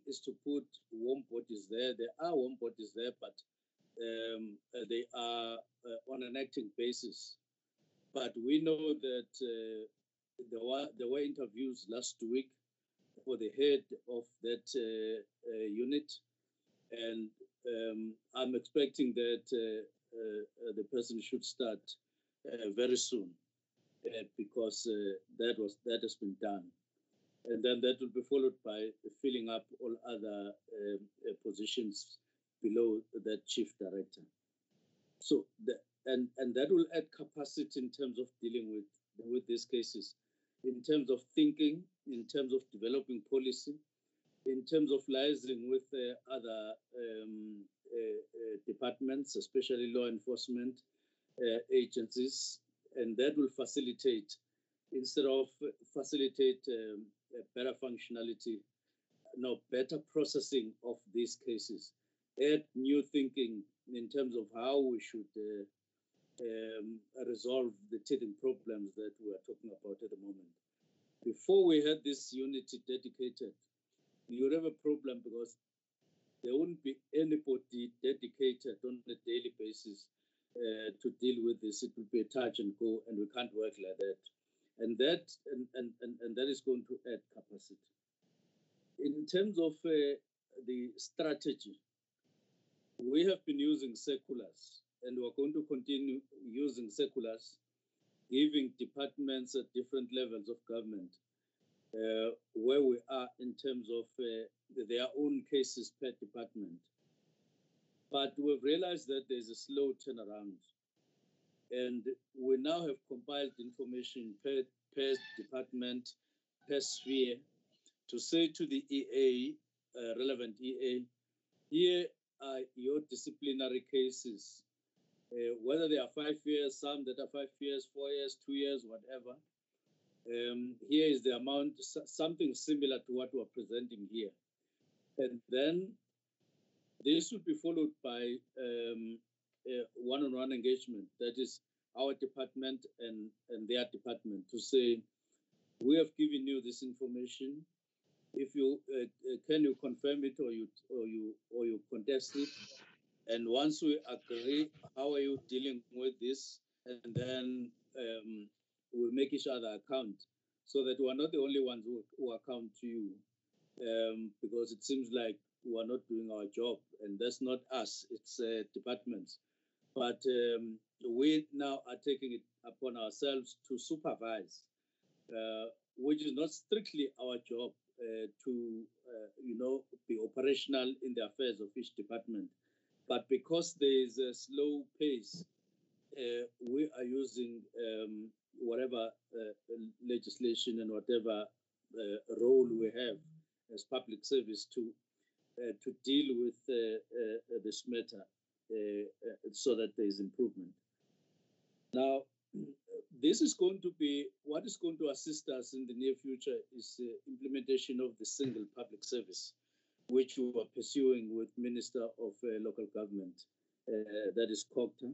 [SPEAKER 3] is to put warm bodies there. There are warm bodies there, but um, uh, they are uh, on an acting basis. But we know that uh, there were there were interviews last week for the head of that uh, uh, unit, and um, I'm expecting that uh, uh, the person should start uh, very soon, uh, because uh, that was that has been done, and then that will be followed by filling up all other um, uh, positions below that chief director. So the, and and that will add capacity in terms of dealing with with these cases, in terms of thinking, in terms of developing policy, in terms of liaising with uh, other um, uh, uh, departments, especially law enforcement uh, agencies, and that will facilitate, instead of facilitate um, a better functionality, no, better processing of these cases, add new thinking in terms of how we should uh, um, resolve the teething problems that we are talking about at the moment. Before we had this unity dedicated, you would have a problem because there wouldn't be anybody dedicated on a daily basis uh, to deal with this. It would be a touch and go, and we can't work like that. And that and, and, and, and that is going to add capacity. In terms of uh, the strategy, we have been using circulars, and we're going to continue using circulars, giving departments at different levels of government uh, where we are in terms of uh, their own cases per department. But we've realized that there's a slow turnaround, and we now have compiled information per, per department, per sphere, to say to the E A, uh, relevant E A, here are your disciplinary cases, uh, whether they are five years, some that are five years, four years, two years, whatever. Um, here is the amount, something similar to what we're presenting here. And then this would be followed by um, a one-on-one engagement, that is our department and, and their department, to say, we have given you this information. If you uh, uh, can you confirm it, or you or you or you contest it, and once we agree, how are you dealing with this, and then um, we'll make each other account, so that we are not the only ones who, who account to you, um, because it seems like we are not doing our job, and that's not us; it's uh, departments. But um, we now are taking it upon ourselves to supervise, uh, which is not strictly our job. Uh, to, uh, you know, be operational in the affairs of each department. But because there is a slow pace, uh, we are using um, whatever uh, legislation and whatever uh, role we have as public service to uh, to deal with uh, uh, this matter uh, uh, so that there is improvement. Now, this is going to be, what is going to assist us in the near future is the implementation of the single public service, which we are pursuing with Minister of uh, Local Government, uh, that is COGTA.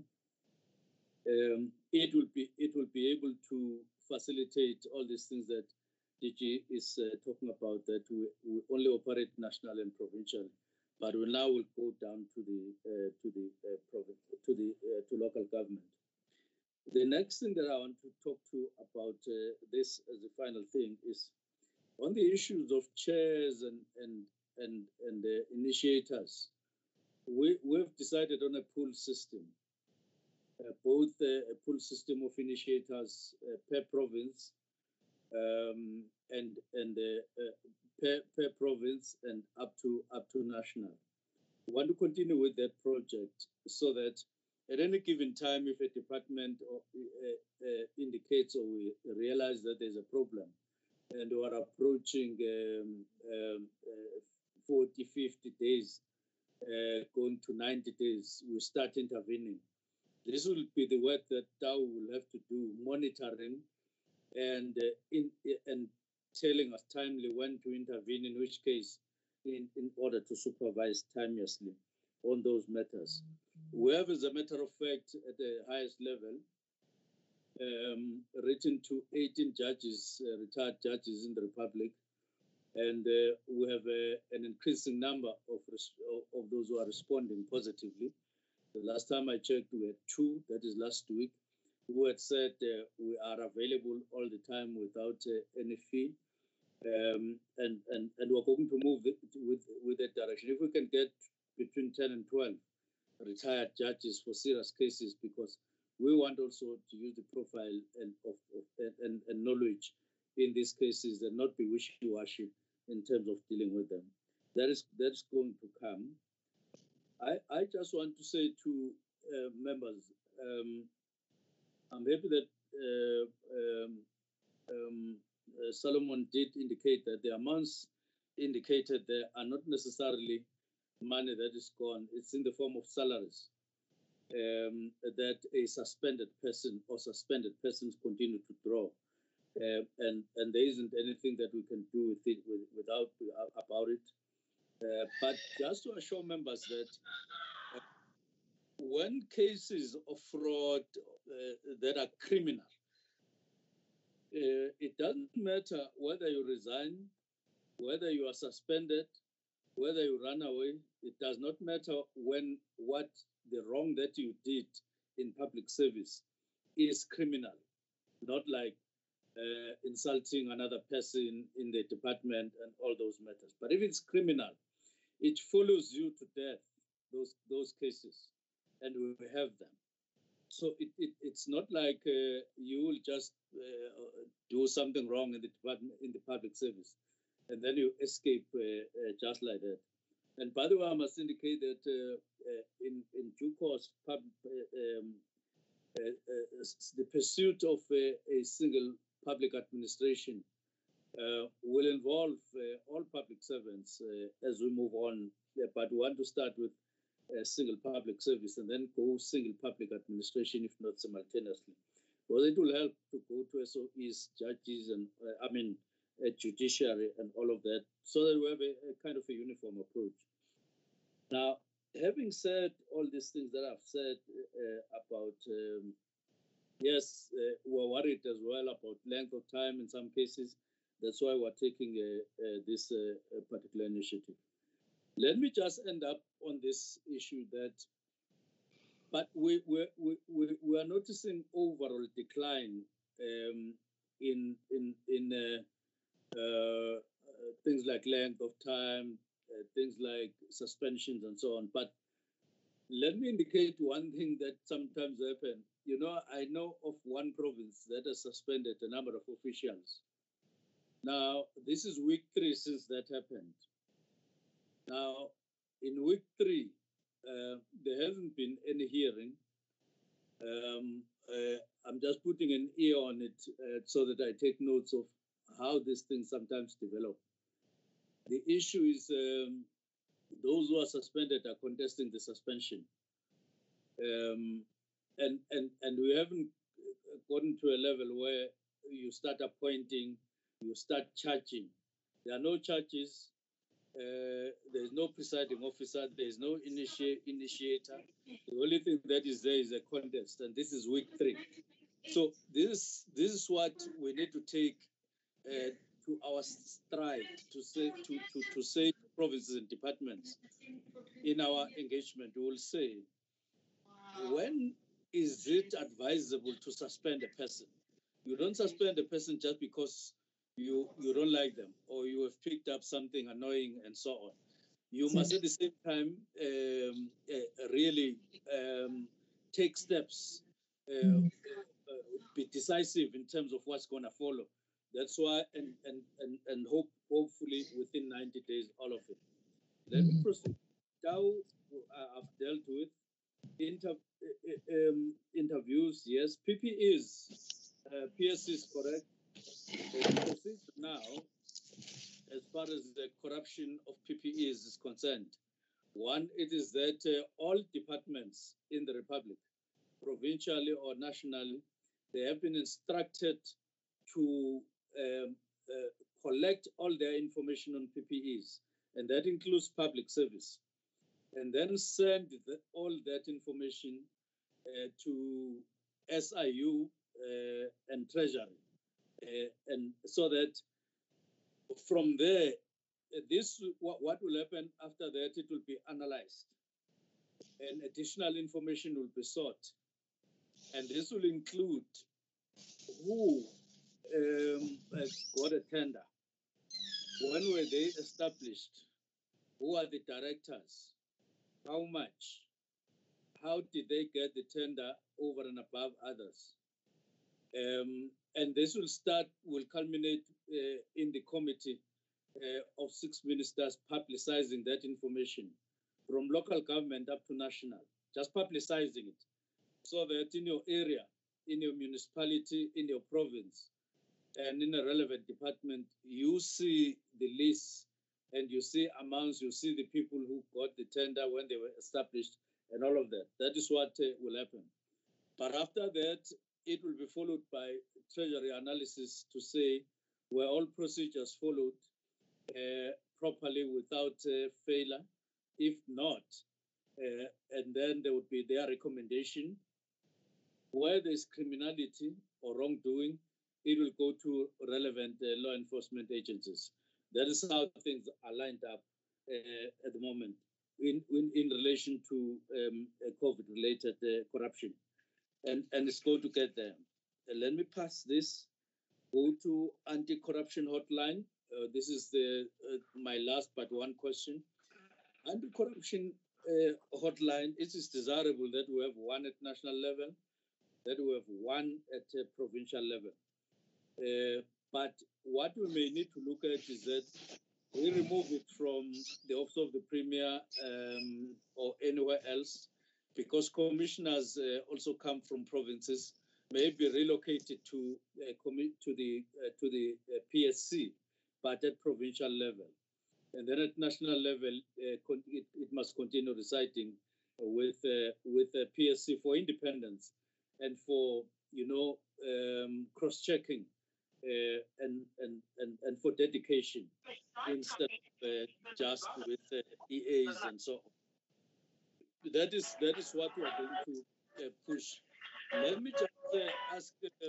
[SPEAKER 3] Um, it will be it will be able to facilitate all these things that D G is uh, talking about, that we, we only operate national and provincial, but we now will go down to the uh, to the uh, province, to the uh, to local government. The next thing that I want to talk to about uh, this as a final thing is on the issues of chairs and and and and uh, initiators. We we've decided on a pool system, uh, both uh, a pool system of initiators uh, per province um, and and uh, uh, per per province and up to up to national. We want to continue with that project so that at any given time, if a department or, uh, uh, indicates or we realize that there's a problem and we are approaching um, um, uh, forty, fifty days, uh, going to ninety days, we start intervening. This will be the work that D A O will have to do, monitoring and, uh, in, and telling us timely when to intervene, in which case, in, in order to supervise timeously on those matters. We have, as a matter of fact, at the highest level, um, written to eighteen judges, uh, retired judges in the Republic, And uh, we have uh, an increasing number of, of those who are responding positively. The last time I checked, we had two, that is last week, who had said uh, we are available all the time without uh, any fee. Um, and, and, and we're going to move with, with, with that direction. If we can get between ten and twelve retired judges for serious cases, because we want also to use the profile and, of, of, and, and knowledge in these cases and not be wishy-washy in terms of dealing with them. That is, that is going to come. I, I just want to say to uh, members, um, I'm happy that uh, um, um, uh, Solomon did indicate that the amounts indicated there are not necessarily money that is gone. It's in the form of salaries um, that a suspended person or suspended persons continue to draw. Uh, and, and there isn't anything that we can do with it with, without uh, about it. Uh, but just to assure members that uh, when cases of fraud uh, that are criminal, uh, it doesn't matter whether you resign, whether you are suspended, whether you run away. It does not matter when what the wrong that you did in public service is criminal, not like uh, insulting another person in the department and all those matters. But if it's criminal, it follows you to death, those those cases, and we have them. So it, it, it's not like uh, you will just uh, do something wrong in the department, in the public service, and then you escape uh, uh, just like that. And by the way, I must indicate that uh, uh, in, in due course, pub, uh, um, uh, uh, the pursuit of uh, a single public administration uh, will involve uh, all public servants uh, as we move on. Uh, but we want to start with a single public service and then go single public administration, if not simultaneously. Well, it will help to go to S O Es, judges, and uh, I mean, uh, judiciary and all of that, so that we have a, a kind of a uniform approach. Now, having said all these things that I've said uh, about, um, yes, uh, we're worried as well about length of time in some cases. That's why we're taking uh, uh, this uh, particular initiative. Let me just end up on this issue that, but we, we, we, we, we are noticing overall decline um, in, in, in uh, uh, things like length of time, uh, things like suspensions and so on. But let me indicate one thing that sometimes happens. You know, I know of one province that has suspended a number of officials. Now, this is week three since that happened. Now, in week three, uh, there hasn't been any hearing. Um, uh, I'm just putting an ear on it uh, so that I take notes of how these things sometimes develop. The issue is um, those who are suspended are contesting the suspension. Um, and, and, and we haven't gotten to a level where you start appointing, you start charging. There are no charges. Uh, there's no presiding officer, there's no initi initiator. The only thing that is there is a contest, and this is week three. So this, this is what we need to take uh, to our stride to say to, to, to say to provinces and departments in our engagement. We will say, when is it advisable to suspend a person? You don't suspend a person just because you you don't like them or you have picked up something annoying and so on. You must at the same time um, uh, really um, take steps, uh, uh, be decisive in terms of what's going to follow. That's why, and and and, and hope hopefully within ninety days, all of it. Let me proceed. Now I've dealt with inter, uh, um, interviews. Yes, P P Es, uh, P S is correct. Proceed now, as far as the corruption of P P Es is concerned. One, it is that uh, all departments in the Republic, provincially or nationally, they have been instructed to um, uh, collect all their information on P P Es, and that includes public service, and then send the, all that information uh, to S I U uh, and Treasury. Uh, and so that from there, this, what, what will happen after that, it will be analyzed and additional information will be sought. And this will include who um, uh, got a tender, when were they established, who are the directors, how much, how did they get the tender over and above others. Um, and this will start, will culminate uh, in the committee uh, of six ministers publicizing that information from local government up to national, just publicizing it so that in your area, in your municipality, in your province, and in a relevant department, you see the list and you see amounts, you see the people who got the tender when they were established and all of that. That is what uh, will happen. But after that, it will be followed by treasury analysis to say were all procedures followed uh, properly without uh, failure. If not, uh, and then there would be their recommendation. Where there's criminality or wrongdoing, it will go to relevant uh, law enforcement agencies. That is how things are lined up uh, at the moment in, in, in relation to um, uh, COVID-related uh, corruption. And, and it's going to get there. Uh, let me pass this. Go to anti-corruption hotline. Uh, this is the uh, my last but one question. Anti-corruption uh, hotline, it is desirable that we have one at national level, that we have one at a provincial level. Uh, but what we may need to look at is that we remove it from the office of the Premier um, or anywhere else, because commissioners uh, also come from provinces, may be relocated to uh, to the uh, to the uh, P S C, but at provincial level, and then at national level, uh, it, it must continue residing with uh, with the P S C for independence and for you know um, cross-checking uh, and, and and and for dedication instead of uh, just with uh, E As and so on. That is that is what we are going to uh, push. Let me just uh, ask um,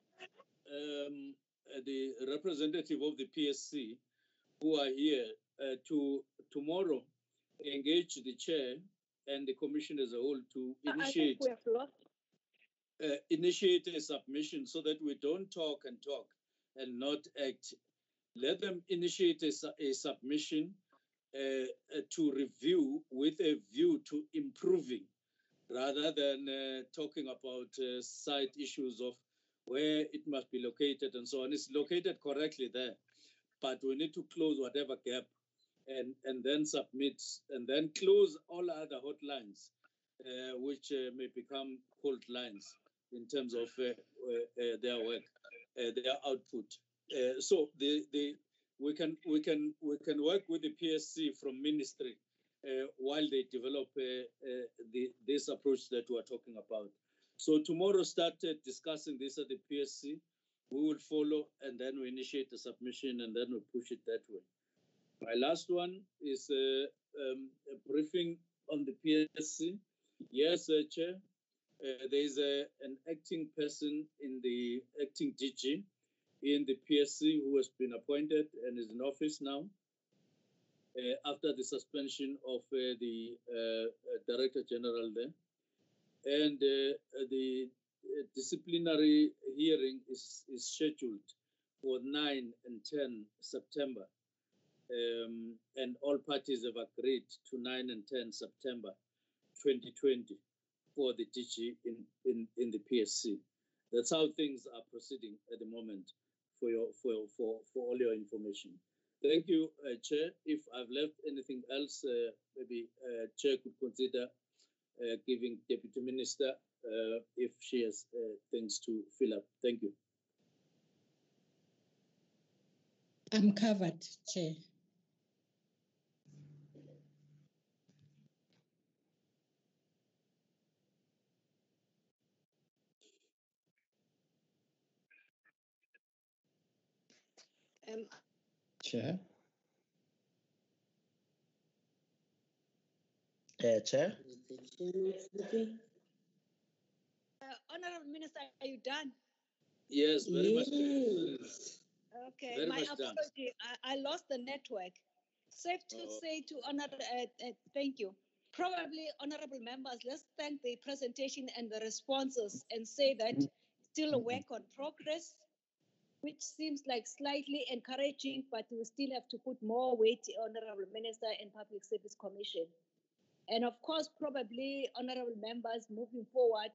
[SPEAKER 3] um, uh, the representative of the P S C who are here uh, to tomorrow engage the chair and the commission as a whole to initiate
[SPEAKER 1] I think we have lost.
[SPEAKER 3] Uh, initiate a submission so that we don't talk and talk and not act. Let them initiate a, a submission uh, uh, to review with a view to improving, rather than uh, talking about uh, side issues of where it must be located and so on. It's located correctly there, but we need to close whatever gap and, and then submit and then close all other hotlines, uh, which uh, may become cold lines in terms of uh, uh, their work, uh, their output. Uh, so the, the, we can we can we can work with the P S C from ministry uh, while they develop uh, uh, the, this approach that we are talking about. So tomorrow, start uh, discussing this at the P S C. We will follow, and then we initiate the submission, and then we push it that way. My last one is uh, um, a briefing on the P S C. Yes, uh, Chair. Uh, there is a, an acting person in the acting D G in the P S C who has been appointed and is in office now uh, after the suspension of uh, the uh, Director General there. And uh, the disciplinary hearing is, is scheduled for nine and ten September. Um, and all parties have agreed to nine and ten September twenty twenty. For the D G in, in, in the P S C. That's how things are proceeding at the moment for your for for, for all your information. Thank you, uh, Chair. If I've left anything else, uh, maybe uh, Chair could consider uh, giving Deputy Minister uh, if she has uh, things to fill up. Thank you.
[SPEAKER 14] I'm covered, Chair.
[SPEAKER 1] Um,
[SPEAKER 9] Chair.
[SPEAKER 2] Uh, Chair.
[SPEAKER 1] uh, Honorable Minister, are you done?
[SPEAKER 3] Yes, very
[SPEAKER 8] yes.
[SPEAKER 3] much.
[SPEAKER 1] Okay,
[SPEAKER 3] Very
[SPEAKER 1] my
[SPEAKER 3] much done.
[SPEAKER 1] apology. I, I lost the network. Safe to
[SPEAKER 3] Uh,
[SPEAKER 1] say to honor, uh, uh, thank you. Probably, honorable members, let's thank the presentation and the responses and say that still a work on progress, which seems like slightly encouraging, but we still have to put more weight, Honorable Minister and Public Service Commission. And of course, probably, honorable members, moving forward,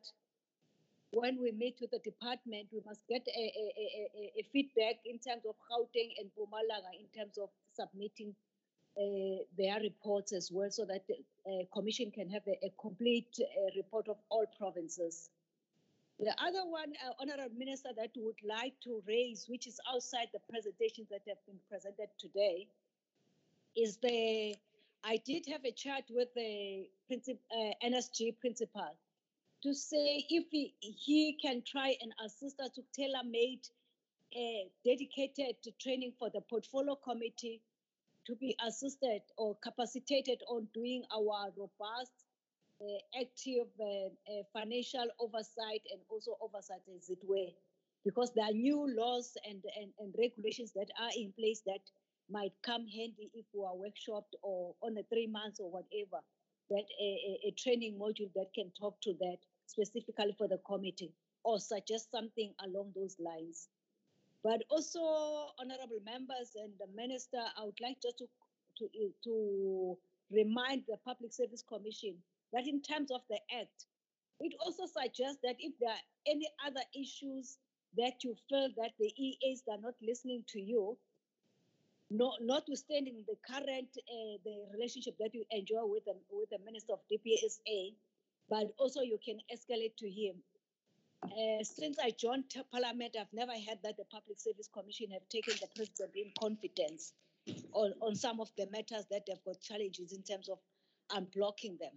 [SPEAKER 1] when we meet with the department, we must get a, a, a, a feedback in terms of Gauteng and Mpumalanga in terms of submitting uh, their reports as well, so that the uh, commission can have a, a complete uh, report of all provinces. The other one, uh, Honorable Minister, that we would like to raise, which is outside the presentations that have been presented today, is the, I did have a chat with the princip, uh, N S G principal to say if he, he can try and assist us to tailor-made uh, dedicated training for the portfolio committee to be assisted or capacitated on doing our robust, uh, active uh, uh, financial oversight and also oversight as it were. Because there are new laws and, and, and regulations that are in place that might come handy if we are workshopped or on a three months or whatever, that a, a, a training module that can talk to that specifically for the committee or suggest something along those lines. But also, honorable members and the minister, I would like just to, to, to remind the Public Service Commission that in terms of the Act, it also suggests that if there are any other issues that you feel that the E As are not listening to you, no, notwithstanding the current uh, the relationship that you enjoy with the, with the Minister of D P S A, but also you can escalate to him. Uh, since I joined Parliament, I've never heard that the Public Service Commission have taken the President in confidence on, on some of the matters that they've got challenges in terms of unblocking them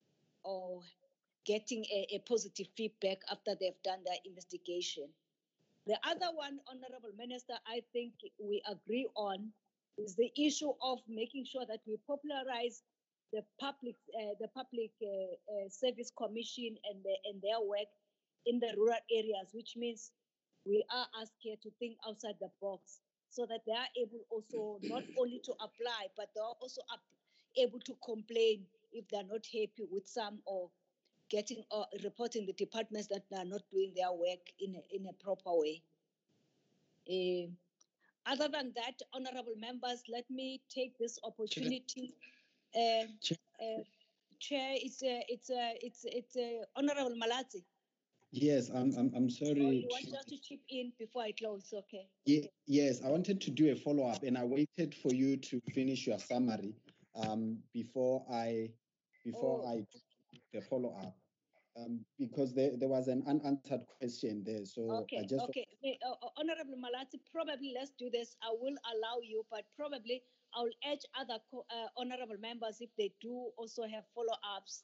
[SPEAKER 1] or getting a, a positive feedback after they've done their investigation. The other one, Honorable Minister, I think we agree on is the issue of making sure that we popularize the public, uh, the Public uh, uh, Service Commission and, the, and their work in the rural areas, which means we are asked here to think outside the box so that they are able also not only to apply, but they are also up, able to complain if they're not happy with some or getting or reporting the departments that are not doing their work in a, in a proper way. Uh, other than that, honorable members, let me take this opportunity. Uh, uh, Chair, it's a, it's a, it's it's a Honorable Malatsi.
[SPEAKER 9] Yes, I'm I'm I'm sorry.
[SPEAKER 1] Oh, you want just to chip in before I close? Okay.
[SPEAKER 9] Yeah, yes, I wanted to do a follow up, and I waited for you to finish your summary um, before I before
[SPEAKER 1] Oh.
[SPEAKER 9] I do the follow up. Um, because there, there was an unanswered question there. So
[SPEAKER 1] okay,
[SPEAKER 9] I just
[SPEAKER 1] okay. Uh, Honorable Malatsi, probably let's do this. I will allow you, but probably I'll urge other co- uh, honorable members if they do also have follow-ups,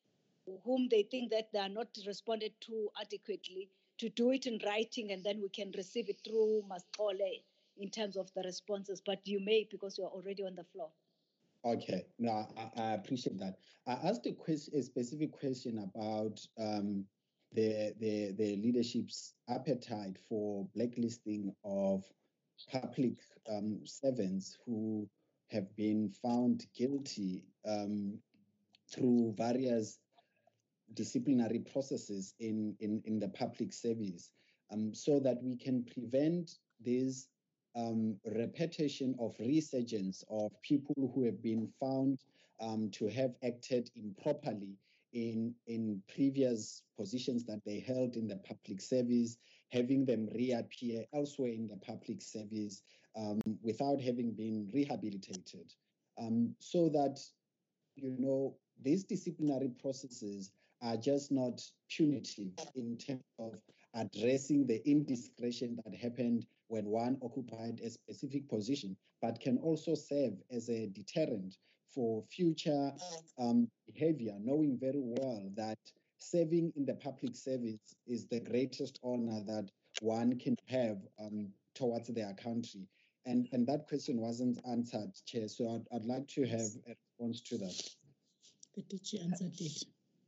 [SPEAKER 1] whom they think that they are not responded to adequately, to do it in writing, and then we can receive it through Mastole in terms of the responses. But you may, because you are already on the floor.
[SPEAKER 9] Okay, no, I, I appreciate that. I asked a question, a specific question about um, the, the the leadership's appetite for blacklisting of public um, servants who have been found guilty um, through various disciplinary processes in in, in the public service, um, so that we can prevent this um, repetition of resurgence of people who have been found um, to have acted improperly in, in previous positions that they held in the public service, having them reappear elsewhere in the public service um, without having been rehabilitated. Um, so that, you know, these disciplinary processes are just not punitive in terms of addressing the indiscretion that happened when one occupied a specific position, but can also serve as a deterrent for future um, behavior, knowing very well that serving in the public service is the greatest honor that one can have um, towards their country. And, and that question wasn't answered, Chair, so I'd, I'd like to have a response to that.
[SPEAKER 14] The D G answered it.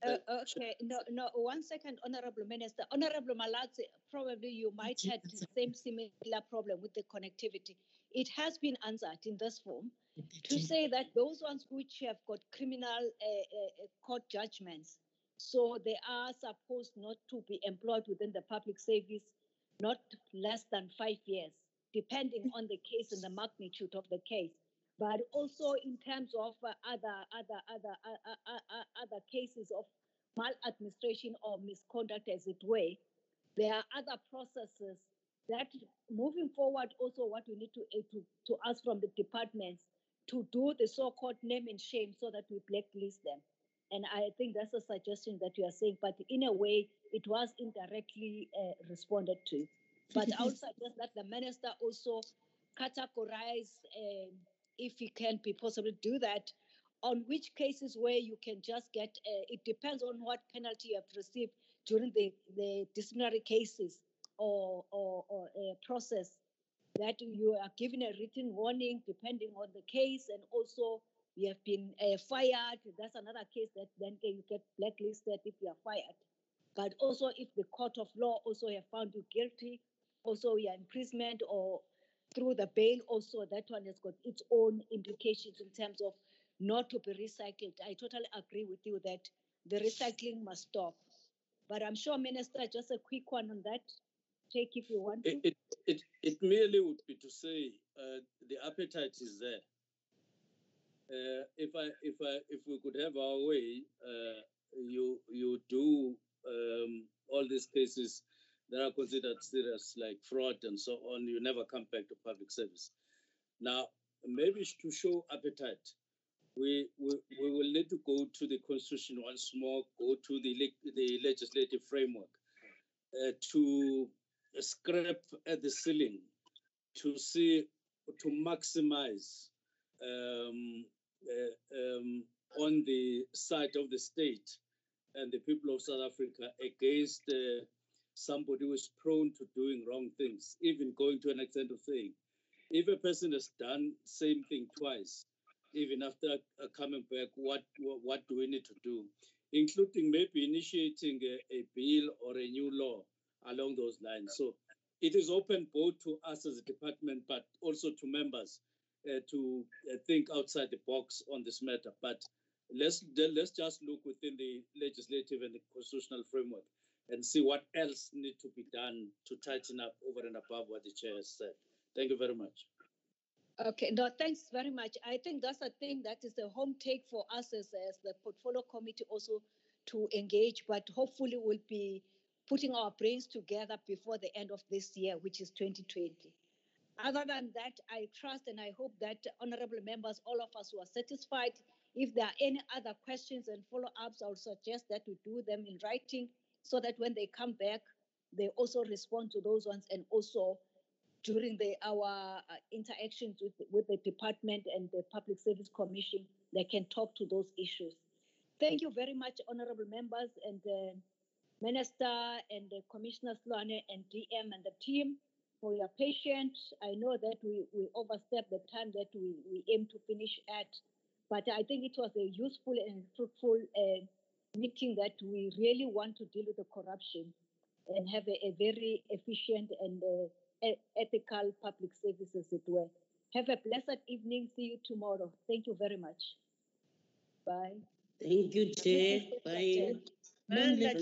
[SPEAKER 1] Uh, okay, no, no, one second, Honorable Minister. Honorable Malatsi, probably you might have the same similar problem with the connectivity. It has been answered in this form to say that those ones which have got criminal uh, uh, court judgments, so they are supposed not to be employed within the public service, not less than five years, depending on the case and the magnitude of the case. But also in terms of uh, other other other uh, uh, uh, other cases of maladministration or misconduct, as it were, there are other processes that, moving forward, also what we need to uh, to to ask from the departments to do the so-called name and shame, so that we blacklist them. And I think that's a suggestion that you are saying, but in a way, it was indirectly uh, responded to. But I would suggest that the minister also categorize. Uh, if it can be possible to do that, on which cases where you can just get, uh, it depends on what penalty you have received during the, the disciplinary cases or, or, or a process, that you are given a written warning depending on the case, and also you have been uh, fired. That's another case that then you get blacklisted if you are fired. But also if the court of law also have found you guilty, also your imprisonment or through the bail, also that one has got its own implications in terms of not to be recycled. I totally agree with you that the recycling must stop. But I'm sure, Minister, just a quick one on that. Take if you want to.
[SPEAKER 3] It, it, it, it merely would be to say uh, the appetite is there. Uh, if I if I if we could have our way, uh, you you do um, all these cases that are considered serious, like fraud and so on, you never come back to public service. Now, maybe to show appetite, we, we, we will need to go to the constitution once more, go to the, the legislative framework uh, to scrape at the ceiling, to see, to maximize um, uh, um, on the side of the state and the people of South Africa against uh, somebody who is prone to doing wrong things, even going to an extent of saying, if a person has done same thing twice, even after uh, coming back, what, what what do we need to do? Including maybe initiating a, a bill or a new law along those lines. So it is open both to us as a department, but also to members uh, to uh, think outside the box on this matter. But let's let's just look within the legislative and the constitutional framework and see what else needs to be done to tighten up over and above what the chair has said. Thank you very much.
[SPEAKER 1] Okay, no, thanks very much. I think that's a thing that is the home take for us as, as the portfolio committee also to engage, but hopefully we'll be putting our brains together before the end of this year, which is twenty twenty. Other than that, I trust and I hope that honorable members, all of us who are satisfied. If there are any other questions and follow-ups, I would suggest that we do them in writing so that when they come back, they also respond to those ones, and also during the, our uh, interactions with, with the department and the Public Service Commission, they can talk to those issues. Thank you very much, honorable members, and uh, Minister and uh, Commissioner Slane and D M and the team for your patience. I know that we, we overstepped the time that we, we aim to finish at, but I think it was a useful and fruitful uh, meeting that we really want to deal with the corruption and have a, a very efficient and uh, ethical public service, as it were. Have a blessed evening. See you tomorrow. Thank you very much. Bye.
[SPEAKER 8] Thank you, Chair. Bye.